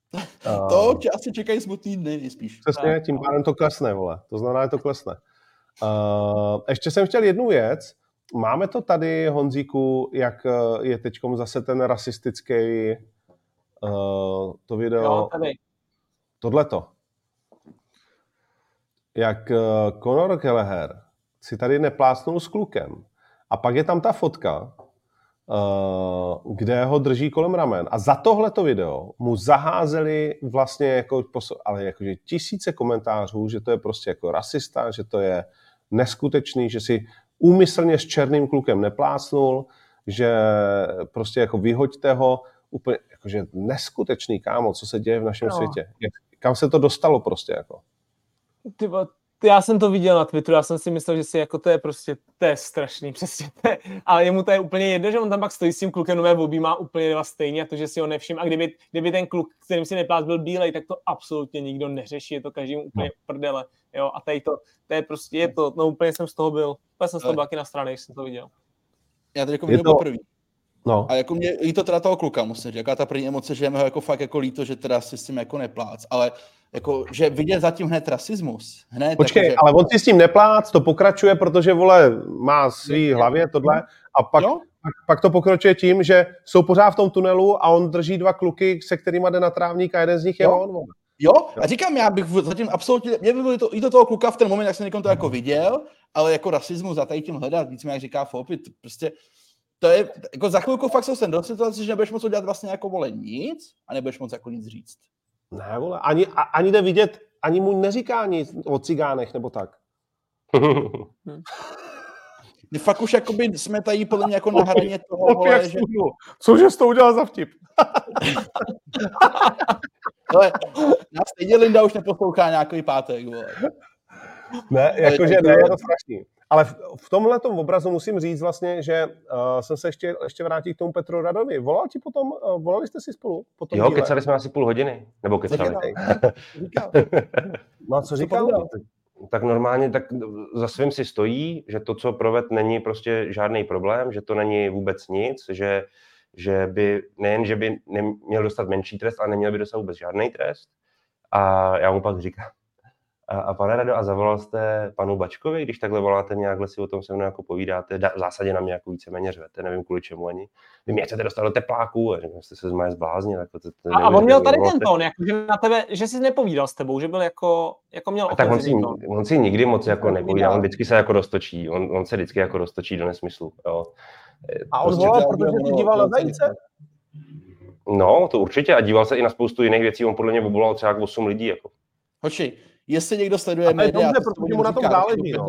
Uh, to tě asi čekají smutný dny, spíš. Přesně, tím pádem to klesne, vole. To znamená, že to klesne. Uh, ještě jsem chtěl jednu věc. Máme to tady, Honzíku, jak je teďkom zase ten rasistický uh, to video. Jo, tady. Tohleto. Jak uh, Conor Gallagher si tady neplácnul s klukem. A pak je tam ta fotka, uh, kde ho drží kolem ramen. A za tohleto video mu zaházeli vlastně jako, ale jakože tisíce komentářů, že to je prostě jako rasista, že to je neskutečný, že si úmyslně s černým klukem neplácnul, že prostě jako vyhoďte ho, úplně jakože neskutečný, kámo, co se děje v našem no. světě. Kam se to dostalo prostě jako? Ty, já jsem to viděl na Twitteru, já jsem si myslel, že si jako to je prostě, to je strašný, přesně to je, ale jemu to je úplně jedno, že on tam pak stojí s tím klukem, nové objímá úplně dva stejně a to, že si ho nevšim. A kdyby, kdyby ten kluk, kterým si neplác, byl bílej, tak to absolutně nikdo neřeší, je to každému úplně prdele, jo, a tady to, to je prostě, je to, no úplně jsem z toho byl, úplně jsem z toho byl taky na straně, když jsem to viděl. Já to jako viděl to... poprvé. No. A jako mě líto teda toho kluka, musím říct, jaká ta první emoce, že je mi ho jako fakt jako líto, že teda si s tím jako neplác, ale jako, že vidět zatím hned rasismus. Hned, Počkej, jako, že... ale on si s tím neplác, to pokračuje, protože, vole, má svý hlavě tohle a pak, pak, pak to pokračuje tím, že jsou pořád v tom tunelu a on drží dva kluky, se kterýma jde na trávník a jeden z nich je jo. on. Vole. Jo, a říkám, já bych zatím absolutně, mě by bylo to, i do toho kluka v ten moment, jak jsem někom to jako viděl, ale jako rasismus za tady tím hledat, víc mi jak říká Fopit, prostě to je, jako za chvilku fakt jsem do situace, že nebudeš moc udělat vlastně jako, vole, nic a nebudeš moc jako nic říct. Ne, vole, ani, ani jde vidět, ani mu neříká nic o cigánech nebo tak. My fakt už jakoby jsme tady podle mě jako na hraně toho, vole, že... Cože jsi to udělal za vtip? Ale nás stejně Linda už neposlouchá nějaký pátek, vole. Ne, jakože ne, je to strašný. Ale v, v tomhletom obrazu musím říct vlastně, že uh, jsem se ještě, ještě vrátil k tomu Petru Radovi. Volal ti potom, uh, volali jste si spolu? Potom jo, díle? Kecali jsme asi půl hodiny. Nebo kecali. No a co říkal? Tak normálně tak za svým si stojí, že to, co proved, není prostě žádný problém, že to není vůbec nic, že, že by nejen, že by neměl dostat menší trest, ale neměl by dostat vůbec žádný trest. A já mu pak říkám, A, a pane Rado, a zavolal jste panu Bačkovi, když takhle voláte mě, jakhle si o tom se mnou jako povídáte, v zásadě na mě jako víceméně řvete, nevím kvůli čemu ani. Vy mě chcete dostat do tepláků, a jste se z moje zbláznil. Jako to, to a, a on měl tady ten tón, jako, že na tebe, že jsi nepovídal s tebou, že byl jako, jako měl tak on si, on si nikdy moc jako nepovídal, on vždycky se jako roztočí, on, on se vždycky jako roztočí do nesmyslu. Jo. A on prostě volal, protože se díval na zajíce? No, to určitě, a díval se i na spoustu jiných věcí, on podle mě volal třeba osm lidí. Jako. Hoči, jestli někdo sleduje média... Dobře, protože mu na tom záleží, no.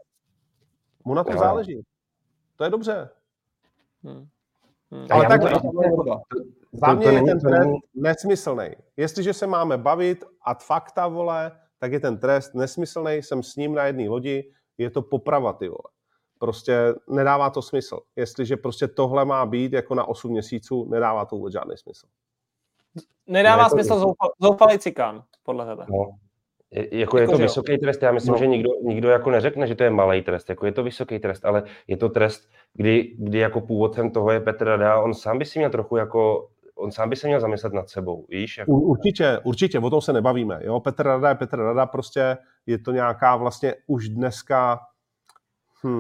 Mu na tom no. záleží. To je dobře. Hmm. Hmm. Ale tak za mě je ten trest nesmyslný. Jestliže se máme bavit ad facta, vole, tak je ten trest nesmyslný, jsem s ním na jedné lodi, je to poprava, ty vole. Prostě nedává to smysl. Jestliže prostě tohle má být jako na osm měsíců, nedává to vůbec žádný smysl. Nedává ne, smysl zoufal, zoufalý cikán, podle tebe. No. Je, jako, jako je to vysoký jo. trest, já myslím, no. že nikdo, nikdo jako neřekne, že to je malý trest, jako je to vysoký trest, ale je to trest, kdy, kdy jako původcem toho je Petr Rada, on sám by si měl trochu jako, on sám by se měl zamyslet nad sebou, víš? Jako... Určitě, určitě, o tom se nebavíme, jo, Petr Rada je Petr Rada, prostě je to nějaká vlastně už dneska, hm,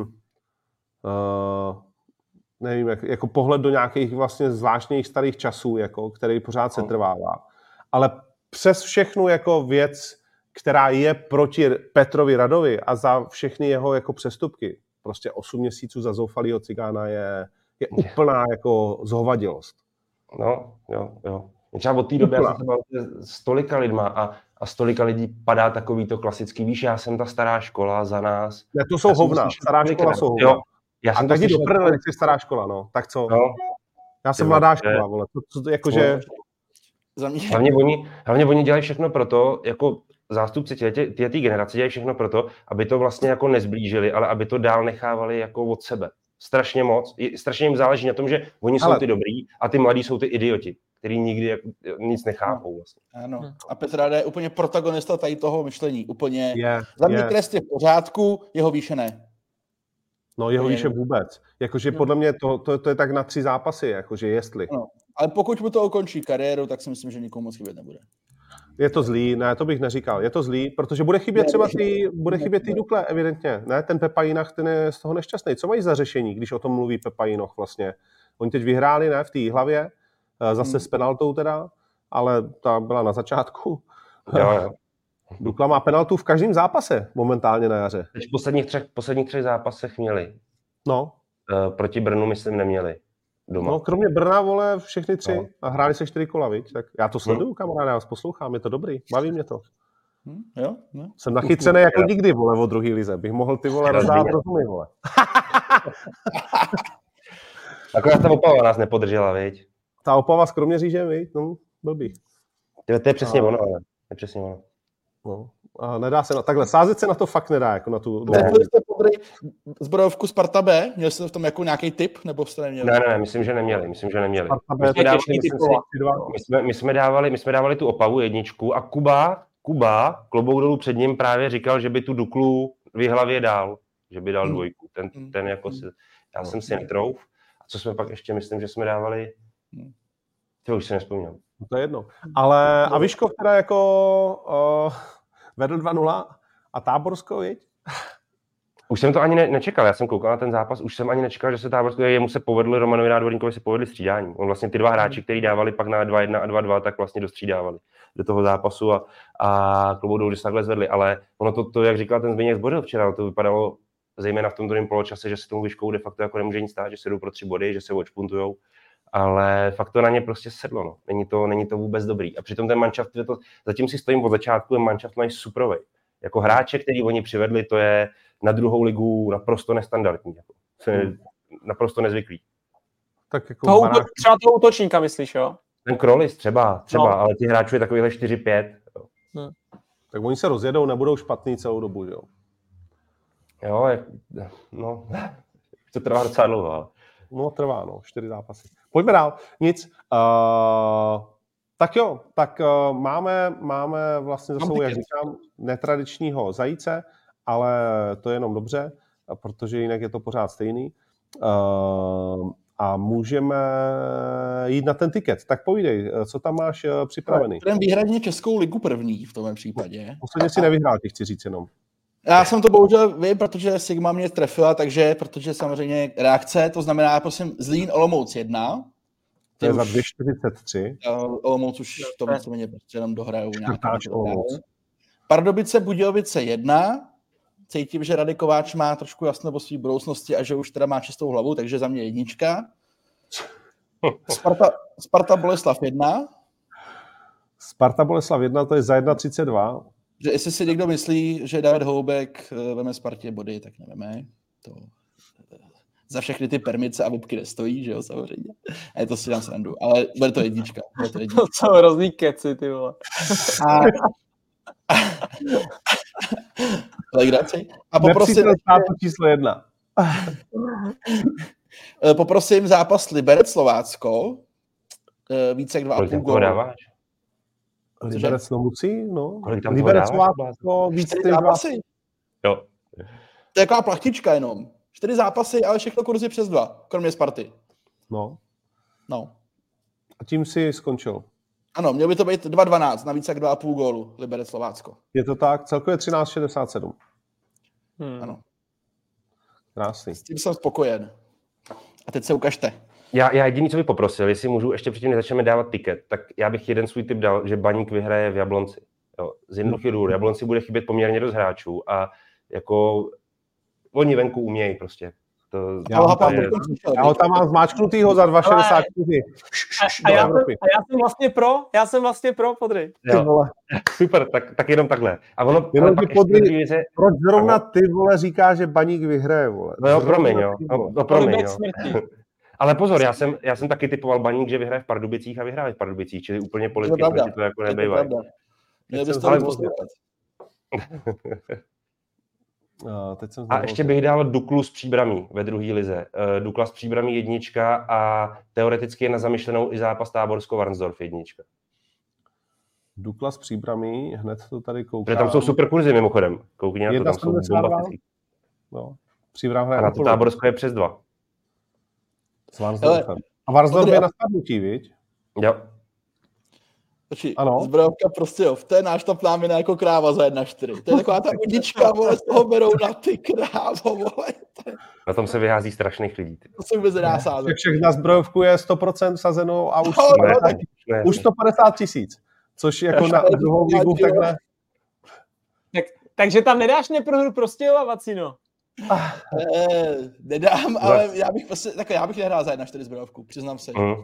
uh, nevím, jak, jako pohled do nějakých vlastně zvláštních starých časů, jako, který pořád se trvává, ale přes všechnu jako věc, která je proti Petrovi Radovi a za všechny jeho jako přestupky. Prostě osm měsíců za zoufalýho cigána je, je úplná jako zhovadilost. No, jo, jo. Třeba od té doby já jsem se bavil s tolika lidma a, a s tolika lidí padá takový to klasický, víš, já jsem ta stará škola za nás. Ne, to jsou hovna, stará škola jsou hovna. Jo, já jsem a tak jdi do prdele, když jsi stará škola, no. Tak co? No. Já jsem jo, mladá škola, je... vole. To, to, jakože... Hlavně oni, hlavně oni dělají všechno proto, jako zástupci té generace dělají všechno proto, aby to vlastně jako nezblížili, ale aby to dál nechávali jako od sebe. Strašně moc. Strašně jim záleží na tom, že oni ale... jsou ty dobrý a ty mladí jsou ty idioti, který nikdy jako nic nechápou. Vlastně. Ano. A Petr Rada je úplně protagonista tady toho myšlení. Úplně. Yeah, za mě yeah. trest je v pořádku, jeho výše ne. No jeho výše vůbec. Jakože podle mě to, to, to je tak na tři zápasy, jakože jestli. No. Ale pokud mu to ukončí kariéru, tak si myslím, že nikomu moc chybět nebude. Je to zlý, ne, to bych neříkal. Je to zlý, protože bude chybět třeba ty, bude chybět ty Dukle, evidentně. Ne, ten Pepa Jinoch, ten je z toho nešťastný. Co mají za řešení, když o tom mluví Pepa Jinoch vlastně? Oni teď vyhráli, ne, v té hlavě, zase s penaltou teda, ale ta byla na začátku. Jo, jo. Dukla má penaltu v každém zápase momentálně na jaře. Teď v posledních třech, posledních třech zápasech měli. No. Uh, proti Brnu, myslím, neměli. Doma. No, kromě Brna, vole, všechny tři no. A hráli se čtyři kola, viď? Tak já to sleduju, hmm. kamaráde, já vás poslouchám, je to dobrý, baví mě to. Hmm, jo, jo. Jsem nachycený jako nikdy, vole, o druhý lize. Bych mohl ty, vole, rozdát rozumy, vole. Akorát ta Opava nás nepodržela, viď? Ta Opava s Kroměřížem, viď? No, blbý. To, to je přesně a... ono, ale. To je přesně ono. No. A nedá se na, takhle, sázet se na to fakt nedá, jako na tu... Trefili jste podry zbrojovku Sparta B? Měl jste v tom jako nějaký tip, nebo jste neměli? Ne, ne, myslím, že neměli, myslím, že neměli. Sparta B, my, jsme dávali, myslím, si, my, jsme, my, jsme dávali, my jsme dávali tu Opavu jedničku a Kuba, Kuba, klobouk dolů před ním právě říkal, že by tu Duklu v hlavě dal, že by dal dvojku. Ten, ten jako si, já jsem si netrouf. A co jsme pak ještě, myslím, že jsme dávali, to už si nespomínám. To je jedno. Ale a Vyškov teda jako... Uh... vedl dva nula a Táborsko, viď? Už jsem to ani ne- nečekal, já jsem koukal na ten zápas, už jsem ani nečekal, že se Táborsko, jemu se povedli, Romanovi Nádvorníkovi se povedli střídání. On vlastně ty dva hráči, kteří dávali pak na dva jedna a dva dva, tak vlastně dostřídávali do toho zápasu a, a klobouk dolů, že se takhle zvedli. Ale ono to, to, jak říkal ten Zbyněk Zbořil včera, to vypadalo zejména v tom druhém poločase, že se tomu Vyškovu de facto jako nemůže nic stát, že se jdou pro tři body, že se odšpuntujou. Ale fakt to na ně prostě sedlo, no. Není to, není to vůbec dobrý. A přitom ten manšaft, to, zatím si stojím od začátku, ten manšaft mají suprovej. Jako hráče, který oni přivedli, to je na druhou ligu naprosto nestandardní. Jako. Hmm. Naprosto nezvyklý. Tak jako toho, barák... Třeba toho útočníka myslíš, jo? Ten Krolis třeba, třeba, no. Ale ty hráči je takovýhle čtyři pět. Hmm. Tak oni se rozjedou, nebudou špatný celou dobu, jo? Jo, jak, no, to trvá docela dlouho, ale... No, trvá, no, čtyři zápasy. Pojďme dál, nic. Uh, tak jo, tak uh, máme, máme vlastně za sebou, jak říkám, netradičního zajíce, ale to je jenom dobře, protože jinak je to pořád stejný. Uh, a můžeme jít na ten tiket. Tak povídej, co tam máš připravený? Ten výhradně Českou ligu první v tom případě. Posledně si nevyhrál, ti chci říct jenom. Já jsem to bohužel vím, protože Sigma mě trefila, takže, protože samozřejmě reakce, to znamená, prosím, Zlín Olomouc jedna. To je za dvě čtyřicet tři. Olomouc už to víceméně prostě jenom dohrajou nějaký. Pardubice Budějovice jedna. Cítím, že Radek Kováč má trošku jasno o své budoucnosti a že už teda má čistou hlavu, takže za mě jednička. Sparta, Sparta Boleslav jedna. Sparta Boleslav jedna, to je za jedna třicet dva. Že jestli si někdo myslí, že David Houbek veme Spartě body, tak nevíme. To za všechny ty permice a vipky nestojí, že jo, samozřejmě. A je to si dám srandu, ale bude to jednička. Bude to jednička. To co hrozný keci, ty vole. A... Legraci. A poprosím... číslo jedna. Poprosím zápas Liberec Slovácko. Více jak dva a půl gólu. Liberec Slomucí, no. Liberec Slovácko, více čtyři zápasy. Jo. To je taková plachtička jenom. Čtyři zápasy, ale všechno kurzy přes dva, kromě Sparty. No. No. A tím si skončil. Ano, mělo by to být dva dvanáct, navíc jak dva a půl gólu, Liberec Slovácko. Je to tak, celkově třináct šedesát sedm. Hmm. Ano. Krásný. S tím jsem spokojen. A teď se ukažte. Já, já jediný, co bych poprosil, jestli můžu ještě předtím, než začneme dávat tiket, tak já bych jeden svůj tip dal, že Baník vyhraje v Jablonci. Jo, z jednoduchých důvodů. Jablonci bude chybět poměrně dost hráčů a jako oni venku umějí prostě. To, já, ho tam, je... já ho tam mám zmáčknutýho za dva šedesát čtyři. A, a, já jsem, a já jsem vlastně pro, já jsem vlastně pro, Podry. Super, tak, tak jenom takhle. A ono, jenom ty Podry, věře... proč zrovna ty, vole, říká, že Baník vyhraje, vole? No jo, promiň, jo. No, no, promiň, jo. Ale pozor, já jsem, já jsem taky typoval Baník, že vyhraje v Pardubicích a vyhraje v Pardubicích, čili úplně politicky to jako nebejvají. Uh, teď jsem a ještě bych dal Duklu s Příbramí ve druhé lize. Uh, Dukla s Příbramí jednička a teoreticky je na zamýšlenou i zápas Táborsko-Varnsdorf jednička. Dukla s Příbramí, hned to tady koukám. Protože tam jsou super kurzy mimochodem. Koukni na to, tam jsou bombastický. No, Příbram hraje a na to Táborsko je přes dva. S Varnsdorfem. A Varnsdorf je na spadnutí, viď? Jo. Ano. Zbrojovka prostě, jo, to je náš top námina jako kráva za jedna čtyři. To je taková ta udička, vole, z toho berou na ty krávo, vole. Na tom se vyhází strašných lidí. To se vůbec nedá sázet. Všech na zbrojovku je sto procent sazeno a už, no, ne, tak, ne, už sto padesát tisíc. Což jako na druhou ligu takhle. Tak, takže tam nedáš neprohru Prostějova, Vacino? Eh, nedám, ale já bych, prostě, tak já bych nehrál za jedna čtyři zbrojovku, přiznám se. Mm.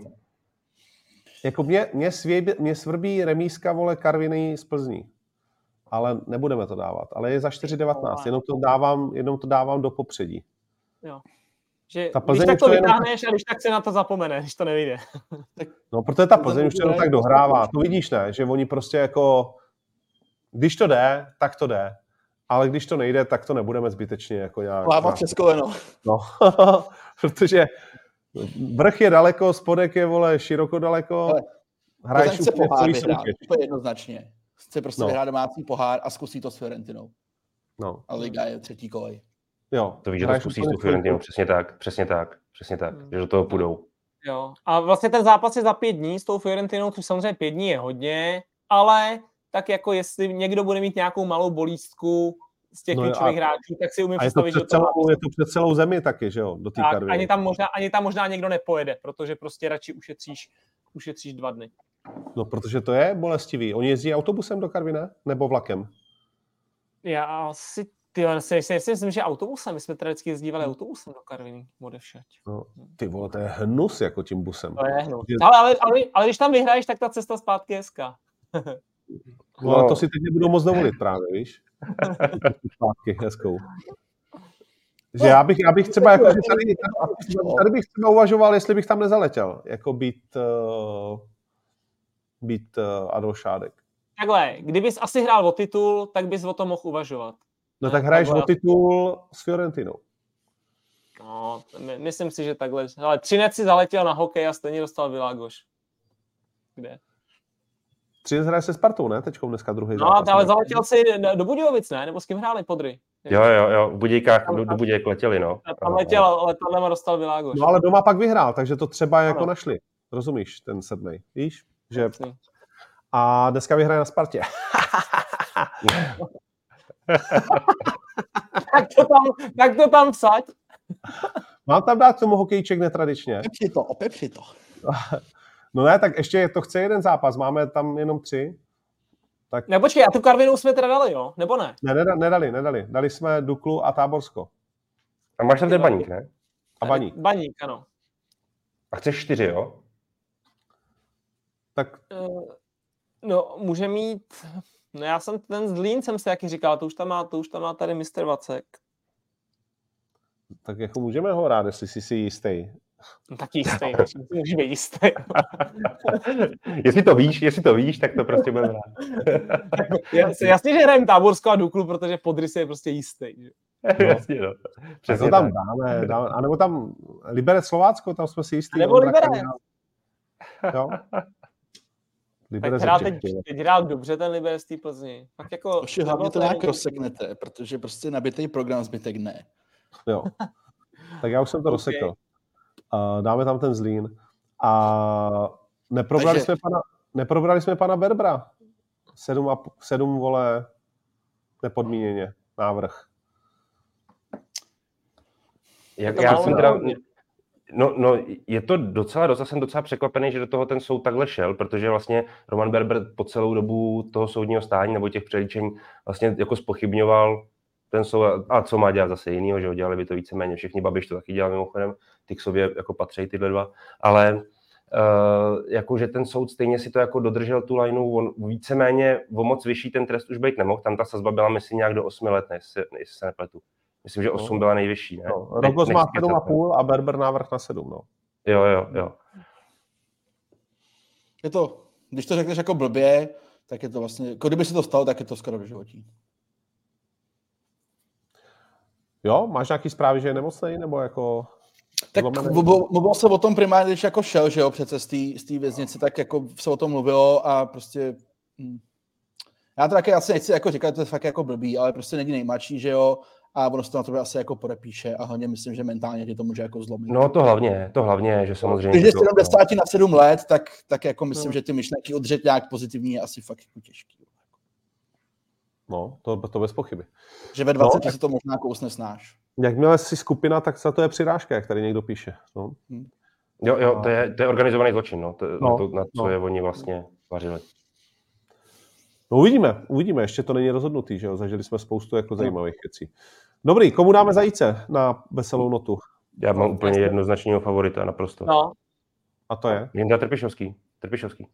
Jako mě, mě, svěbí, mě svrbí remízka, vole, Karviný z Plzní. Ale nebudeme to dávat. Ale je za čtyři devatenáct. Jenom to dávám, jenom to dávám do popředí. Jo. Že ta když tak to vytáhneš jenom... a když tak se na to zapomene, když to nevyjde. No, protože ta Plzeň už jenom tak dohrává. To vidíš, ne? Že oni prostě jako... Když to jde, tak to jde. Ale když to nejde, tak to nebudeme zbytečně jako nějak... Lávat přes koleno. No, protože vrch je daleko, spodek je, vole, široko daleko. Ale hraješ chce pohár vyhrát, to je jednoznačně. Chce prostě no. vyhrát domácí pohár a zkusí to s Fiorentinou. No. A liga je třetí kolej. Jo. To víš, že to zkusí s tou Fiorentinou, přesně tak, přesně tak, přesně tak, že do toho půjdou. Jo. A vlastně ten zápas je za pět dní s tou Fiorentinou, což samozřejmě pět dní je hodně, ale tak jako jestli někdo bude mít nějakou malou bolístku z těch no klíčových hráčů, tak si umím představit, že to celou, je to před celou zemi taky, že jo, do té Karviny. Ani tam, možná, ani tam možná někdo nepojede, protože prostě radši ušetříš, ušetříš dva dny. No, protože to je bolestivý. Oni jezdí autobusem do Karviné nebo vlakem? Já asi, tyjo, si, si, si myslím, že autobusem. My jsme teda vždycky jezdívali autobusem do Karviny, odevšať. No, ty vole, to je hnus jako tím busem. To je hnus. Ale, ale, ale, ale když tam vyhraješ, tak ta cesta zpátky je hezká. No, ale to si teď nebudou moc dovolit právě, víš? Zpátky hezkou. Že já bych, já bych třeba, jako, že tady, tady bych třeba uvažoval, jestli bych tam nezaletěl, jako být, uh, být uh, Adolf Šádek. Takhle, kdybys asi hrál o titul, tak bys o tom mohl uvažovat. No tak hraješ takhle o titul s Fiorentinou. No, myslím si, že takhle. Ale Třinec si zaletěl na hokej a stejně dostal Világoš. Kde? Třinec hraje se Spartou, ne? Teďkou dneska druhý no, zápas. No, ale zaletěl si do Budějovic, ne? Nebo s kým hráli Podry? Jo, jo, jo, v Budějkách, do, do Budějek letěli, no. Tam letěl, ale tam dostal Világoš. No, ale doma pak vyhrál, takže to třeba jako ano. našli. Rozumíš, ten sedmej, víš? Že... A dneska vyhraje na Spartě. tak, to tam, tak to tam vsaď. Mám tam dát tomu hokejček netradičně. Opepři to, opepři to. No ne, tak ještě to chce jeden zápas, máme tam jenom tři. Tak... Ne, počkej, a tu Karvinu jsme teda dali, jo? Nebo ne? Ne, nedali, nedali, nedali. Dali jsme Duklu a Táborsko. A máš tam ten Baník, ne? A Baník. Baník, ano. A chceš čtyři, jo? Tak... No, může mít... No já jsem ten Zlín, jsem si taky říkal, to už tam má, to už tam má tady mistr Vacek. Tak jako můžeme ho rád, jestli jsi si jistý. No, tak jistý, můžeš být jistý. jestli to víš, jestli to víš, tak to prostě bude rád. Jasně, že hrajeme Táborsko a Duklu, protože Podrys je prostě jistý. Že? No. Jasně, no. Přesně to tam dáme, dáme, a nebo tam Liberec Slovácko, tam jsme si jistý. Nebo Liberec. Jo. Tak hrál teď, teď hrál dobře ten Liberec z té Plzni. Tak jako... Oši, hlavně to nějak rozseknete, protože prostě nabitý program zbytek ne. Jo. Tak já už jsem to okay. rozsekl. Uh, dáme tam ten Zlín. A neprobrali, Takže... jsme, pana, neprobrali jsme pana Berbra. Sedm, a, sedm vole nepodmíněně. Návrh. Jak, já jsem teda... No, no, je to docela, docela jsem docela překvapený, že do toho ten soud takhle šel, protože vlastně Roman Berber po celou dobu toho soudního stání nebo těch přelíčení vlastně jako zpochybňoval ten soud, a co má dělat zase jinýho, že ho dělali by to víceméně všichni, Babiš to taky dělal mimochodem, ty k sobě jako patří tyhle dva, ale uh, jakože ten soud stejně si to jako dodržel tu lineu, on víceméně o moc vyšší ten trest už být nemohl, tam ta sazba byla myslím nějak do osmi let, jestli, jestli se nepletu. Myslím, že osm byla nejvyšší, ne? No, Rogos má sedm a půl a Berber návrh na sedm, no. Jo, jo, jo. Je to, když to řekneš jako blbě, tak je to vlastně, jako kdyby si to stalo, tak je to skoro do životí. Jo, máš nějaký zprávy, že je nemocnej, nebo jako... Tak mluvilo se o tom primárně, když jako šel, že jo, přece z té věznice, tak jako se o tom mluvilo a prostě... Hm. Já to taky asi nechci jako říkat, to je fakt jako blbý, ale prostě není nejmladší, že jo, a ono se to na tebe asi jako podepíše a hlavně myslím, že mentálně tě to může jako zlomit. No to hlavně, to hlavně, že samozřejmě... Když je to, sedmdesát na sedm let, tak, tak jako myslím, no. že ty myšlenky udržet nějak pozitivní je asi fakt jako těžký. No, to, to bez pochyby. Že ve dvaceti no, si to možná kousne snáš. Jakmile jsi skupina, tak za to je přirážka, jak tady někdo píše. No. Hmm. Jo, jo, to je, to je organizovaný zločin, no, to, no, na, to, na co no. je oni vlastně vařili. No uvidíme, uvidíme, ještě to není rozhodnutý, že jo, zažili jsme spoustu jako zajímavých věcí. Dobrý, komu dáme zajíce na veselou notu? Já mám úplně jednoznačného favorita, naprosto. No. A to je? Jindra Trpišovský. Trpišovský.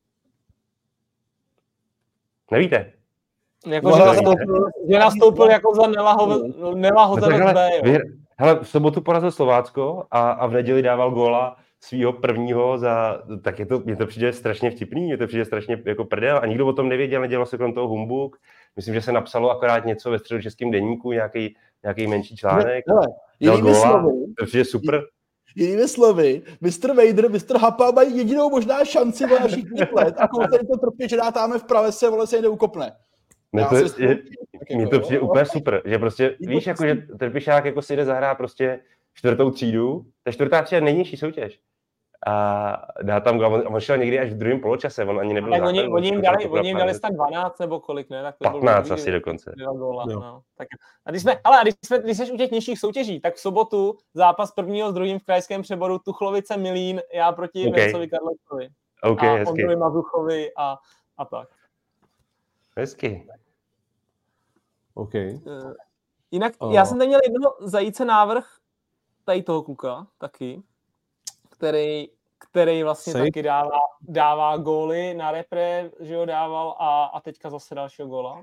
Nevíte? Jako, že, nastoupil, že nastoupil jako za Nelahoze B. Hele, v sobotu porazil Slovácko a, a v neděli dával góla svýho prvního za, tak je to, mě to přijde strašně vtipný, mě to přijde strašně jako prdel a nikdo o tom nevěděl, nedělalo se kolem toho humbuk. Myslím, že se napsalo akorát něco ve Středočeském deníku, nějaký, nějaký menší článek. Hele, jinými slovy, to přijde super. Jinými slovy, mister Vader, mister Hapa mají jedinou možná šanci o našich let a kolik to trpí, že dátáme v pravese, vole se jde ukopne. Ne, to je, je, mně to přijde úplně super, že prostě, víš, jako, že Trpišák jako si jde zahrát prostě čtvrtou třídu, ta čtvrtá třída nejnižší soutěž. A dá tam gól, on šel někdy až v druhém poločase, on ani nebyl základní. Oni, oni jim dali, oni jim dali snad dvanáct nebo kolik, ne? Tak to patnáct asi dokonce. Góla, no. Tak, a když jsme, ale když, jsme, když jsi u těch nižších soutěží, tak v sobotu zápas prvního s druhým v krajském přeboru Tuchlovice Milín, já proti okay. Vencovi Karlečkovi. Okay, a Ondrovi Mazuchovi a, a tak. Hezky. OK. Uh, jinak oh. já jsem tady měl jednoho zajíce návrh tady toho kluka taky, který, který vlastně Sej. taky dává, dává góly na repre, že ho dával a, a teďka zase dalšího góla.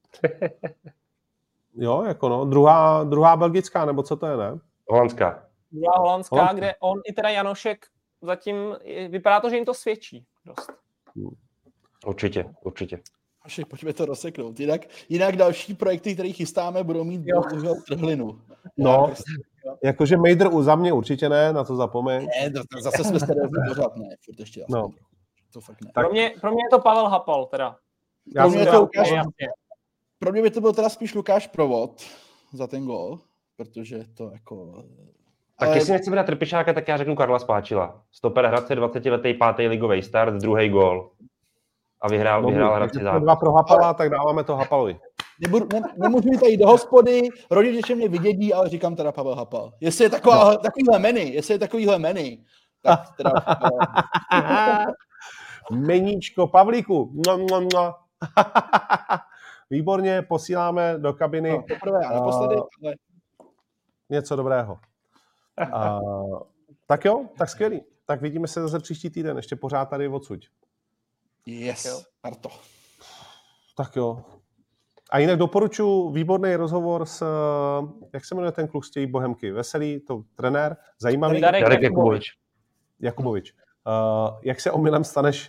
Jo, jako no. Druhá, druhá belgická, nebo co to je, ne? Holandská. Druhá holandská, Holandská, kde on i teda Janošek zatím, vypadá to, že jim to svědčí dost. Určitě, určitě. Až pojďme to rozseknout. Jinak, jinak další projekty, které chystáme, budou mít bohužel trhlinu. No, jakože Mejdr za mě určitě ne, na to zapomeň. Ne, to, to zase jsme se pořád ne. Ještě no. To fakt ne. Pro mě, pro mě je to Pavel Hapal, teda. Pro mě, to Lukáš, pro mě by to byl teda spíš Lukáš Provod za ten gól, protože to jako... Tak ale... jestli nechceme dát Trpišáka, tak já řeknu Karla Spáčila. Stoper Hradce, dvacetiletý pátý ligový start, druhý gól. A vyhrál, no, vyhrál Hradci zápas. Dva pro Hapala, tak dáváme to Hapalovi. Nebudu, ne, nemůžu jít tady do hospody, rodiče mě vydědí, ale říkám teda Pavel Hapal. Jestli je taková, no. takovýhle meny, jestli je takovýhle meny, tak teda... Meníčko, Pavlíku. No, no, no. Výborně, posíláme do kabiny. No, poprvé a naposledy, ale... Něco dobrého. Uh, tak jo, tak skvělý. Tak vidíme se zase příští týden, ještě pořád tady odsuď. Yes, Arto. Tak jo. A jinak doporučuji výborný rozhovor s, jak se jmenuje ten kluk z těch Bohemky? Veselý, to trenér, zajímavý. Darek, Darek Jakubovič. Jakubovič. Uh, jak se omylem staneš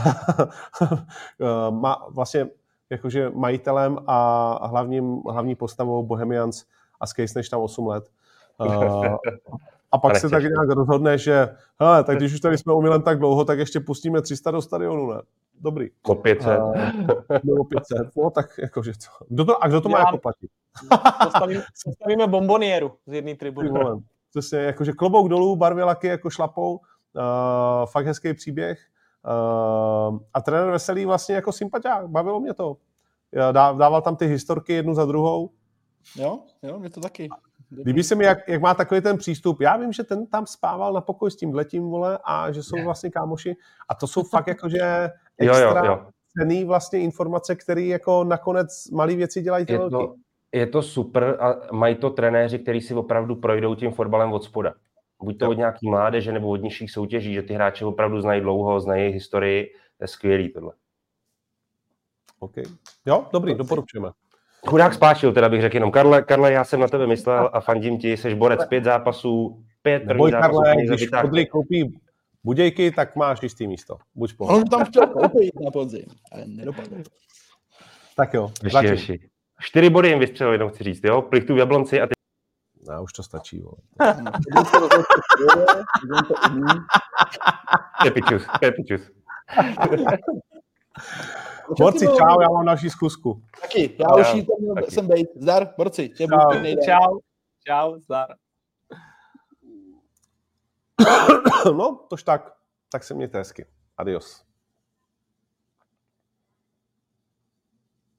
uh, ma, vlastně jakože majitelem a hlavním, hlavní postavou Bohemians a skejsneš tam osm let. Uh, a pak se tak nějak rozhodne, že hele, tak když už tady jsme omylem tak dlouho, tak ještě pustíme tři sta do stadionu, ne? Dobrý. Po pět set. Nebo pět set, no tak jakože co. Kdo to, a kdo to má Já, jako platit? Postavíme, postavíme bombonieru z jedné tribuny. Přesně, jakože klobouk dolů, barvy laky jako šlapou, uh, fakt hezký příběh. Uh, a trenér Veselý vlastně jako sympatiák, bavilo mě to. Dá, dával tam ty historky jednu za druhou. Jo, jo, mě to taky. Líbí se mi, jak, jak má takový ten přístup. Já vím, že ten tam spával na pokoji s tímhletím, vole, a že jsou vlastně kámoši. A to jsou fakt jakože extra jo, jo, jo. cenný vlastně informace, které jako nakonec malý věci dělají ty velký. To, je to super a mají to trenéři, kteří si opravdu projdou tím fotbalem od spoda. Buď to jo. od nějaký mládeže nebo od nižších soutěží, že ty hráče opravdu znají dlouho, znají historii. To je skvělý tohle. OK. Jo, dobrý, doporučujeme. Chudák Spáčil, teda bych řekl jenom. Karle, Karle, já jsem na tebe myslel a fandím ti, seš borec pět zápasů, pět prvních zápasů. Karle, když Podlík koupí Budějky, tak máš jistý místo. Buď spolu. On tam chtěl koupit na podzim, ale nedopadlo. Tak jo, ještě, ještě. Čtyři body jim vystřelil, jenom chci říct, jo? Plichtu v Jablonci a ty... No, už to stačí, vole. Kepičus, kepičus. Borci, čau, já mám další zkusku. Taky, já už jí jsem bejt. Zdar, borci. Čau, čau, čau, zdar. No, tož tak. Tak se mějte hezky. Adios.